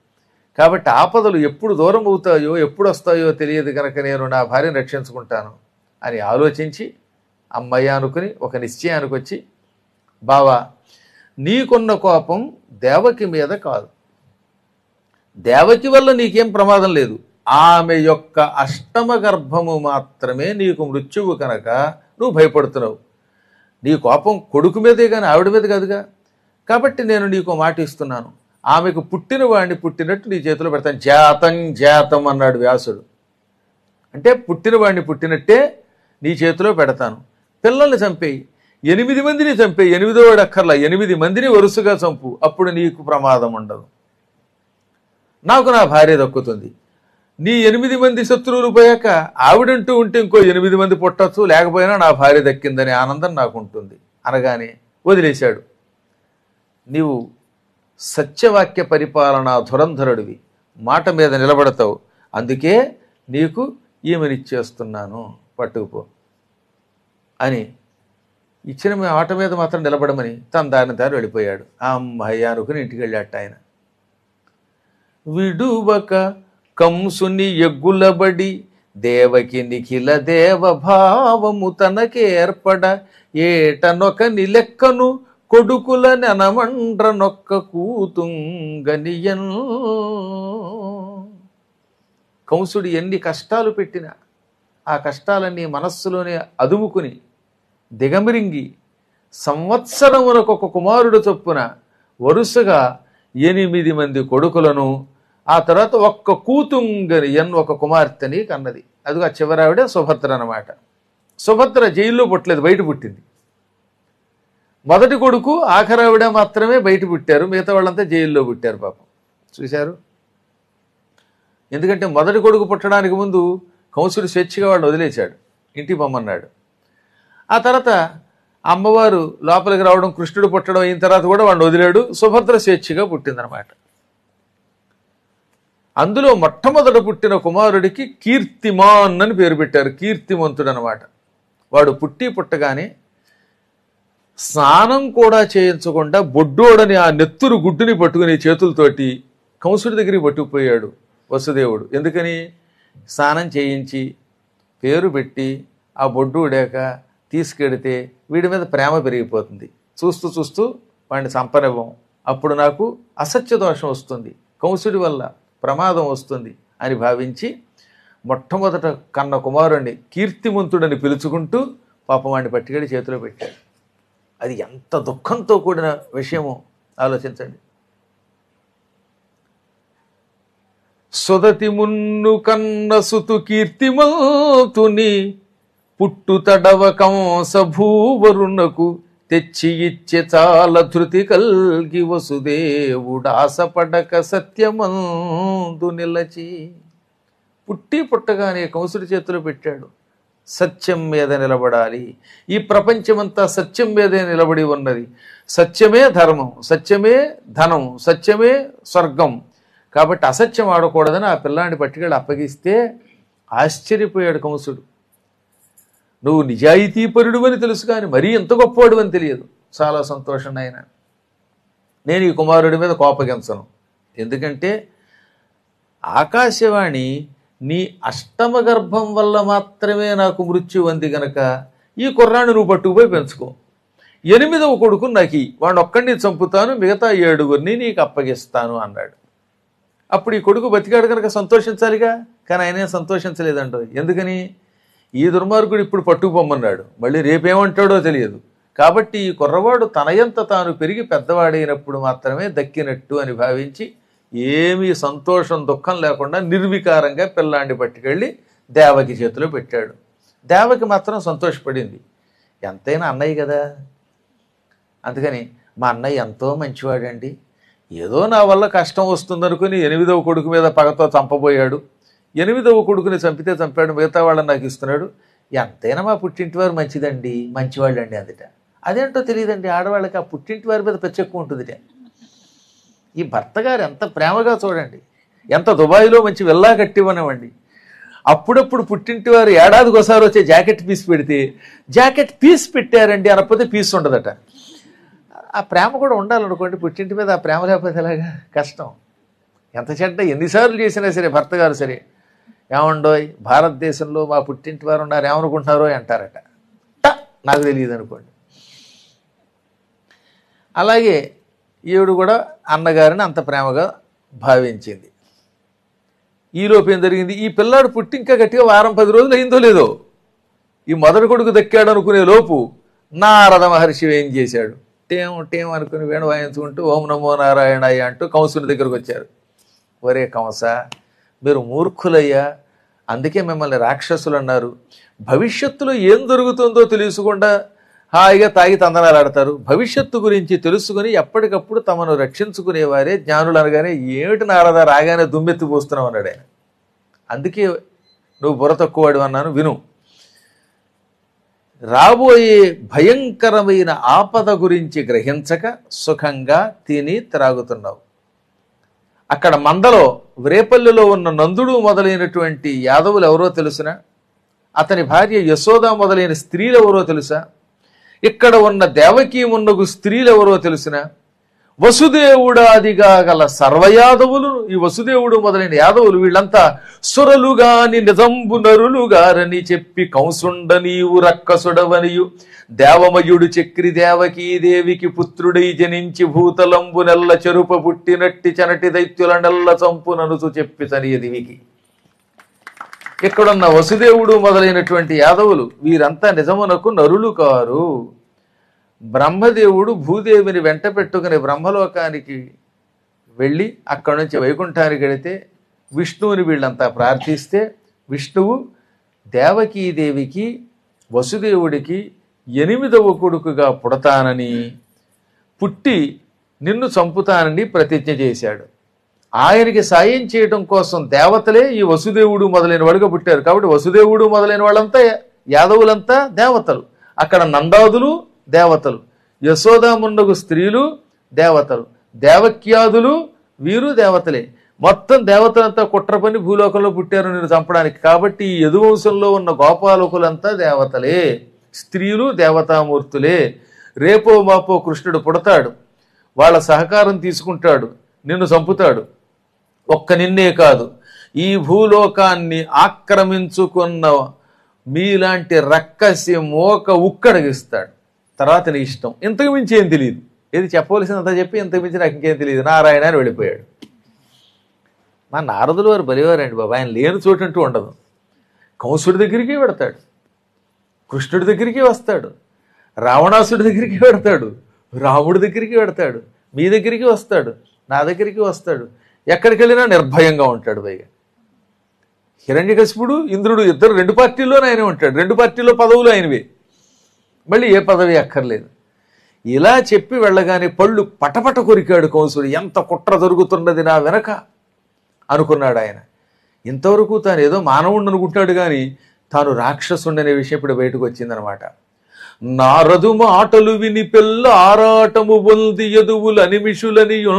కాబట్టి ఆపదలు ఎప్పుడు దూరం అవుతాయో ఎప్పుడు వస్తాయో తెలియదు కనుక నేను నా భార్యను రక్షించుకుంటాను అని ఆలోచించి అమ్మయ్య అనుకుని ఒక నిశ్చయానికి వచ్చి, బావా నీకున్న కోపం దేవకి మీద కాదు, దేవకి వల్ల నీకేం ప్రమాదం లేదు, ఆమె యొక్క అష్టమ గర్భము మాత్రమే నీకు మృత్యువు కనుక నువ్వు భయపడుతున్నావు. నీ కోపం కొడుకు మీదే కానీ ఆవిడ మీద కాదుగా. కాబట్టి నేను నీకు మాట ఇస్తున్నాను, ఆమెకు పుట్టిన వాడిని పుట్టినట్టు నీ చేతిలో పెడతాను. జాతం జాతం అన్నాడు వ్యాసుడు. అంటే పుట్టిన వాడిని పుట్టినట్టే నీ చేతిలో పెడతాను. పిల్లల్ని చంపేయి, ఎనిమిది మందిని చంపేయి, ఎనిమిదో వాడు అక్కర్లా, ఎనిమిది మందిని వరుసగా చంపు, అప్పుడు నీకు ప్రమాదం ఉండదు, నాకు నా భార్య దక్కుతుంది. నీ ఎనిమిది మంది శత్రువులు పోయాక ఆవిడంటూ ఉంటే ఇంకో ఎనిమిది మంది పుట్టచ్చు, లేకపోయినా నా భార్య దక్కిందనే ఆనందం నాకు ఉంటుంది అనగానే వదిలేశాడు. నీవు సత్యవాక్య పరిపాలన ధురంధరుడివి, మాట మీద నిలబడతావు, అందుకే నీకు ఈమెనిచ్చేస్తున్నాను, పట్టుకుపో అని ఇచ్చిన మాట మీద మాత్రం నిలబడమని తన దారిని దారి వెళ్ళిపోయాడు. అమ్మయ్య అనుకుని ఇంటికి వెళ్ళాట ఆయన. విడువక కంసుని ఎగ్గులబడి దేవకి నిఖిల దేవభావము తనకేర్పడ ఏటనొక నిలెక్కను కొడుకుల నెనమండ్ర నొక్క కూతుంగనియన్. కంసుడు ఎన్ని కష్టాలు పెట్టినా ఆ కష్టాలన్నీ మనస్సులోనే అదుముకుని దిగమిరింగి సంవత్సరమునకు ఒక కుమారుడు చొప్పున వరుసగా ఎనిమిది మంది కొడుకులను, ఆ తర్వాత ఒక్క కూతుంగని ఎన్ ఒక కుమార్తెని కన్నది. అదిగా చివరావిడే సుభద్ర అన్నమాట. సుభద్ర జైల్లో పుట్టలేదు, బయట పుట్టింది. మొదటి కొడుకు ఆఖరావిడ మాత్రమే బయట పుట్టారు, మిగతా వాళ్ళంతా జైల్లో పుట్టారు పాపం. చూశారు? ఎందుకంటే మొదటి కొడుకు పుట్టడానికి ముందు కంసుడు స్వేచ్ఛగా వాడిని వదిలేశాడు, ఇంటికి పొమ్మన్నాడు. ఆ తర్వాత అమ్మవారు లోపలికి రావడం, కృష్ణుడు పుట్టడం అయిన తర్వాత కూడా వాడిని వదిలాడు. సుభద్ర స్వేచ్ఛగా పుట్టిందనమాట. అందులో మొట్టమొదట పుట్టిన కుమారుడికి కీర్తిమాన్ అని పేరు పెట్టారు, కీర్తిమంతుడు అనమాట. వాడు పుట్టి పుట్టగానే స్నానం కూడా చేయించకుండా బొడ్డోడని ఆ నెత్తురు గుడ్డుని పట్టుకుని చేతులతోటి కంసుడి దగ్గరికి పట్టుకుపోయాడు వసుదేవుడు. ఎందుకని? స్నానం చేయించి పేరు పెట్టి ఆ బొడ్డు ఉడాక తీసుకెడితే వీడి మీద ప్రేమ పెరిగిపోతుంది, చూస్తూ చూస్తూ వాడిని చంపనివ్వం, అప్పుడు నాకు అసత్య దోషం వస్తుంది, కంసుడి వల్ల ప్రమాదం వస్తుంది అని భావించి మొట్టమొదట కన్న కుమారుణ్ణి కీర్తిమంతుడని పిలుచుకుంటూ పాపం వాడిని పట్టుకెళ్ళి చేతిలో పెట్టాడు. అది ఎంత దుఃఖంతో కూడిన విషయమో ఆలోచించండి. సుదతి మున్ను కన్న సుతు కీర్తిమంతుని పుట్టు తడవ కంస భూవరునకు తెచ్చి ఇచ్చే చాల ధృతి కల్గి వసుదేవుడాసపడక సత్యమందు నిలచి. పుట్టి పుట్టగానే కంసుడి చేతిలో పెట్టాడు, సత్యం మీద నిలబడాలి, ఈ ప్రపంచమంతా సత్యం మీదే నిలబడి ఉన్నది, సత్యమే ధర్మం, సత్యమే ధనం, సత్యమే స్వర్గం, కాబట్టి అసత్యం ఆడకూడదని ఆ పిల్లాన్ని పట్టుకెళ్ళి అప్పగిస్తే ఆశ్చర్యపోయాడు కంసుడు. నువ్వు నిజాయితీపరుడు అని తెలుసు కానీ మరీ ఎంత గొప్పవాడు అని తెలియదు. చాలా సంతోషం ఆయన, నేను ఈ కుమారుడి మీద కోపగించను, ఎందుకంటే ఆకాశవాణి నీ అష్టమ గర్భం వల్ల మాత్రమే నాకు మృత్యు అంది గనక ఈ కుర్రాన్ని నువ్వు పట్టుకుపోయి పెంచుకో, ఎనిమిదవ కొడుకు నాకు వాడిని ఒక్కడిని చంపుతాను, మిగతా ఏడుగురిని నీకు అప్పగిస్తాను అన్నాడు. అప్పుడు ఈ కొడుకు బతికాడు కనుక సంతోషించాలిగా, కానీ ఆయనే సంతోషించలేదంట. ఎందుకని? ఈ దుర్మార్గుడు ఇప్పుడు పట్టుకుపోమన్నాడు, మళ్ళీ రేపేమంటాడో తెలియదు, కాబట్టి ఈ కుర్రవాడు తనయంత తాను పెరిగి పెద్దవాడైనప్పుడు మాత్రమే దక్కినట్టు అని భావించి ఏమీ సంతోషం దుఃఖం లేకుండా నిర్వికారంగా పిల్లాన్ని పట్టుకెళ్ళి దేవకి చేతిలో పెట్టాడు. దేవకి మాత్రం సంతోషపడింది, ఎంతైనా అన్నయ్య కదా. అందుకని మా అన్నయ్య ఎంతో మంచివాడండి, ఏదో నా వల్ల కష్టం వస్తుందనుకుని ఎనిమిదవ కొడుకు మీద పగతో చంపబోయాడు, ఎనిమిదవ కొడుకుని చంపితే చంపాడు, మిగతా వాళ్ళని నాకు ఇస్తున్నాడు, ఎంతైనా మా పుట్టింటి వారు మంచిదండి, మంచివాళ్ళు అండి అందుట. అదేంటో తెలియదండి, ఆడవాళ్ళకి ఆ పుట్టింటి వారి మీద పెచ్చెక్కువ ఉంటుందిట. ఈ భర్త గారు ఎంత ప్రేమగా చూడండి, ఎంత దుబాయ్లో మంచి వెళ్ళా కట్టివ్వనివ్వండి, అప్పుడప్పుడు పుట్టింటి వారు ఏడాదికి ఒకసారి వచ్చే జాకెట్ పీస్ పెడితే జాకెట్ పీస్ పెట్టారండి అనకపోతే పీస్ ఉండదట. ఆ ప్రేమ కూడా ఉండాలనుకోండి పుట్టింటి మీద, ఆ ప్రేమ లేకపోతే ఎలాగా, కష్టం. ఎంత చెడ్డ ఎన్నిసార్లు చేసినా సరే భర్త గారు సరే, ఏమండోయ్ భారతదేశంలో మా పుట్టింటి వారు ఉన్నారు ఏమనుకుంటున్నారో అంటారట. ట నాకు తెలియదు అనుకోండి. అలాగే ఈవిడ కూడా అన్నగారిని అంత ప్రేమగా భావించింది. ఈలోపు ఏం జరిగింది, ఈ పిల్లాడు పుట్టి ఇంకా గట్టిగా వారం పది రోజులు అయిందో లేదో, ఈ మొదటి కొడుకు దక్కాడు అనుకునే లోపు నారద మహర్షి ఏం చేశాడు, టేం టేం అనుకుని వేణు వాయించుకుంటూ ఓం నమో నారాయణయ్య అంటూ కంసుని దగ్గరకు వచ్చారు. ఒరే కంస, మీరు మూర్ఖులయ్యా, అందుకే మిమ్మల్ని రాక్షసులు అన్నారు. భవిష్యత్తులో ఏం జరుగుతుందో తెలుసుకుండా హాయిగా తాగి తందనాలు ఆడతారు. భవిష్యత్తు గురించి తెలుసుకుని ఎప్పటికప్పుడు తమను రక్షించుకునేవారే జ్ఞానులు అనగానే ఏమిటి నారద రాగానే దుమ్మెత్తి పోస్తున్నావు అన్నాడు ఆయన. అందుకే నువ్వు బుర్ర తక్కువవాడు అన్నాను, విను. రాబోయే భయంకరమైన ఆపద గురించి గ్రహించక సుఖంగా తిని త్రాగుతున్నావు. అక్కడ మందలో రేపల్లిలో ఉన్న నందుడు మొదలైనటువంటి యాదవులు ఎవరో తెలుసునా? అతని భార్య యశోద మొదలైన స్త్రీలు ఎవరో తెలుసా? ఇక్కడ ఉన్న దేవకీ మున్నగు స్త్రీలు ఎవరో తెలిసిన? వసుదేవుడాదిగా గల సర్వయాదవులు, ఈ వసుదేవుడు మొదలైన యాదవులు వీళ్ళంతా సురలుగాని నిజంబు నరులుగారని చెప్పి కంసుండ నీవు రక్కసుడవనియు దేవమయుడు చక్రి దేవకీ దేవికి పుత్రుడై జనించి భూతలంబు నెల్ల చెరుప పుట్టినట్టి చనటి దైత్యుల నెల్ల చంపుననుచు చెప్పి తనియదివికి. ఇక్కడున్న వసుదేవుడు మొదలైనటువంటి యాదవులు వీరంతా నిజమునకు నరులు కారు. బ్రహ్మదేవుడు భూదేవిని వెంట పెట్టుకుని బ్రహ్మలోకానికి వెళ్ళి అక్కడి నుంచి వైకుంఠానికి వెళితే విష్ణువుని వీళ్ళంతా ప్రార్థిస్తే విష్ణువు దేవకీదేవికి వసుదేవుడికి ఎనిమిదవ కొడుకుగా పుడతానని పుట్టి నిన్ను చంపుతానని ప్రతిజ్ఞ చేశాడు. ఆయనకి సాయం చేయడం కోసం దేవతలే ఈ వసుదేవుడు మొదలైన వాడుగా పుట్టారు. కాబట్టి వసుదేవుడు మొదలైన వాళ్ళంతా యాదవులంతా దేవతలు. అక్కడ నందాదులు దేవతలు, యశోదామున్నగు స్త్రీలు దేవతలు, దేవక్యాదులు వీరు దేవతలే. మొత్తం దేవతలంతా కుట్ర పని భూలోకంలో పుట్టారు నేను చంపడానికి. కాబట్టి ఈ యదువంశంలో ఉన్న గోపాలకులంతా దేవతలే, స్త్రీలు దేవతామూర్తులే. రేపో మాపో కృష్ణుడు పుడతాడు, వాళ్ళ సహకారం తీసుకుంటాడు, నిన్ను చంపుతాడు. ఒక్క నిన్నే కాదు, ఈ భూలోకాన్ని ఆక్రమించుకున్న మీలాంటి రక్కసి మోక ఉక్కడగిస్తాడు. తర్వాత నీ ఇష్టం. ఇంతకు మించి ఏం తెలియదు. ఏది చెప్పవలసిందంతా చెప్పి ఇంతకు మించి నాకు ఇంకేం తెలియదు నారాయణ అని వెళ్ళిపోయాడు. మా నారదులు వారు బలివారండి బాబా. ఆయన లేని చోటంటూ ఉండదు. కంసుడి దగ్గరికి పెడతాడు, కృష్ణుడి దగ్గరికి వస్తాడు, రావణాసుడి దగ్గరికి పెడతాడు, రాముడి దగ్గరికి పెడతాడు, మీ దగ్గరికి వస్తాడు, నా దగ్గరికి వస్తాడు. ఎక్కడికి వెళ్ళినా నిర్భయంగా ఉంటాడు. పైగా హిరణ్యకశిపుడు ఇంద్రుడు ఇద్దరు రెండు పార్టీల్లోనే ఆయనే ఉంటాడు. రెండు పార్టీల్లో పదవులు ఆయనవే, మళ్ళీ ఏ పదవి అక్కర్లేదు. ఇలా చెప్పి వెళ్ళగానే పళ్ళు పటపట కొరికాడు కంసుడు. ఎంత కుట్ర జరుగుతున్నది నా వెనక అనుకున్నాడు ఆయన. ఇంతవరకు తాను ఏదో మానవుడు అనుకుంటాడు కానీ తాను రాక్షసుండనే విషయం ఇప్పుడు బయటకు వచ్చిందనమాట. నారదు మాటలు విని పిల్ల ఆరాటము పొంది యదువుల నిమిషులనియు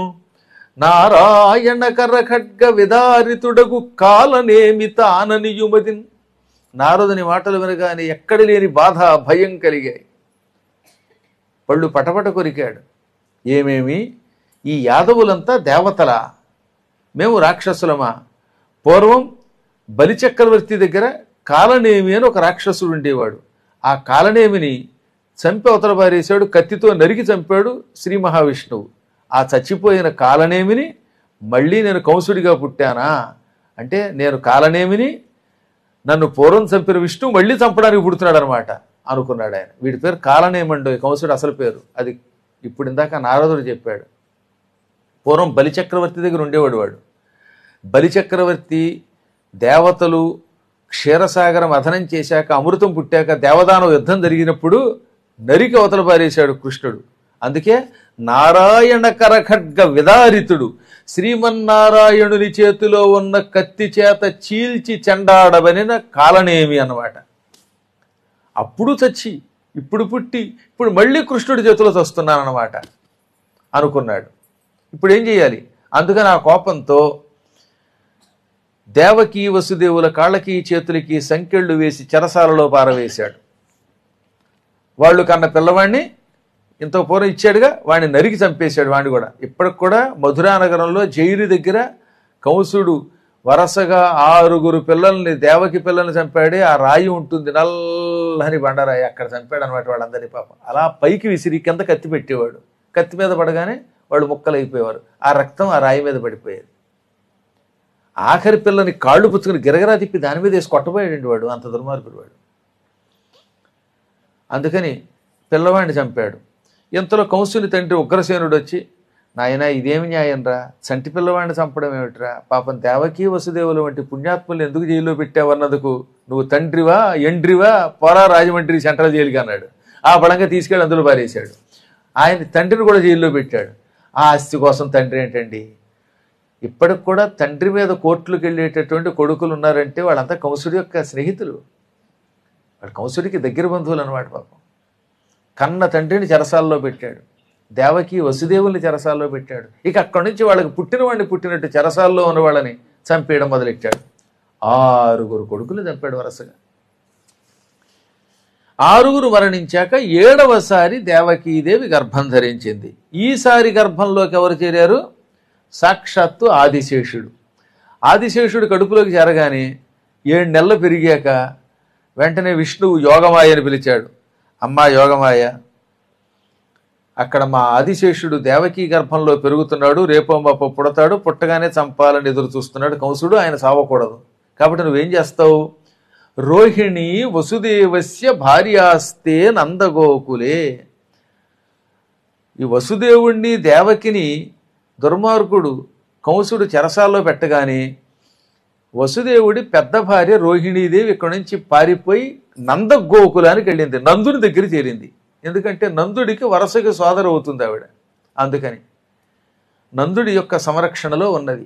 నారాయణ కర ఖడ్గ విదారితుడగు కాలనేమి తాననియుమదిన్. నారదుని మాటలు వినగానే ఎక్కడ లేని బాధ భయం కలిగాయి. పళ్ళు పటపట కొరికాడు. ఏమేమి, ఈ యాదవులంతా దేవతలా, మేము రాక్షసులమా? పూర్వం బలిచక్రవర్తి దగ్గర కాలనేమి అని ఒక రాక్షసుడు ఉండేవాడు. ఆ కాలనేమిని చంపి అవతల పారేశాడు, కత్తితో నరికి చంపాడు శ్రీ మహావిష్ణువు. ఆ చచ్చిపోయిన కాలనేమిని మళ్ళీ నేను కంసుడిగా పుట్టానా అంటే, నేను కాలనేమిని నన్ను పూర్వం చంపిన విష్ణువు మళ్ళీ చంపడానికి పుడుతున్నాడు అనమాట అనుకున్నాడు ఆయన. వీడి పేరు కాలనేమండో, కంసుడు అసలు పేరు. అది ఇప్పుడు ఇందాక నారదుడు చెప్పాడు. పూర్వం బలిచక్రవర్తి దగ్గర ఉండేవాడు వాడు. బలిచక్రవర్తి దేవతలు క్షీరసాగరం అధనం చేశాక అమృతం పుట్టాక దేవదానవ యుద్ధం జరిగినప్పుడు నరికి అవతల పారేశాడు కృష్ణుడు. అందుకే నారాయణ కరఖడ్గ విదారితుడు, శ్రీమన్నారాయణుని చేతిలో ఉన్న కత్తి చేత చీల్చి చెండాడబనిన కాలనేమి అన్నమాట. అప్పుడు చచ్చి ఇప్పుడు పుట్టి ఇప్పుడు మళ్ళీ కృష్ణుడి చేతిలో చస్తున్నానన్నమాట అనుకున్నాడు. ఇప్పుడు ఏం చేయాలి? అందుకని ఆ కోపంతో దేవకీ వసుదేవుల కాళ్ళకి చేతులకి సంకెళ్ళు వేసి చెరసాలలో పారవేశాడు. వాళ్ళు కన్న పిల్లవాడిని ఇంత పూర్వం ఇచ్చాడుగా, వాడిని నరికి చంపేశాడు. వాడిని కూడా ఇప్పటికి కూడా మధురా నగరంలో జైలు దగ్గర కంసుడు వరుసగా ఆరుగురు పిల్లల్ని, దేవకి పిల్లల్ని చంపాడే ఆ రాయి ఉంటుంది, నల్లని బండరాయి, అక్కడ చంపాడు అనమాట వాళ్ళందరినీ. పాపం అలా పైకి విసిరి కింద కత్తి పెట్టేవాడు. కత్తి మీద పడగానే వాళ్ళు ముక్కలు అయిపోయేవారు. ఆ రక్తం ఆ రాయి మీద పడిపోయేది. ఆఖరి పిల్లని కాళ్ళు పుచ్చుకుని గిరగరా తిప్పి దాని మీద వేసి కొట్టబోయాడండి వాడు, అంత దుర్మార్గుడు వాడు. అందుకని పిల్లవాడిని చంపాడు. ఇంతలో కంసుని తండ్రి ఉగ్రసేనుడు వచ్చి, నాయన ఇదేమి న్యాయం రా, చంటి పిల్లవాడిని చంపడం ఏమిట్రా, పాపం దేవకీ వసుదేవులు వంటి పుణ్యాత్ములను ఎందుకు జైల్లో పెట్టావన్నదుకు నువ్వు తండ్రివా ఎండ్రివా, పోరా రాజమండ్రి సెంట్రల్ జైలుకి అన్నాడు. ఆ బలంగా తీసుకెళ్ళి అందులో పారేశాడు. ఆయన తండ్రిని కూడా జైల్లో పెట్టాడు. ఆ ఆస్తి కోసం తండ్రి ఏంటండి? ఇప్పటికి కూడా తండ్రి మీద కోర్టులకు వెళ్ళేటటువంటి కొడుకులు ఉన్నారంటే వాళ్ళంతా కంసుడి యొక్క స్నేహితులు, వాడు కంసుడికి దగ్గర బంధువులు అన్నమాట. పాపం కన్న తండ్రిని చెరసాల్లో పెట్టాడు, దేవకి వసుదేవుల్ని చెరసాల్లో పెట్టాడు. ఇక అక్కడి నుంచి వాళ్ళకి పుట్టిన వాడిని పుట్టినట్టు చెరసాల్లో ఉన్న వాళ్ళని చంపేయడం మొదలెట్టాడు. ఆరుగురు కొడుకులు చంపాడు వరుసగా. ఆరుగురు మరణించాక ఏడవసారి దేవకీదేవి గర్భం ధరించింది. ఈసారి గర్భంలోకి ఎవరు చేరారు? సాక్షాత్తు ఆదిశేషుడు. ఆదిశేషుడు కడుపులోకి చేరగానే ఏడు నెలలు పెరిగాక వెంటనే విష్ణువు యోగమాయని పిలిచాడు. అమ్మా యోగమాయ, అక్కడ మా ఆదిశేషుడు దేవకీ గర్భంలో పెరుగుతున్నాడు, రేపో మాపో పుడతాడు, పుట్టగానే చంపాలని ఎదురు చూస్తున్నాడు కంసుడు, ఆయన సావకూడదు. కాబట్టి నువ్వేం చేస్తావు? రోహిణి వసుదేవస్య భార్యాస్తే నందగోకులే. ఈ వసుదేవుణ్ణి దేవకిని దుర్మార్గుడు కంసుడు చెరసాల్లో పెట్టగానే వసుదేవుడి పెద్ద భార్య రోహిణీదేవి ఇక్కడి నుంచి పారిపోయి నందగోకులానికి వెళ్ళింది, నందుని దగ్గర చేరింది. ఎందుకంటే నందుడికి వరుసగా సోదరు అవుతుంది ఆవిడ. అందుకని నందుడి యొక్క సంరక్షణలో ఉన్నది.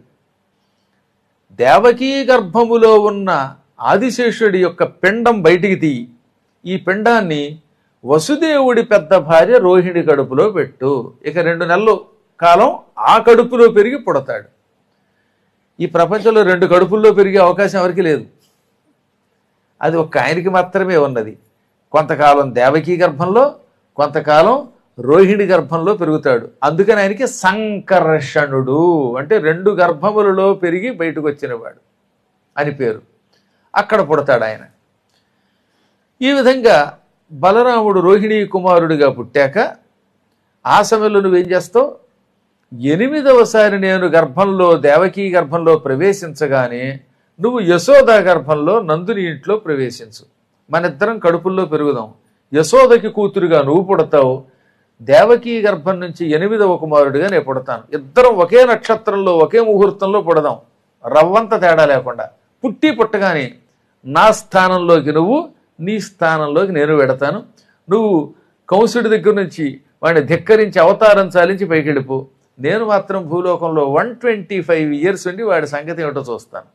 దేవకీ గర్భములో ఉన్న ఆదిశేషుడి యొక్క పిండం బయటికి తీయి, ఈ పిండాన్ని వసుదేవుడి పెద్ద భార్య రోహిణి కడుపులో పెట్టు. ఇక రెండు నెలలు కాలం ఆ కడుపులో పెరిగి పుడతాడు. ఈ ప్రపంచంలో రెండు కడుపుల్లో పెరిగే అవకాశం ఎవరికి లేదు, అది ఒక్క ఆయనకి మాత్రమే ఉన్నది. కొంతకాలం దేవకీ గర్భంలో, కొంతకాలం రోహిణి గర్భంలో పెరుగుతాడు. అందుకని ఆయనకి సంకర్షణుడు అంటే రెండు గర్భములలో పెరిగి బయటకు వచ్చినవాడు అని పేరు. అక్కడ పుడతాడు ఆయన. ఈ విధంగా బలరాముడు రోహిణీ కుమారుడిగా పుట్టాక ఆ సమయంలో నువ్వేం చేస్తావు? ఎనిమిదవసారి నేను గర్భంలో దేవకీ గర్భంలో ప్రవేశించగానే నువ్వు యశోద గర్భంలో నందుని ఇంట్లో ప్రవేశించు, మనిద్దరం కడుపుల్లో పెరుగుదాం. యశోదకి కూతురుగా నువ్వు పుడతావు, దేవకీ గర్భం నుంచి ఎనిమిదవ కుమారుడిగా నేను పుడతాను. ఇద్దరం ఒకే నక్షత్రంలో ఒకే ముహూర్తంలో పుడదాం, రవ్వంత తేడా లేకుండా. పుట్టి పుట్టగానే నా స్థానంలోకి నువ్వు, నీ స్థానంలోకి నేను పెడతాను. నువ్వు కంసుడి దగ్గర నుంచి వాడిని ధిక్కరించి అవతారం చాలించి పైకి వెళ్ళిపో. నేను మాత్రం భూలోకంలో వన్ ట్వంటీ ఫైవ్ ఇయర్స్ ఉండి వాడి సంగతి ఏమిటో చూస్తాను.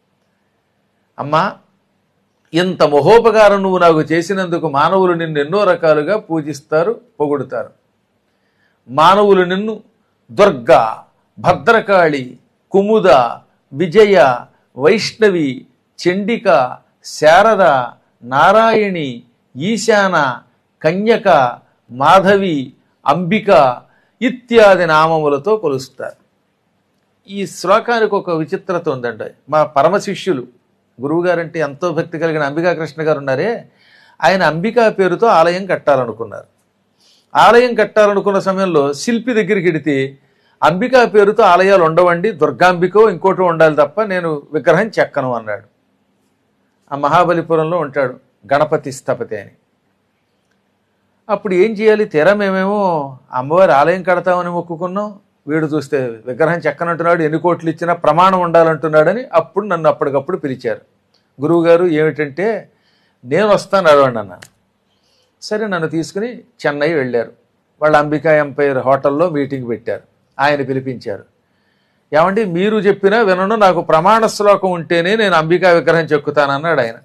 అమ్మా, ఇంత మహోపకారం నువ్వు నాకు చేసినందుకు మానవులు నిన్ను ఎన్నో రకాలుగా పూజిస్తారు, పొగుడుతారు. మానవులు నిన్ను దుర్గా, భద్రకాళి, కుముద, విజయ, వైష్ణవి, చండిక, శారద, నారాయణి, ఈశాన, కన్యక, మాధవి, అంబిక ఇత్యాది నామములతో కొలుస్తారు. ఈ శ్లోకానికి ఒక విచిత్రత ఉందండి. మా పరమ శిష్యులు గురువుగారంటే ఎంతో భక్తి కలిగిన అంబికా కృష్ణ గారు ఉన్నారే, ఆయన అంబికా పేరుతో ఆలయం కట్టాలనుకున్నారు. ఆలయం కట్టాలనుకున్న సమయంలో శిల్పి దగ్గరికి వెడితే అంబికా పేరుతో ఆలయాలు ఉండవండి, దుర్గాంబికో ఇంకోటో ఉండాలి తప్ప నేను విగ్రహం చెక్కను అన్నాడు. ఆ మహాబలిపురంలో ఉంటాడు గణపతి స్థపతి అని. అప్పుడు ఏం చేయాలి? తీరా మేమేమో అమ్మవారి ఆలయం కడతామని మొక్కుకున్నాం, వీడు చూస్తే విగ్రహం చెక్కనంటున్నాడు, ఎన్ని కోట్లు ఇచ్చినా ప్రమాణం ఉండాలంటున్నాడని అప్పుడు నన్ను అప్పటికప్పుడు పిలిచారు. గురువుగారు ఏమిటంటే నేను వస్తాను అడవండి అన్నాను. సరే, నన్ను తీసుకుని చెన్నై వెళ్ళారు. వాళ్ళ అంబికా ఎంపైర్ హోటల్లో మీటింగ్ పెట్టారు. ఆయన పిలిపించారు. ఏమండి, మీరు చెప్పినా వినను, నాకు ప్రమాణ శ్లోకం ఉంటేనే నేను అంబికా విగ్రహం చెక్కుతానన్నాడు ఆయన.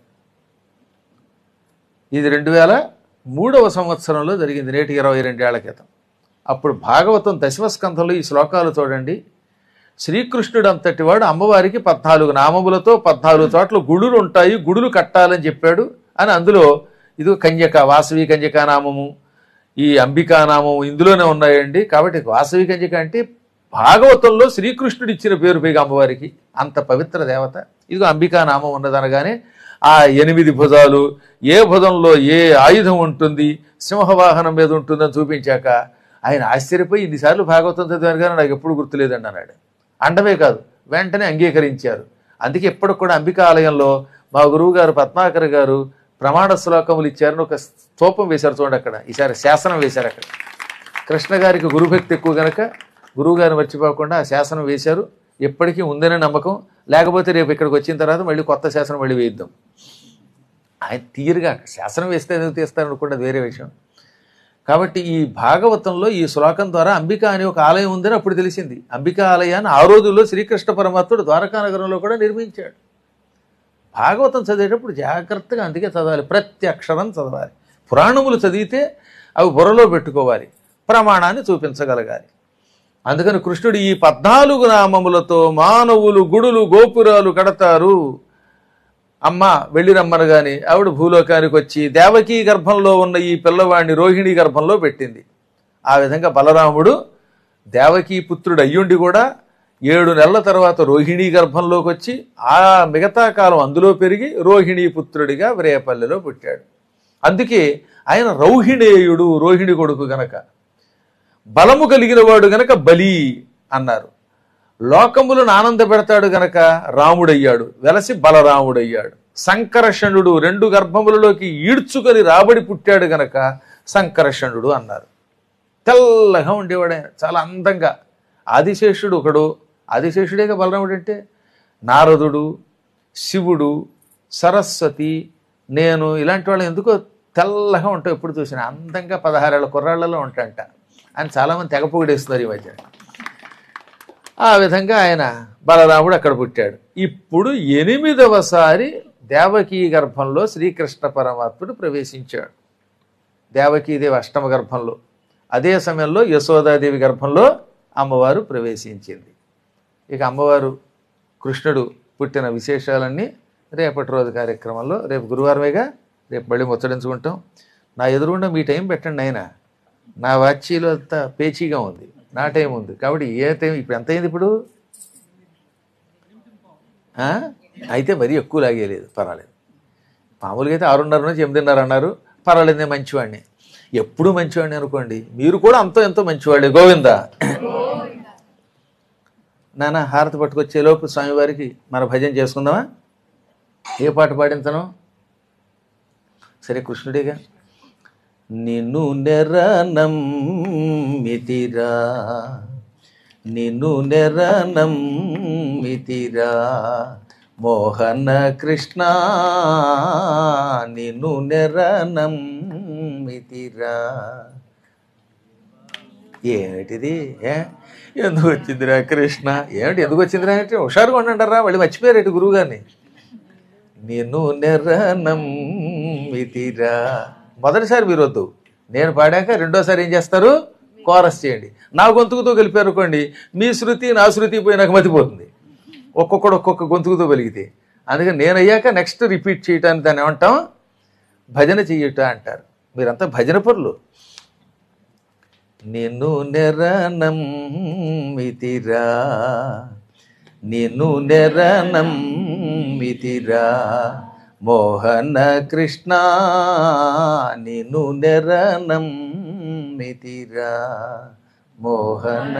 ఇది రెండు వేల మూడవ సంవత్సరంలో జరిగింది, నేటి ఇరవై రెండేళ్ల క్రితం. అప్పుడు భాగవతం దశమస్కంధంలో ఈ శ్లోకాలు చూడండి. శ్రీకృష్ణుడు అంతటి వాడు అమ్మవారికి పద్నాలుగు నామములతో పద్నాలుగు చోట్ల గుడులు ఉంటాయి, గుడులు కట్టాలని చెప్పాడు అని అందులో ఇది కన్యక, వాసవి కన్యకా నామము, ఈ అంబికానామం ఇందులోనే ఉన్నాయండి. కాబట్టి వాసవి కన్యక అంటే భాగవతంలో శ్రీకృష్ణుడు ఇచ్చిన పేరు పైగా అమ్మవారికి, అంత పవిత్ర దేవత. ఇదిగో అంబికానామం ఉన్నదనగానే ఆ ఎనిమిది భుజాలు, ఏ భుజంలో ఏ ఆయుధం ఉంటుంది, సింహవాహనం మీద ఉంటుందని చూపించాక ఆయన ఆశ్చర్యపోయి ఇన్నిసార్లు భాగవతం చదివాను కానీ నాకు ఎప్పుడు గుర్తులేదండి అన్నాడు. అండమే కాదు, వెంటనే అంగీకరించారు. అందుకే ఎప్పటికి కూడా అంబికా ఆలయంలో మా గురువు గారు పద్మాకర్ గారు ప్రమాణ శ్లోకములు ఇచ్చారని ఒక స్తూపం వేశారు చూడండి. అక్కడ ఈసారి శాసనం వేశారు. అక్కడ కృష్ణ గారికి గురుభక్తి ఎక్కువ గనక గురువు గారిని మర్చిపోకుండా ఆ శాసనం వేశారు. ఎప్పటికీ ఉందనే నమ్మకం. లేకపోతే రేపు ఇక్కడికి వచ్చిన తర్వాత మళ్ళీ కొత్త శాసనం మళ్ళీ వేయిద్దాం. ఆయన తీరుగా శాసనం వేస్తే ఎందుకు తీస్తారనుకుంటే వేరే విషయం. కాబట్టి ఈ భాగవతంలో ఈ శ్లోకం ద్వారా అంబికా అనే ఒక ఆలయం ఉందని అప్పుడు తెలిసింది. అంబికా ఆలయాన్ని ఆ రోజుల్లో శ్రీకృష్ణ పరమాత్ముడు ద్వారకా నగరంలో కూడా నిర్మించాడు. భాగవతం చదివేటప్పుడు జాగ్రత్తగా అందుకే చదవాలి, ప్రతి అక్షరం చదవాలి. పురాణములు చదివితే అవి బుర్రలో పెట్టుకోవాలి, ప్రమాణాన్ని చూపించగలగాలి. అందుకని కృష్ణుడు ఈ పద్నాలుగు నామములతో మానవులు గుడులు గోపురాలు కడతారు. అమ్మ వెళ్ళి రమ్మనగాని ఆవిడ భూలోకానికి వచ్చి దేవకీ గర్భంలో ఉన్న ఈ పిల్లవాడిని రోహిణి గర్భంలో పెట్టింది. ఆ విధంగా బలరాముడు దేవకీ పుత్రుడు అయ్యుండి కూడా ఏడు నెలల తర్వాత రోహిణీ గర్భంలోకి వచ్చి ఆ మిగతా కాలం అందులో పెరిగి రోహిణీ పుత్రుడిగా వ్రేపల్లెలో పుట్టాడు. అందుకే ఆయన రౌహిణేయుడు, రోహిణి కొడుకు గనక. బలము కలిగిన వాడు గనక బలి అన్నారు. లోకములను ఆనంద పెడతాడు గనక రాముడయ్యాడు, వెలసి బలరాముడయ్యాడు. సంకర్షణుడు రెండు గర్భములలోకి ఈడ్చుకొని రాబడి పుట్టాడు గనక సంకర్షణుడు అన్నారు. తెల్లగా ఉండేవాడు ఆయన, చాలా అందంగా. ఆదిశేషుడు ఒకడు, ఆదిశేషుడేగా బలరాముడు అంటే. నారదుడు, శివుడు, సరస్వతి, నేను ఇలాంటి వాళ్ళు ఎందుకో తెల్లగా ఉంటావు ఎప్పుడు చూసినా. అందంగా పదహారేళ్ల కుర్రాళ్లలో ఉంటాంట అని చాలామంది తెగ పొగిడేస్తున్నారు ఈ మధ్య. ఆ విధంగా ఆయన బలరాముడు అక్కడ పుట్టాడు. ఇప్పుడు ఎనిమిదవసారి దేవకీ గర్భంలో శ్రీకృష్ణ పరమాత్ముడు ప్రవేశించాడు. దేవకీదేవి అష్టమ గర్భంలో, అదే సమయంలో యశోదాదేవి గర్భంలో అమ్మవారు ప్రవేశించింది. ఇక అమ్మవారు కృష్ణుడు పుట్టిన విశేషాలన్నీ రేపటి రోజు కార్యక్రమంలో, రేపు గురువారమేగా, రేపు మళ్ళీ ముచ్చడించుకుంటాం. నా ఎదురుగుండా మీ టైం పెట్టండి ఆయన. నా వాచీలో అంతా పేచీగా ఉంది, నా టైం ఉంది కాబట్టి ఏ టైం ఇప్పుడు ఎంత అయింది ఇప్పుడు? అయితే మరీ ఎక్కువ లాగేయలేదు, పర్వాలేదు. మామూలుగా అయితే ఆరున్నర నుంచి ఎనిమిదిన్నర అన్నారు, పర్వాలేదు, నేను మంచివాడిని, ఎప్పుడు మంచివాడిని అనుకోండి. మీరు కూడా అంతో ఎంతో మంచివాళ్ళే. గోవిందా. నాన్న హారతి పట్టుకొచ్చేలోపు స్వామివారికి మన భజన చేసుకుందామా? ఏ పాట పాడించను? సరే కృష్ణుడిగా. నిన్ను నెరనమ్మితిరా, నిన్ను నెరనమ్మితిరా మోహన కృష్ణ, నిన్ను నెరనమ్మితిరా. ఏమిటిది? ఏ ఎందుకు వచ్చిందిరా కృష్ణ? ఏమిటి ఎందుకు వచ్చిందిరా అంటే హుషారుగా ఉండంటారా, వాళ్ళు మర్చిపోయారు గురువు గారిని. నిన్ను నెరనమ్మితిరా. మొదటిసారి మీరు వద్దు, నేను పాడాక రెండోసారి ఏం చేస్తారు? కోరస్ చేయండి. నా గొంతుకుతో కలిపారు అనుకోండి, మీ శృతి నా శృతి పోయి నాకు మతిపోతుంది, ఒక్కొక్కడు ఒక్కొక్క గొంతుకుతో వెలిగితే. అందుకని నేను అయ్యాక నెక్స్ట్ రిపీట్ చేయటానికి దాన్ని ఏమంటాం? భజన చెయ్యట అంటారు. మీరంతా భజన పరులు. నిన్ను నెరనమ్మితిరా, నిన్ను నెరనమ్మితిరా మోహన కృష్ణ, నిన్ను నెరనమ్మితిరా మోహన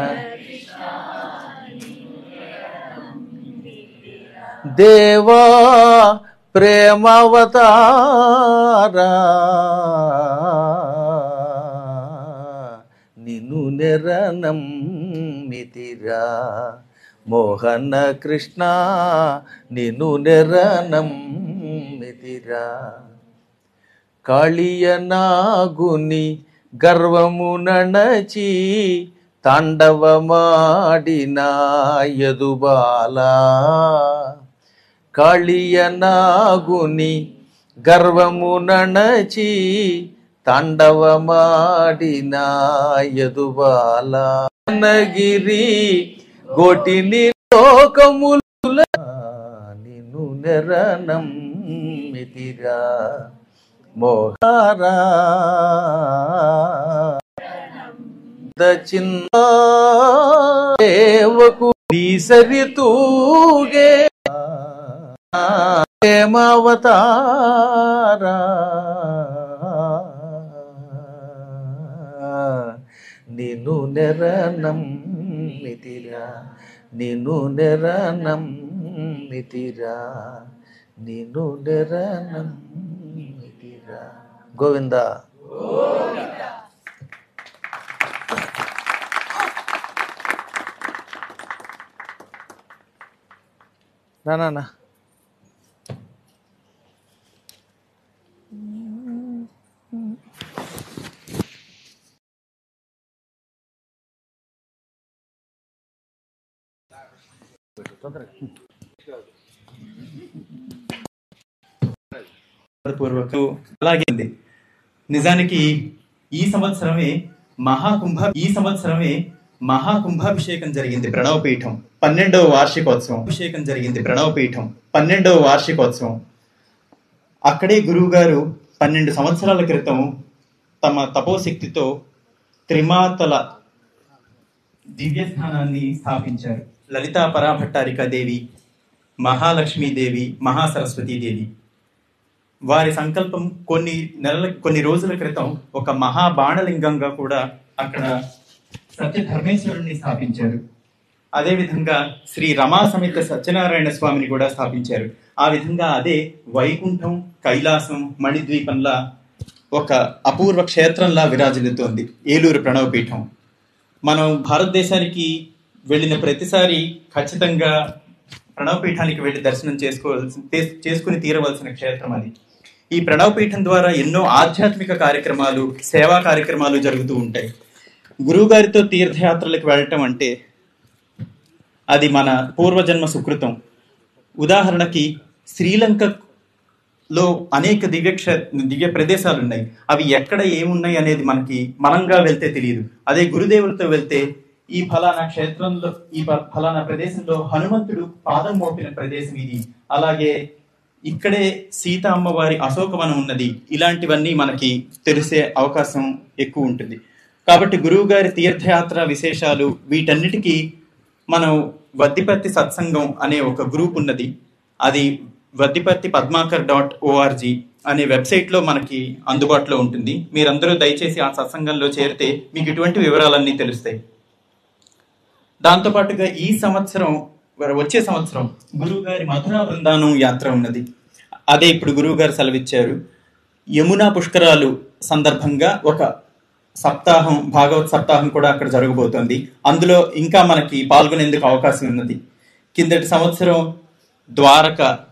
దేవా ప్రేమవతారా, నిన్ను నెరనమ్మితిరా మోహన కృష్ణ, నిన్ను నెరనమ్మితిరా. కాళియనాగుని గర్వము నణచి తాండవమాడిన యదుబాలా, కాళియనాగుని గర్వము నణచి తాండవమాడిన యదుబాలా, నగిరి గోటిని లోకముల నిన్ను నెరనమ్మితిరా మోహారా చిన్నేవకు సరి తూగే ప్రేమావతారా నిన్ను నెరనం మితిరా నిన్ను నెరనం మితిరా నిన్ను నెరనం మితిరా. గోవింద నా పూర్వకు అలాగే ఉంది. నిజానికి ఈ సంవత్సరమే మహాకుంభ ఈ సంవత్సరమే మహాకుంభాభిషేకం జరిగింది. ప్రణవపీఠం పన్నెండవ వార్షికోత్సవం అభిషేకం జరిగింది. ప్రణవపీఠం పన్నెండవ వార్షికోత్సవం. అక్కడే గురువు గారు పన్నెండు సంవత్సరాల క్రితం తమ తపోశక్తితో త్రిమాతల దివ్యస్థానాన్ని స్థాపించారు. లలితా పరాభట్టారికా దేవి, మహాలక్ష్మీదేవి, మహాసరస్వతీదేవి. వారి సంకల్పం కొన్ని నెలల కొన్ని రోజుల క్రితం ఒక మహాబాణలింగంగా కూడా అక్కడ సత్య ధర్మేశ్వరుణ్ణి స్థాపించారు. అదేవిధంగా శ్రీ రమా సమేత సత్యనారాయణ స్వామిని కూడా స్థాపించారు. ఆ విధంగా అదే వైకుంఠం, కైలాసం, మణిద్వీపంలా ఒక అపూర్వ క్షేత్రంలా విరాజిల్లుతోంది ఏలూరు ప్రణవపీఠం. మనం భారతదేశానికి వెళ్ళిన ప్రతిసారి ఖచ్చితంగా ప్రణవపీఠానికి వెళ్ళి దర్శనం చేసుకోవాల్సి చేసుకుని తీరవలసిన క్షేత్రం అది. ఈ ప్రణవపీఠం ద్వారా ఎన్నో ఆధ్యాత్మిక కార్యక్రమాలు, సేవా కార్యక్రమాలు జరుగుతూ ఉంటాయి. గురువు గారితో తీర్థయాత్రలకు వెళ్ళటం అంటే అది మన పూర్వజన్మ సుకృతం. ఉదాహరణకి శ్రీలంకలో అనేక దివ్య క్షే దివ్య ప్రదేశాలు ఉన్నాయి. అవి ఎక్కడ ఏమున్నాయి అనేది మనకి మనంగా వెళ్తే తెలియదు. అదే గురుదేవులతో వెళ్తే ఈ ఫలానా క్షేత్రంలో, ఈ ఫలానా ప్రదేశంలో హనుమంతుడు పాదం మోపిన ప్రదేశం ఇది, అలాగే ఇక్కడే సీత అమ్మవారి అశోకవనం ఉన్నది, ఇలాంటివన్నీ మనకి తెలిసే అవకాశం ఎక్కువ ఉంటుంది. కాబట్టి గురువు గారి తీర్థయాత్ర విశేషాలు వీటన్నిటికీ మనం వద్దిపర్తి సత్సంగం అనే ఒక గ్రూప్ ఉన్నది. అది వద్దిపర్తి పద్మాకర్ డాట్ ఓఆర్జీ అనే వెబ్సైట్లో మనకి అందుబాటులో ఉంటుంది. మీరందరూ దయచేసి ఆ సత్సంగంలో చేరితే మీకు ఇటువంటి వివరాలన్నీ తెలుస్తాయి. దాంతోపాటుగా ఈ సంవత్సరం వచ్చే సంవత్సరం గురువు గారి మధురా బృందానం యాత్ర ఉన్నది. అదే ఇప్పుడు గురువు గారు సెలవిచ్చారు. యమునా పుష్కరాలు సందర్భంగా ఒక సప్తాహం, భాగవత్ సప్తాహం కూడా అక్కడ జరగబోతోంది. అందులో ఇంకా మనకి పాల్గొనేందుకు అవకాశం ఉన్నది. కిందటి సంవత్సరం ద్వారక